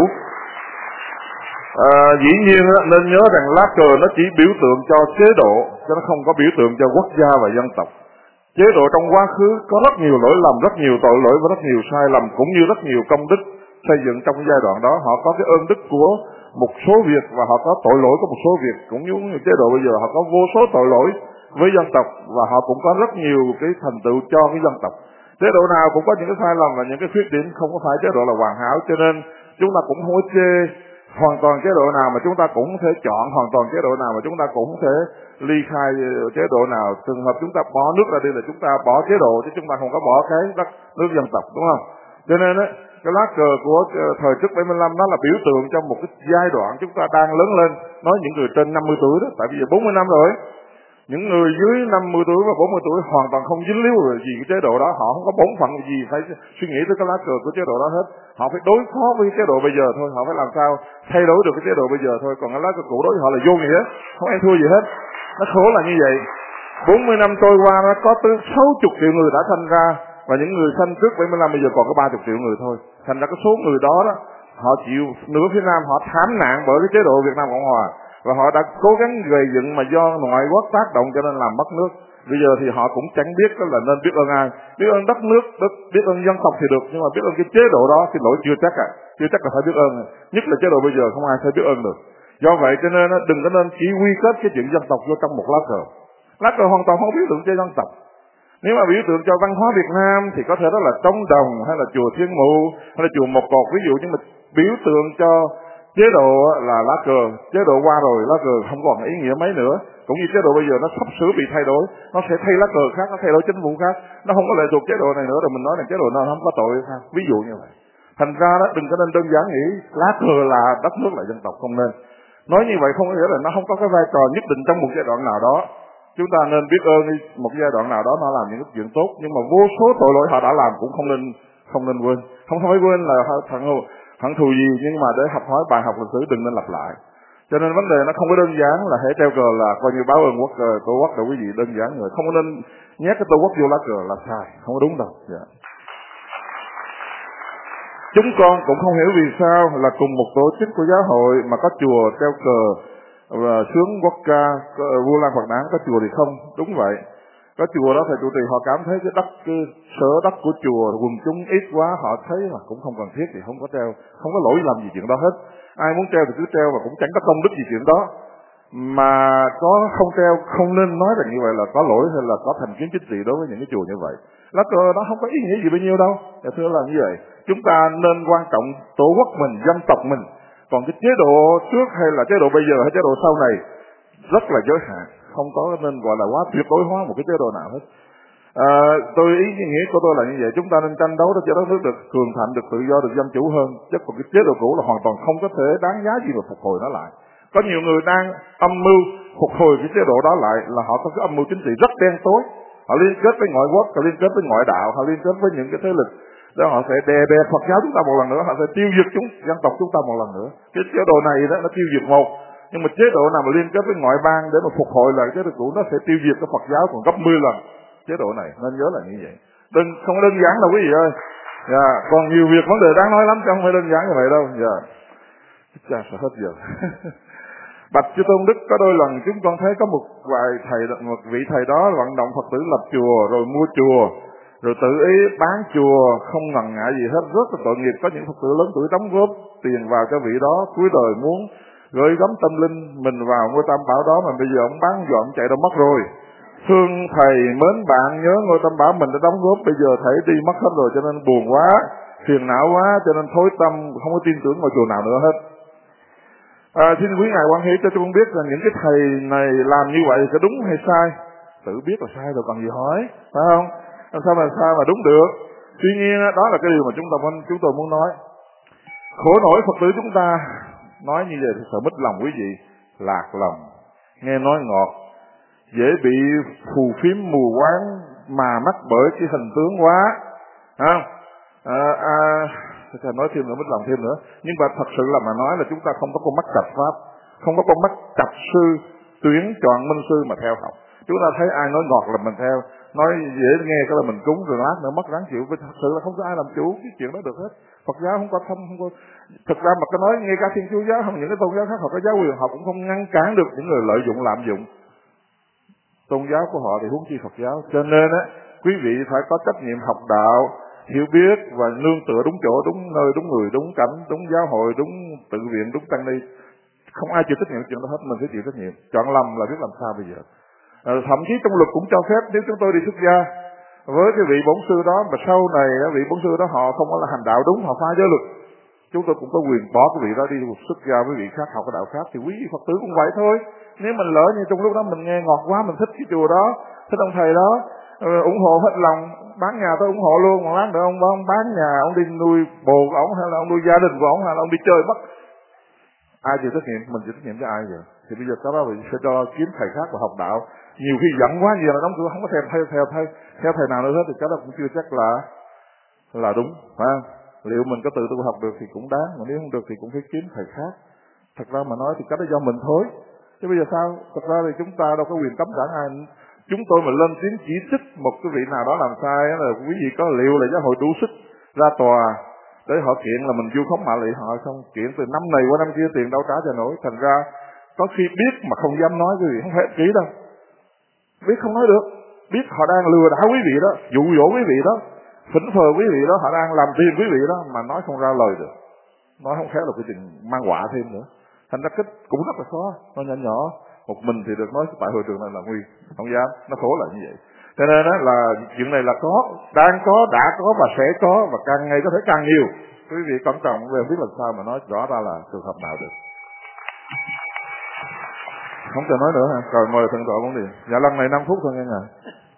Dĩ nhiên nên nhớ rằng lá cờ nó chỉ biểu tượng cho chế độ, chứ nó không có biểu tượng cho quốc gia và dân tộc. Chế độ trong quá khứ có rất nhiều lỗi lầm, rất nhiều tội lỗi và rất nhiều sai lầm, cũng như rất nhiều công đức xây dựng trong giai đoạn đó. Họ có cái ơn đức của một số việc và họ có tội lỗi của một số việc, cũng như chế độ bây giờ họ có vô số tội lỗi với dân tộc và họ cũng có rất nhiều cái thành tựu cho cái dân tộc. Chế độ nào cũng có những cái sai lầm và những cái khuyết điểm, không có phải chế độ là hoàn hảo, cho nên chúng ta cũng không có chê hoàn toàn chế độ nào mà chúng ta cũng thể chọn hoàn toàn chế độ nào mà chúng ta cũng thể ly khai chế độ nào. Trường hợp chúng ta bỏ nước ra đi là chúng ta bỏ chế độ, chứ chúng ta không có bỏ cái đất nước dân tộc, đúng không? Cho nên á, cái lá cờ của thời trước 75 nó là biểu tượng trong một cái giai đoạn chúng ta đang lớn lên. Nói những người trên 50 tuổi đó, tại bây giờ 40 năm rồi. Những người dưới 50 tuổi và 40 tuổi hoàn toàn không dính líu gì cái chế độ đó, họ không có bổn phận gì phải suy nghĩ tới cái lá cờ của chế độ đó hết. Họ phải đối phó với chế độ bây giờ thôi, họ phải làm sao thay đổi được cái chế độ bây giờ thôi. Còn cái lá cờ cũ đối với họ là vô nghĩa, không ăn thua gì hết. Nó khổ là như vậy. 40 năm trôi qua nó có tới 60 triệu người đã sanh ra, và những người sanh trước 75 bây giờ còn có 30 triệu người thôi. Thành ra cái số người đó họ chịu nửa phía Nam họ thảm nạn bởi cái chế độ Việt Nam Cộng Hòa, và họ đã cố gắng gây dựng mà do ngoại quốc tác động cho nên làm mất nước. Bây giờ thì họ cũng chẳng biết là nên biết ơn ai. Biết ơn đất nước, biết ơn dân tộc thì được, nhưng mà biết ơn cái chế độ đó xin lỗi chưa chắc là phải biết ơn. Nhất là chế độ bây giờ không ai phải biết ơn được. Do vậy cho nên đừng có nên chỉ quy kết cái chuyện dân tộc vô trong một lá cờ. Lá cờ hoàn toàn không biết được cho dân tộc. Nếu mà biểu tượng cho văn hóa Việt Nam thì có thể đó là trống đồng hay là chùa Thiên Mụ hay là chùa Một Cột ví dụ, nhưng mà biểu tượng cho chế độ là lá cờ, chế độ qua rồi lá cờ không còn ý nghĩa mấy nữa. Cũng như chế độ bây giờ nó sắp sửa bị thay đổi, nó sẽ thay lá cờ khác, nó thay đổi chính phủ khác, nó không có lệ thuộc chế độ này nữa rồi mình nói là chế độ nó không có tội sao? Ví dụ như vậy. Thành ra đó đừng có nên đơn giản nghĩ lá cờ là đất nước là dân tộc, không nên. Nói như vậy không có nghĩa là nó không có cái vai trò nhất định trong một giai đoạn nào đó. Chúng ta nên biết ơn một giai đoạn nào đó nó làm những chuyện tốt, nhưng mà vô số tội lỗi họ đã làm cũng không nên quên. Không phải quên là hận thù gì, nhưng mà để học hỏi bài học lịch sử đừng nên lặp lại. Cho nên vấn đề nó không có đơn giản là hễ treo cờ là coi như báo ơn quốc cờ tổ quốc là quý vị đơn giản rồi, không có nên nhét cái tổ quốc vô lá cờ là sai, không có đúng đâu. Yeah. Chúng con cũng không hiểu vì sao là cùng một tổ chức của giáo hội mà có chùa treo cờ và sướng quốc ca vua Lan Phật Đản, có chùa thì không. Đúng vậy, có chùa đó thầy trụ trì họ cảm thấy cái sở đất của chùa quần chúng ít quá, họ thấy là cũng không cần thiết thì không có treo, không có lỗi làm gì chuyện đó hết. Ai muốn treo thì cứ treo và cũng chẳng có công đức gì chuyện đó. Mà có không treo không nên nói là như vậy là có lỗi hay là có thành kiến chính trị đối với những cái chùa như vậy. Lá cờ nó không có ý nghĩa gì bao nhiêu đâu. Thưa là như vậy, chúng ta nên quan trọng tổ quốc mình, dân tộc mình. Còn cái chế độ trước hay là chế độ bây giờ hay chế độ sau này rất là giới hạn, không có nên gọi là quá tuyệt đối hóa một cái chế độ nào hết. Ý nghĩa của tôi là như vậy, chúng ta nên tranh đấu để cho đất nước được cường thịnh, được tự do, được dân chủ hơn. Chứ còn cái chế độ cũ là hoàn toàn không có thể đáng giá gì mà phục hồi nó lại. Có nhiều người đang âm mưu phục hồi cái chế độ đó lại là họ có cái âm mưu chính trị rất đen tối. Họ liên kết với ngoại quốc, họ liên kết với ngoại đạo, họ liên kết với những cái thế lực đó, họ sẽ đè bè Phật giáo chúng ta một lần nữa, họ sẽ tiêu diệt dân tộc chúng ta một lần nữa. Cái chế độ này đó nó tiêu diệt một, nhưng mà chế độ nào mà liên kết với ngoại bang để mà phục hồi lại chế độ cũ nó sẽ tiêu diệt cái Phật giáo còn gấp 10 lần chế độ này, nên nhớ là như vậy. Không đơn giản đâu quý vị ơi. Còn nhiều việc vấn đề đáng nói lắm chứ không phải đơn giản như vậy đâu. Chà, sợ hết giờ. Bạch Chư Tôn Đức, có đôi lần chúng con thấy có một vị thầy đó vận động Phật tử lập chùa rồi mua chùa rồi tự ý bán chùa, không ngần ngại gì hết, rất là tội nghiệp. Có những Phật tử lớn tuổi đóng góp tiền vào cho vị đó, cuối đời muốn gửi gắm tâm linh mình vào ngôi Tam Bảo đó mà bây giờ ông bán dọn chạy đâu mất rồi. Thương thầy mến bạn, nhớ ngôi Tam Bảo mình đã đóng góp, bây giờ thầy đi mất hết rồi cho nên buồn quá, phiền não quá, cho nên thối tâm, không có tin tưởng vào chùa nào nữa hết. Xin quý ngài quan hệ cho tôi biết là những cái thầy này làm như vậy có đúng hay sai? Tự biết là sai rồi còn gì hỏi, phải không? Làm sao mà đúng được? Tuy nhiên đó là cái điều mà chúng tôi muốn nói. Khổ nổi Phật tử chúng ta nói như vậy thì sợ mất lòng quý vị, lạc lòng, nghe nói ngọt, dễ bị phù phiếm mù quáng mà mắc bởi cái hình tướng quá, không? Nói thêm nữa, mất lòng thêm nữa. Nhưng mà thật sự là mà nói là chúng ta không có con mắt cặp pháp, không có con mắt cặp sư tuyển chọn minh sư mà theo học. Chúng ta thấy ai nói ngọt là mình theo, nói dễ nghe cái là mình cúng, rồi lát nữa mất ráng chịu. Thật sự là không có ai làm chủ cái chuyện đó được hết. Phật giáo không có thực ra mà cái nói ngay cả Thiên Chúa giáo không, những cái tôn giáo khác họ có giáo quyền, họ cũng không ngăn cản được những người lợi dụng lạm dụng tôn giáo của họ thì huống chi Phật giáo. Cho nên quý vị phải có trách nhiệm học đạo, hiểu biết và nương tựa đúng chỗ, đúng nơi, đúng người, đúng cảnh, đúng giáo hội, đúng tự viện, đúng tăng ni. Không ai chịu trách nhiệm chuyện đó hết, mình phải chịu trách nhiệm. Chọn lầm là biết làm sao bây giờ. Thậm chí trong luật cũng cho phép nếu chúng tôi đi xuất gia với cái vị bổn sư đó mà sau này vị bổn sư đó họ không có là hành đạo đúng, họ phá giới luật, chúng tôi cũng có quyền bỏ cái vị đó đi xuất gia với vị khác học cái đạo khác. Thì quý vị Phật tử cũng vậy thôi. Nếu mình lỡ như trong lúc đó mình nghe ngọt quá, mình thích cái chùa đó, thích ông thầy đó, ủng hộ hết lòng, bán nhà tôi ủng hộ luôn, mà lát nữa ông bán nhà, ông đi nuôi bồ của ông hay là ông nuôi gia đình của ông hay là ông đi chơi mất, ai chịu trách nhiệm? Mình chịu trách nhiệm cho ai giờ? Thì bây giờ các bác sẽ cho kiếm thầy khác và học đạo. Nhiều khi giận quá gì là đóng cửa, không có theo thầy nào nữa hết thì các bác cũng chưa chắc là đúng, phải không? Liệu mình có tự tu học được thì cũng đáng, mà nếu không được thì cũng phải kiếm thầy khác. Thật ra mà nói thì cái đó do mình thôi. Chứ bây giờ sao? Thật ra thì chúng ta đâu có quyền cấm cản ai. Chúng tôi mà lên tiếng chỉ trích một cái vị nào đó làm sai là quý vị có liệu là giáo hội đủ sức ra tòa để họ kiện là mình vu khống mạ lị họ, xong kiện từ năm này qua năm kia tiền đâu trả cho nổi. Thành ra có khi biết mà không dám nói quý vị, không phải ích kỷ đâu. Biết không nói được, biết họ đang lừa đảo quý vị đó, dụ dỗ quý vị đó, phỉnh phờ quý vị đó, họ đang làm tiền quý vị đó mà nói không ra lời được. Nói không khéo là cái chuyện mang họa thêm nữa. Thành ra cách cũng rất là khó, nó nhỏ nhỏ. Một mình thì được nói tại hội trường này là nguy, không dám, nó khổ là như vậy. Cho nên đó là chuyện này là đang có, đã có và sẽ có, và càng ngày có thể càng nhiều. Quý vị cẩn trọng về biết làm sao mà nói rõ ra là trường hợp nào được. Không cần nói nữa hả? Rồi mời thượng tọa cũng đi. Dạ lần này 5 phút thôi nghe ngài.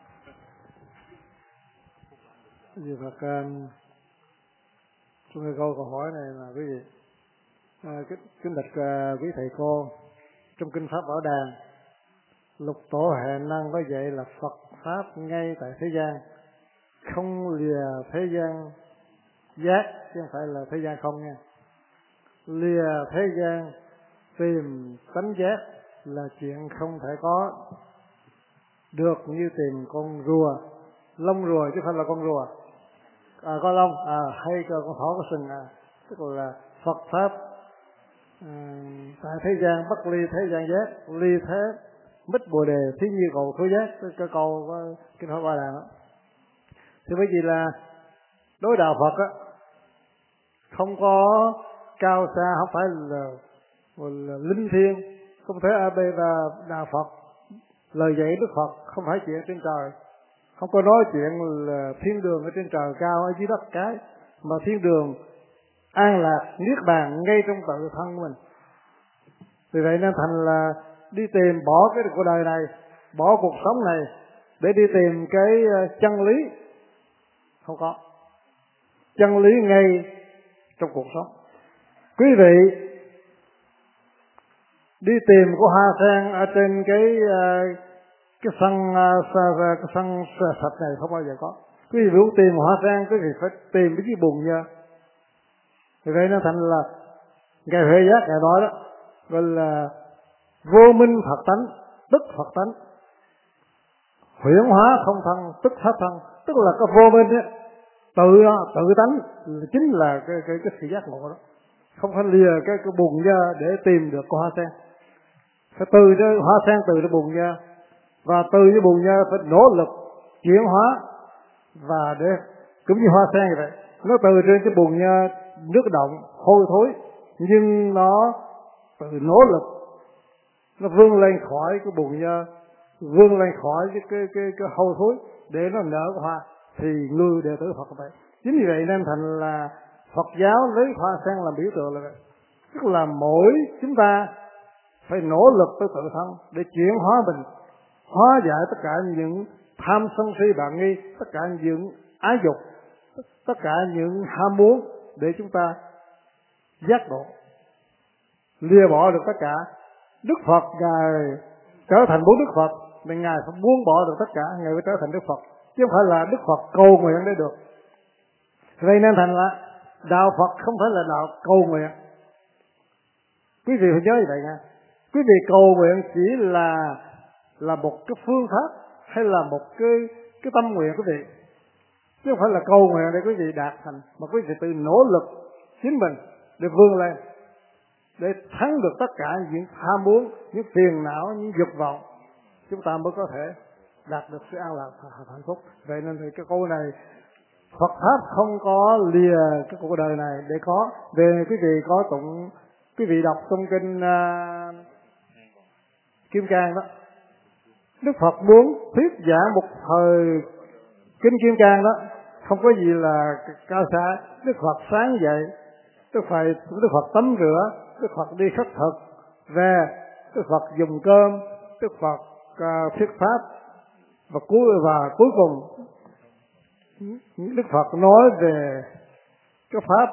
Vì Phật trong câu hỏi này là quý vị kính bạch quý thầy cô, trong kinh pháp Bảo Đàn Lục Tổ Hệ Năng có dạy là Phật pháp ngay tại thế gian, không lìa thế gian giác, chứ không phải là thế gian không nha. Lìa thế gian tìm tánh giác là chuyện không thể có được, như tìm con rùa, lông rùa chứ không phải là con rùa, có lông, hay con thỏ có sừng, tức là Phật pháp tại thế gian bất ly thế gian giác, ly thế mít bồ đề thí như cầu khối giác, cái câu kinh pháp Ba Đàn đó. Thì bởi vì là đối đạo Phật á không có cao xa, không phải là linh thiêng, không thể là đạo Phật, lời dạy Đức Phật không phải chuyện trên trời, không có nói chuyện là thiên đường ở trên trời cao ở dưới đất cái, mà thiên đường an lạc niết bàn ngay trong tự thân của mình. Vì vậy nên thành là đi tìm bỏ cái cuộc đời này, bỏ cuộc sống này để đi tìm cái chân lý, không có chân lý ngay trong cuộc sống. Quý vị đi tìm của hoa sen ở trên cái sân sạch này không bao giờ có. Quý vị muốn tìm hoa sen, quý vị phải tìm cái bùn nhơ. Vì vậy nó thành là Ngài Huệ Giác Ngài nói đó, gọi là vô minh Phật tánh, tức Phật tánh, huyễn hóa không thân, tức pháp thân, tức là cái vô minh ấy, tự tánh chính là cái sự giác ngộ đó, không phải lìa cái bùn nhơ để tìm được con hoa sen. Phải từ cái hoa sen, từ cái bùn nhơ, và từ cái bùn nhơ phải nỗ lực chuyển hóa, và để cũng như hoa sen vậy, nó từ trên cái bùn nhơ nước động hôi thối, nhưng nó từ nỗ lực nó vươn lên khỏi cái bùn nhơ, vươn lên khỏi cái hôi thối để nó nở hoa, thì người đệ tử Phật vậy. Chính vì vậy nên thành là Phật giáo lấy hoa sen làm biểu tượng là vậy. Tức là mỗi chúng ta phải nỗ lực tới tự thân để chuyển hóa mình, hóa giải tất cả những tham sân si bạn nghi, tất cả những ái dục, tất cả những ham muốn, để chúng ta giác ngộ, lìa bỏ được tất cả. Đức Phật Ngài trở thành bốn Đức Phật, nên Ngài phải buông bỏ được tất cả, Ngài phải trở thành Đức Phật, chứ không phải là Đức Phật cầu nguyện để được. Vậy nên thành là đạo Phật không phải là đạo cầu nguyện. Quý vị phải nhớ như vậy nha. Quý vị cầu nguyện chỉ là một cái phương pháp, hay là một cái tâm nguyện quý vị, chứ không phải là cầu nguyện để quý vị đạt thành, mà quý vị tự nỗ lực chính mình để vươn lên, để thắng được tất cả những tham muốn, những phiền não, những dục vọng, chúng ta mới có thể đạt được sự an lạc hạnh phúc. Vậy nên thì cái câu này, Phật pháp không có lìa cái cuộc đời này để có. Về quý vị có tụng, quý vị đọc trong kinh Kim Cang đó, Đức Phật muốn thuyết giảng một thời kinh Kim Cang đó, không có gì là cao xa. Đức Phật sáng dậy, Đức Phật tắm rửa, Đức Phật đi khất thực về, Đức Phật dùng cơm, Đức Phật thuyết pháp, và cuối cùng Đức Phật nói về cái pháp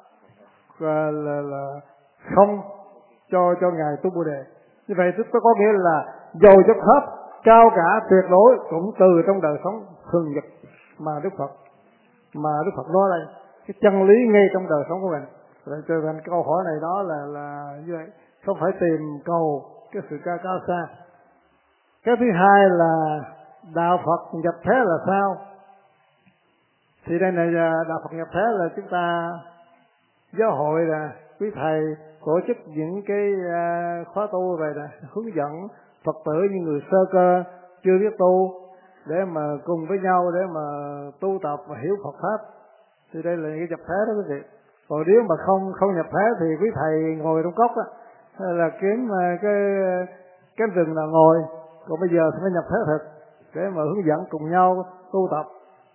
là không cho Ngài tu Bồ Đề. Như vậy tức có nghĩa là dầu cho pháp cao cả tuyệt đối cũng từ trong đời sống thường nhật mà Đức Phật nói đây, cái chân lý ngay trong đời sống của mình. Vậy cho nên câu hỏi này đó là như vậy, không phải tìm cầu cái sự cao xa. Cái thứ hai là đạo Phật nhập thế là sao? Thì đây này, đạo Phật nhập thế là chúng ta giáo hội là quý thầy tổ chức những cái khóa tu về là hướng dẫn Phật tử như người sơ cơ chưa biết tu để mà cùng với nhau để mà tu tập và hiểu Phật pháp. Thì đây là cái nhập thế đó quý vị. Còn nếu mà không nhập thế thì quý thầy ngồi trong cốc á, hay là kiếm cái rừng nào ngồi. Còn bây giờ thì phải nhập thế thật. để mà hướng dẫn cùng nhau tu tập.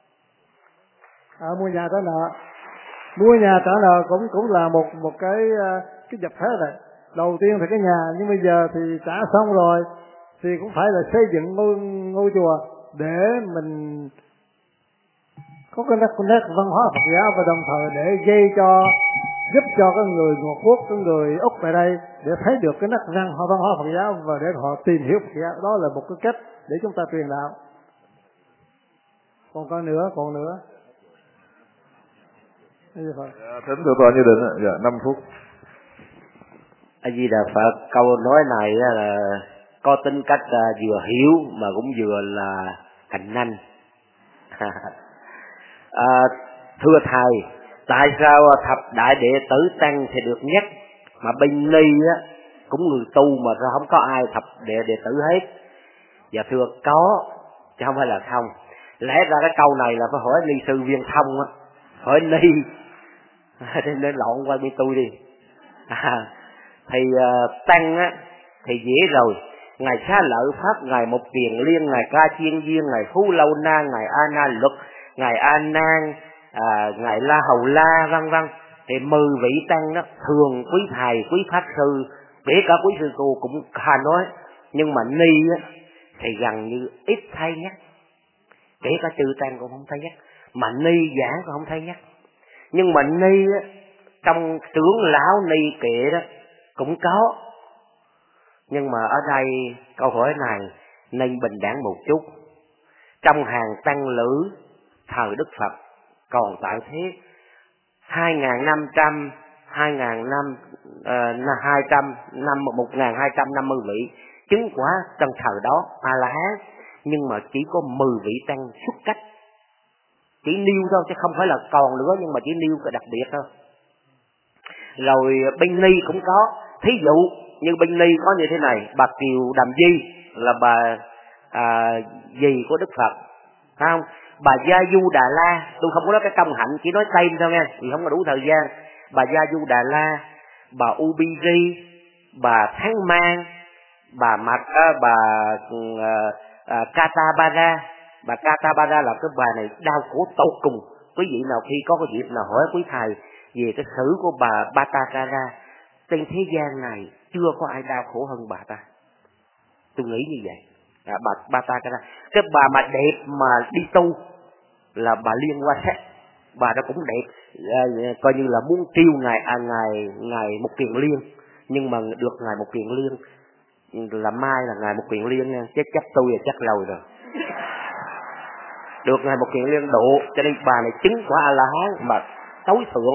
Mua nhà trả nợ, mua nhà trả nợ cũng là một cái vật thế này. Đầu tiên thì cái nhà, nhưng bây giờ thì trả xong rồi thì cũng phải là xây dựng ngôi chùa để mình có cái nét văn hóa Phật giáo, và đồng thời để giúp cho cái người Ngọc Quốc, cái người Úc tại đây để thấy được cái nét văn hóa Phật giáo và để họ tìm hiểu Phật giáo. Đó là một cái cách để chúng ta truyền đạo. Còn nữa. Thính thưa tòa như định. Dạ, 5 phút. A Di Đà Phật. Câu nói này là có tính cách vừa hiểu mà cũng vừa là cạnh nanh. Thưa thầy, tại sao thập đại đệ tử tăng thì được nhắc mà bên ni cũng người tu mà sao không có ai thập đệ tử hết? Dạ thưa có, chứ không phải là không. Lẽ ra cái câu này là phải hỏi ni sư Viên Thông hỏi ni nên lộn qua bên tôi đi. Thì tăng thì dễ rồi. Ngài Xá Lợi Pháp, Ngài Mục Kiền Liên, Ngài Ca Chiên Viên, Ngài Phú Lâu Na, Ngài A Na Luật, Ngài A Nan, Ngài La Hầu La, vân vân. Thì 10 vị tăng đó thường quý thầy, quý pháp sư, kể cả quý sư cô cũng hà nói. Nhưng mà ni thì gần như ít thấy nhắc. Kể cả chư tăng cũng không thấy nhắc, mà ni giảng cũng không thấy nhắc. Nhưng mà ni trong trưởng lão ni kệ đó cũng có. Nhưng mà ở đây câu hỏi này nên bình đẳng một chút. Trong hàng tăng lữ thời Đức Phật còn tại thế 1250 vị chứng quả trong thời đó A-la-hán, nhưng mà chỉ có 10 vị tăng xuất cách. Chỉ nêu thôi chứ không phải là còn nữa, nhưng mà chỉ nêu cái đặc biệt thôi. Rồi bên ni cũng có. Thí dụ như bên ni có như thế này, bà Kiều Đàm Di là bà dì của Đức Phật, phải không? Bà Gia Du Đà La, tôi không có nói cái công hạnh, chỉ nói tên thôi nghe, vì không có đủ thời gian. Bà Gia Du Đà La, bà Ubiri, bà Tháng Mang, bà Katabara. Bà Katabara là cái bà này đau khổ tột cùng. Quý vị nào khi có cái dịp nào hỏi quý thầy về cái sử của bà Batakara, trên thế gian này chưa có ai đau khổ hơn bà ta. Tôi nghĩ như vậy. Bà Batakara, cái bà mà đẹp mà đi tu là bà Liên Hoa Sắc. Bà đó cũng đẹp, coi như là muốn tiêu ngài Mục Kiền Liên, nhưng mà được ngài Mục Kiền Liên là mai là ngài Mục Kiền Liên nha, chứ chắc tôi là chắc lâu rồi. Được ngài Mục Kiền Liên độ, cho nên bà này chứng quả A-la-hán mà tối thượng.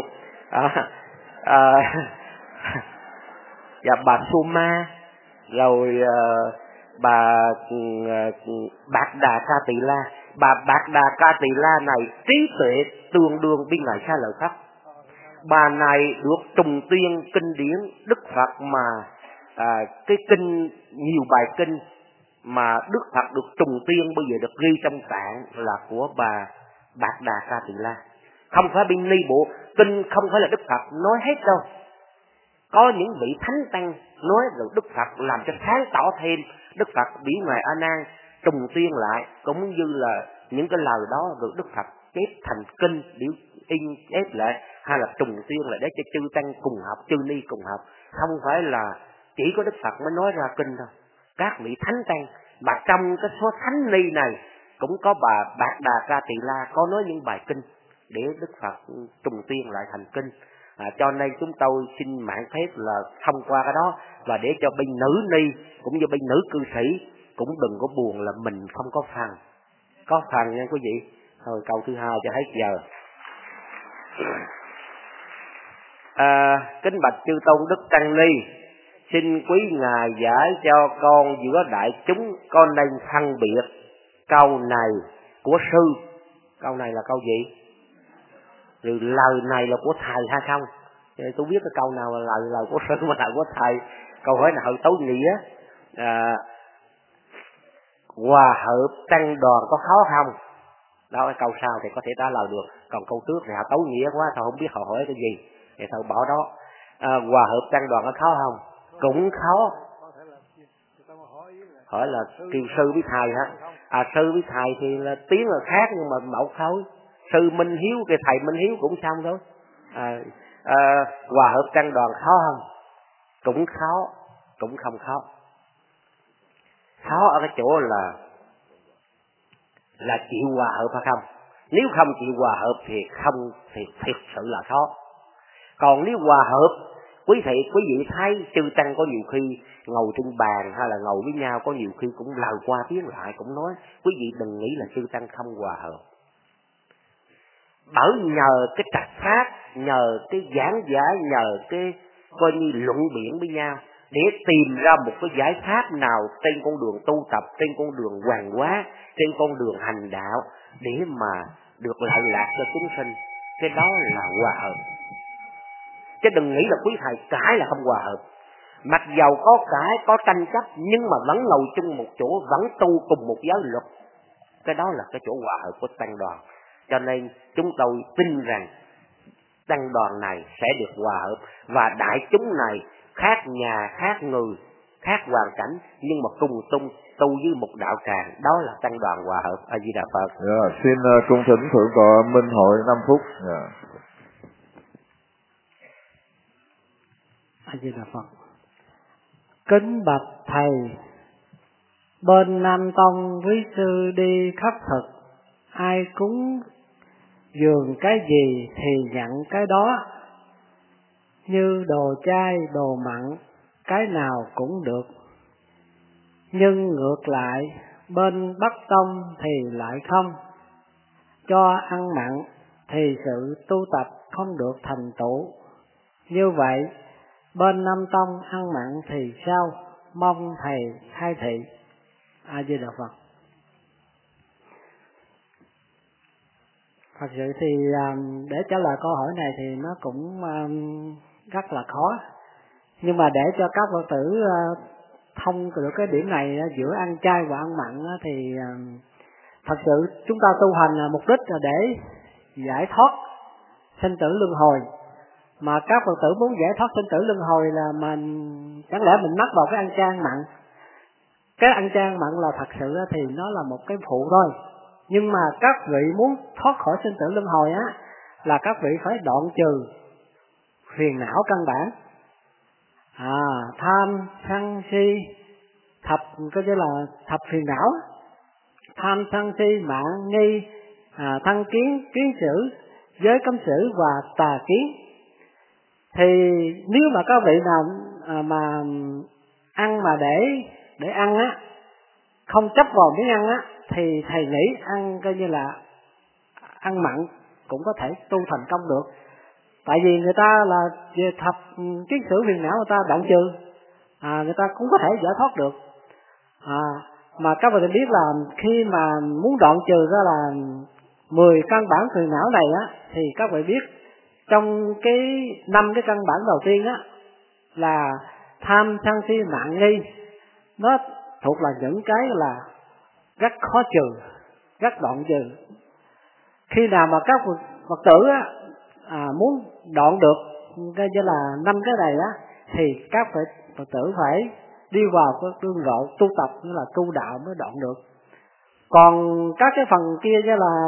Và bà Suma, rồi bà Bạc Đà Ca Tỳ La. Bà Bạc Đà Ca Tỳ La này trí tuệ tương đương với ngài Xá Lợi Pháp. Bà này được trùng tuyên kinh điển Đức Phật mà cái kinh, nhiều bài kinh mà Đức Phật được trùng tuyên bây giờ được ghi trong tạng là của bà Bạc Đà Ca Tỳ La. Không phải bên ni bộ kinh, không phải là Đức Phật nói hết đâu. Có những vị thánh tăng nói rồi Đức Phật làm cho sáng tỏ thêm. Đức Phật biểu ngài A Nan trùng tuyên lại, cũng như là những cái lời đó rồi Đức Phật chép thành kinh, biểu in chép lại, hay là trùng tuyên lại để cho chư tăng cùng học, chư ni cùng học. Không phải là chỉ có Đức Phật mới nói ra kinh thôi. Các vị thánh tăng, mà trong cái số thánh ni này cũng có bà Bạc Đà Ca Tỳ La có nói những bài kinh để Đức Phật trùng tuyên lại thành kinh. Cho nên chúng tôi xin mạng phép là thông qua cái đó, và để cho bên nữ ni cũng như bên nữ cư sĩ cũng đừng có buồn là mình không có phần. Có phần nha quý vị. Thôi câu thứ hai cho hết giờ. Kính bạch chư tôn đức tăng ni, xin quý ngài giải cho con giữa đại chúng con nên phân biệt câu này của sư. Câu này là câu gì? Rồi lời này là của thầy hay không? Tôi biết cái câu nào là lời của sư mà lời của thầy. Câu hỏi nào tối nghĩa. Hòa hợp tăng đoàn có khó không? Đó, cái câu sau thì có thể trả lời được. Còn câu trước thì họ tối nghĩa quá, thôi không biết họ hỏi cái gì thì thôi bỏ đó. Hòa hợp tăng đoàn có khó không? Cũng khó. Hỏi là kiều sư với thầy hả? Sư với thầy thì là tiếng là khác nhưng mà một thôi. Sư Minh Hiếu cái thầy Minh Hiếu cũng xong thôi. Hòa hợp tăng đoàn khó không? Cũng khó, cũng không khó. Khó ở cái chỗ là chịu hòa hợp hay không. Nếu không chịu hòa hợp thì không, thì thực sự là khó. Còn nếu hòa hợp, quý vị thấy chư tăng có nhiều khi ngồi trên bàn hay là ngồi với nhau, có nhiều khi cũng lời qua tiếng lại, cũng nói quý vị đừng nghĩ là chư tăng không hòa hợp. Bởi nhờ cái trạch pháp, nhờ cái giảng giải, nhờ cái coi như luận biện với nhau để tìm ra một cái giải pháp nào trên con đường tu tập, trên con đường hoàn hóa, trên con đường hành đạo để mà được lợi lạc cho chúng sinh. Cái đó là hòa hợp. Chứ đừng nghĩ là quý thầy cãi là không hòa hợp. Mặc dầu có cãi, có tranh chấp nhưng mà vẫn ngồi chung một chỗ, vẫn tu cùng một giới luật. Cái đó là cái chỗ hòa hợp của tăng đoàn. Cho nên chúng tôi tin rằng tăng đoàn này sẽ được hòa hợp. Và đại chúng này khác nhà, khác người, khác hoàn cảnh, nhưng mà cùng tu với một đạo tràng. Đó là tăng đoàn hòa hợp. A Di Đà Phật. Xin cung thỉnh thượng tọa Minh Hội 5 phút. A Di Đà Phật. Kính bạch thầy, bên Nam Tông quý sư đi khất thực, ai cúng dường cái gì thì nhận cái đó, như đồ chay, đồ mặn, cái nào cũng được. Nhưng ngược lại, bên Bắc Tông thì lại không, cho ăn mặn thì sự tu tập không được thành tựu. Như vậy, bên Nam Tông ăn mặn thì sao? Mong thầy khai thị. A Di Đà Phật. Thật sự thì để trả lời câu hỏi này thì nó cũng rất là khó. Nhưng mà để cho các Phật tử thông được cái điểm này giữa ăn chay và ăn mặn thì thật sự chúng ta tu hành mục đích là để giải thoát sinh tử luân hồi. Mà các Phật tử muốn giải thoát sinh tử luân hồi là chẳng lẽ mình mắc vào cái ăn chay ăn mặn. Cái ăn chay ăn mặn là thật sự thì nó là một cái phụ thôi. Nhưng mà các vị muốn thoát khỏi sinh tử luân hồi là các vị phải đoạn trừ phiền não căn bản. Tham, sân si, có nghĩa là thập phiền não. Tham, sân si, mạn, nghi, thân kiến, kiến sử, giới cấm sử và tà kiến. Thì nếu mà các vị nào mà ăn mà để ăn không chấp vào miếng ăn thì thầy nghĩ ăn coi như là ăn mặn cũng có thể tu thành công được. Tại vì người ta là về thập kiến sử phiền não người ta đoạn trừ, người ta cũng có thể giải thoát được. Mà các bạn biết là khi mà muốn đoạn trừ ra là 10 căn bản phiền não này thì các bạn biết trong cái 5 cái căn bản đầu tiên là tham, sân si, mạn, nghi, nó thuộc là những cái là rất khó trừ, rất đoạn trừ. Khi nào mà các Phật tử muốn đoạn được cái như là 5 cái này thì các Phật tử phải đi vào cái đường lộ tu tập, như là tu đạo mới đoạn được. Còn các cái phần kia như là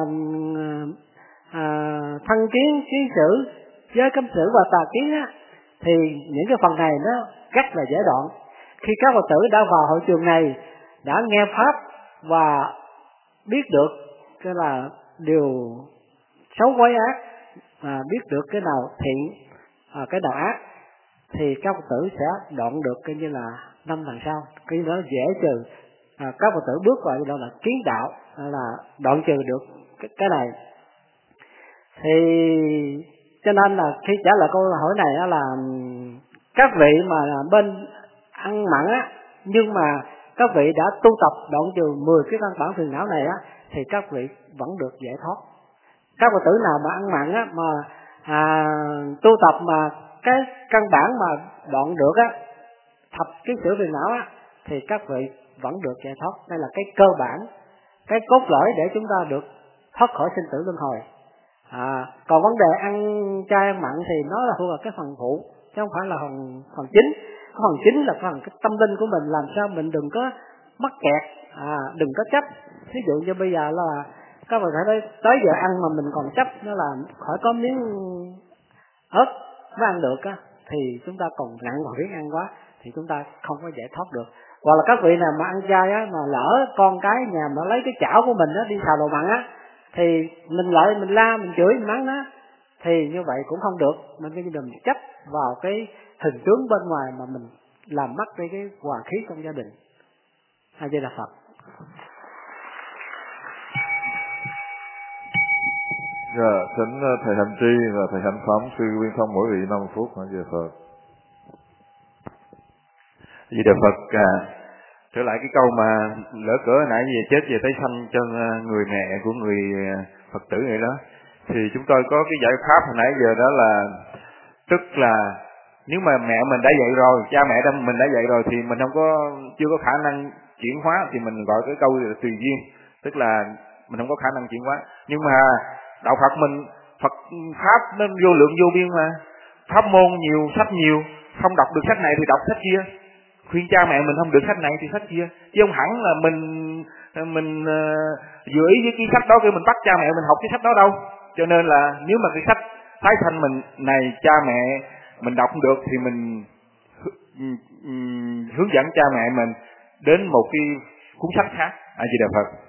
thân kiến, kiến sử, giới cấm sử và tà kiến thì những cái phần này nó rất là dễ đoạn. Khi các Phật tử đã vào hội trường này, đã nghe pháp và biết được cái là điều xấu quái ác, biết được cái nào thiện, cái nào ác, thì các Phật tử sẽ đoạn được cái như là 5 lần sau. Cái đó dễ trừ. Các Phật tử bước vào đó là kiến đạo, là đoạn trừ được cái này. Thì cho nên là khi trả lời câu hỏi này là các vị mà bên ăn mặn nhưng mà các vị đã tu tập đoạn trừ 10 cái căn bản phiền não này thì các vị vẫn được giải thoát. Các Phật tử nào mà ăn mặn mà tu tập mà cái căn bản mà đoạn được thập cái sự phiền não thì các vị vẫn được giải thoát. Đây là cái cơ bản, cái cốt lõi để chúng ta được thoát khỏi sinh tử luân hồi. Còn vấn đề ăn chay ăn mặn thì nó là thuộc vào cái phần phụ chứ không phải là phần chính. Cái phần chính là phần cái tâm linh của mình, làm sao mình đừng có mắc kẹt, đừng có chấp. Ví dụ như bây giờ là các bạn thấy tới giờ ăn mà mình còn chấp nó là khỏi có miếng ớt mới ăn được á, thì chúng ta còn nặng vào riết ăn quá thì chúng ta không có giải thoát được. Hoặc là các vị nào mà ăn chay á, mà lỡ con cái nhà mà lấy cái chảo của mình á đi xào đồ mặn á, thì mình lại mình la mình chửi mình mắng nó, thì như vậy cũng không được. Mình phải đừng chấp vào cái hình tướng bên ngoài mà mình làm mất đi cái hòa khí trong gia đình. A Di Đà Phật. Dạ, thỉnh thầy Hành Tri và thầy Hạnh Phẩm sư Nguyên Thông mỗi vị 5 phút. A Di Đà Phật. Di Đà Phật. Trở lại cái câu mà lỡ cỡ nãy về chết về tái sanh cho người mẹ của người Phật tử này đó, thì chúng tôi có cái giải pháp hồi nãy giờ đó là, tức là nếu mà mẹ mình đã dạy rồi, cha mẹ mình đã dạy rồi thì mình không có chưa có khả năng chuyển hóa, thì mình gọi cái câu là tùy duyên, tức là mình không có khả năng chuyển hóa. Nhưng mà đạo Phật mình, Phật pháp nên vô lượng vô biên mà, pháp môn nhiều, sách nhiều, không đọc được sách này thì đọc sách kia, khuyên cha mẹ mình không được sách này thì sách kia, chứ không hẳn là mình vừa ý với cái sách đó, cái mình bắt cha mẹ mình học cái sách đó đâu. Cho nên là nếu mà cái sách tái sanh mình này cha mẹ mình đọc không được thì mình hướng dẫn cha mẹ mình đến một cái cuốn sách khác. A Di Đà Phật.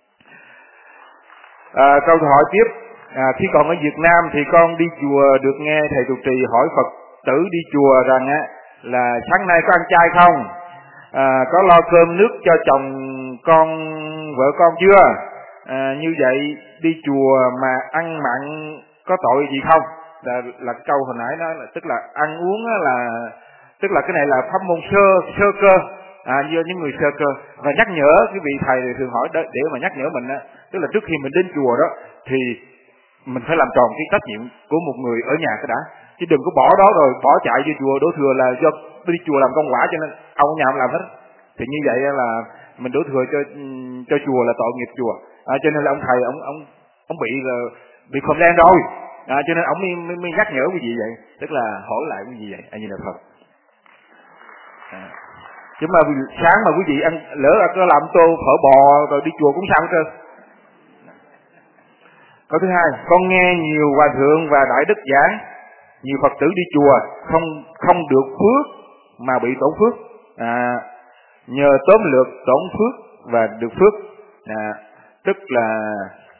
Câu hỏi tiếp. Khi còn ở Việt Nam thì con đi chùa được nghe thầy trụ trì hỏi Phật tử đi chùa rằng á là sáng nay có ăn chay không, có lo cơm nước cho chồng con vợ con chưa, như vậy đi chùa mà ăn mặn có tội gì không. Là cái câu hồi nãy đó là tức là ăn uống là tức là cái này là pháp môn sơ cơ, do những người sơ cơ. Và nhắc nhở cái vị thầy thường hỏi đó, để mà nhắc nhở mình á, tức là trước khi mình đến chùa đó thì mình phải làm tròn cái trách nhiệm của một người ở nhà cái đã, chứ đừng có bỏ đó rồi bỏ chạy vô chùa đổ thừa là do đi chùa làm công quả cho nên ông ở nhà không làm hết. Thì như vậy là mình đổ thừa cho chùa là tội nghiệp chùa. Cho nên là ông thầy ông bị khom đen rồi. Cho nên ông mới nhắc nhở quý vị vậy, tức là hỏi lại quý vị vậy. A Di Đà Phật. Chứ mà sáng mà quý vị ăn lỡ có làm tô phở bò rồi đi chùa cũng sao hết trơn. Câu thứ hai, con nghe nhiều hòa thượng và đại đức giảng nhiều Phật tử đi chùa không được phước mà bị tổn phước. Nhờ tóm lược tổn phước và được phước. Tức là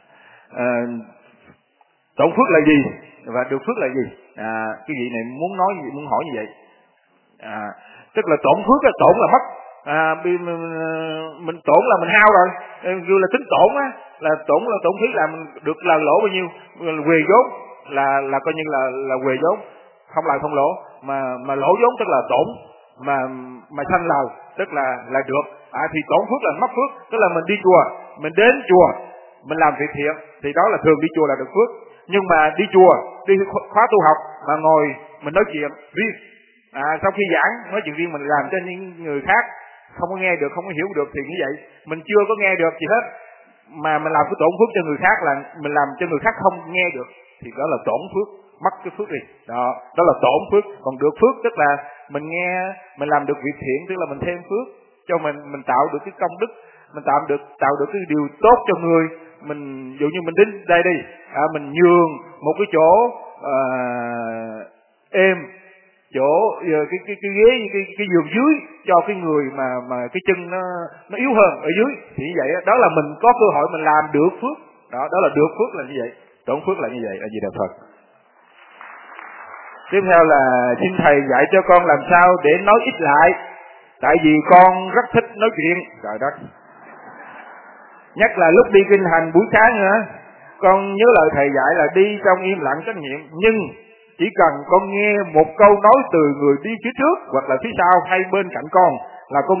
tổn phước là gì và được phước là gì? Cái vị này muốn hỏi như vậy. Tức là tổn phước là tổn là mất. Mình tổn là mình hao rồi, như là tính tổn á, là tổn phí là mình được là lỗ bao nhiêu, quề vốn là coi như là quề vốn, không lời không lỗ, mà lỗ vốn tức là tổn, mà sanh lời tức là được. Thì tổn phước là mất phước, tức là mình đi chùa, mình đến chùa mình làm việc thiện thì đó là thường đi chùa là được phước. Nhưng mà đi chùa đi khóa tu học mà ngồi mình nói chuyện riêng, sau khi giảng nói chuyện riêng mình làm cho những người khác không có nghe được, không có hiểu được, thì như vậy mình chưa có nghe được gì hết mà mình làm cái tổn phước cho người khác, là mình làm cho người khác không nghe được, thì đó là tổn phước, mất cái phước đi. Đó là tổn phước. Còn được phước tức là mình nghe, mình làm được việc thiện, tức là mình thêm phước cho mình tạo được cái công đức, mình tạo được cái điều tốt cho người. Mình dụ như mình đến đây đi, mình nhường một cái chỗ êm, chỗ cái ghế, cái giường dưới cho cái người mà cái chân nó yếu hơn ở dưới, thì như vậy đó là mình có cơ hội mình làm được phước. Đó là được phước là như vậy, tổn phước là như vậy. A Di Đà Phật. Tiếp theo là xin thầy dạy cho con làm sao để nói ít lại, tại vì con rất thích nói chuyện. Trời đất, nhất là lúc đi kinh hành buổi sáng nữa, con nhớ lời thầy dạy là đi trong im lặng trách nhiệm, nhưng chỉ cần con nghe một câu nói từ người đi phía trước hoặc là phía sau hay bên cạnh con là con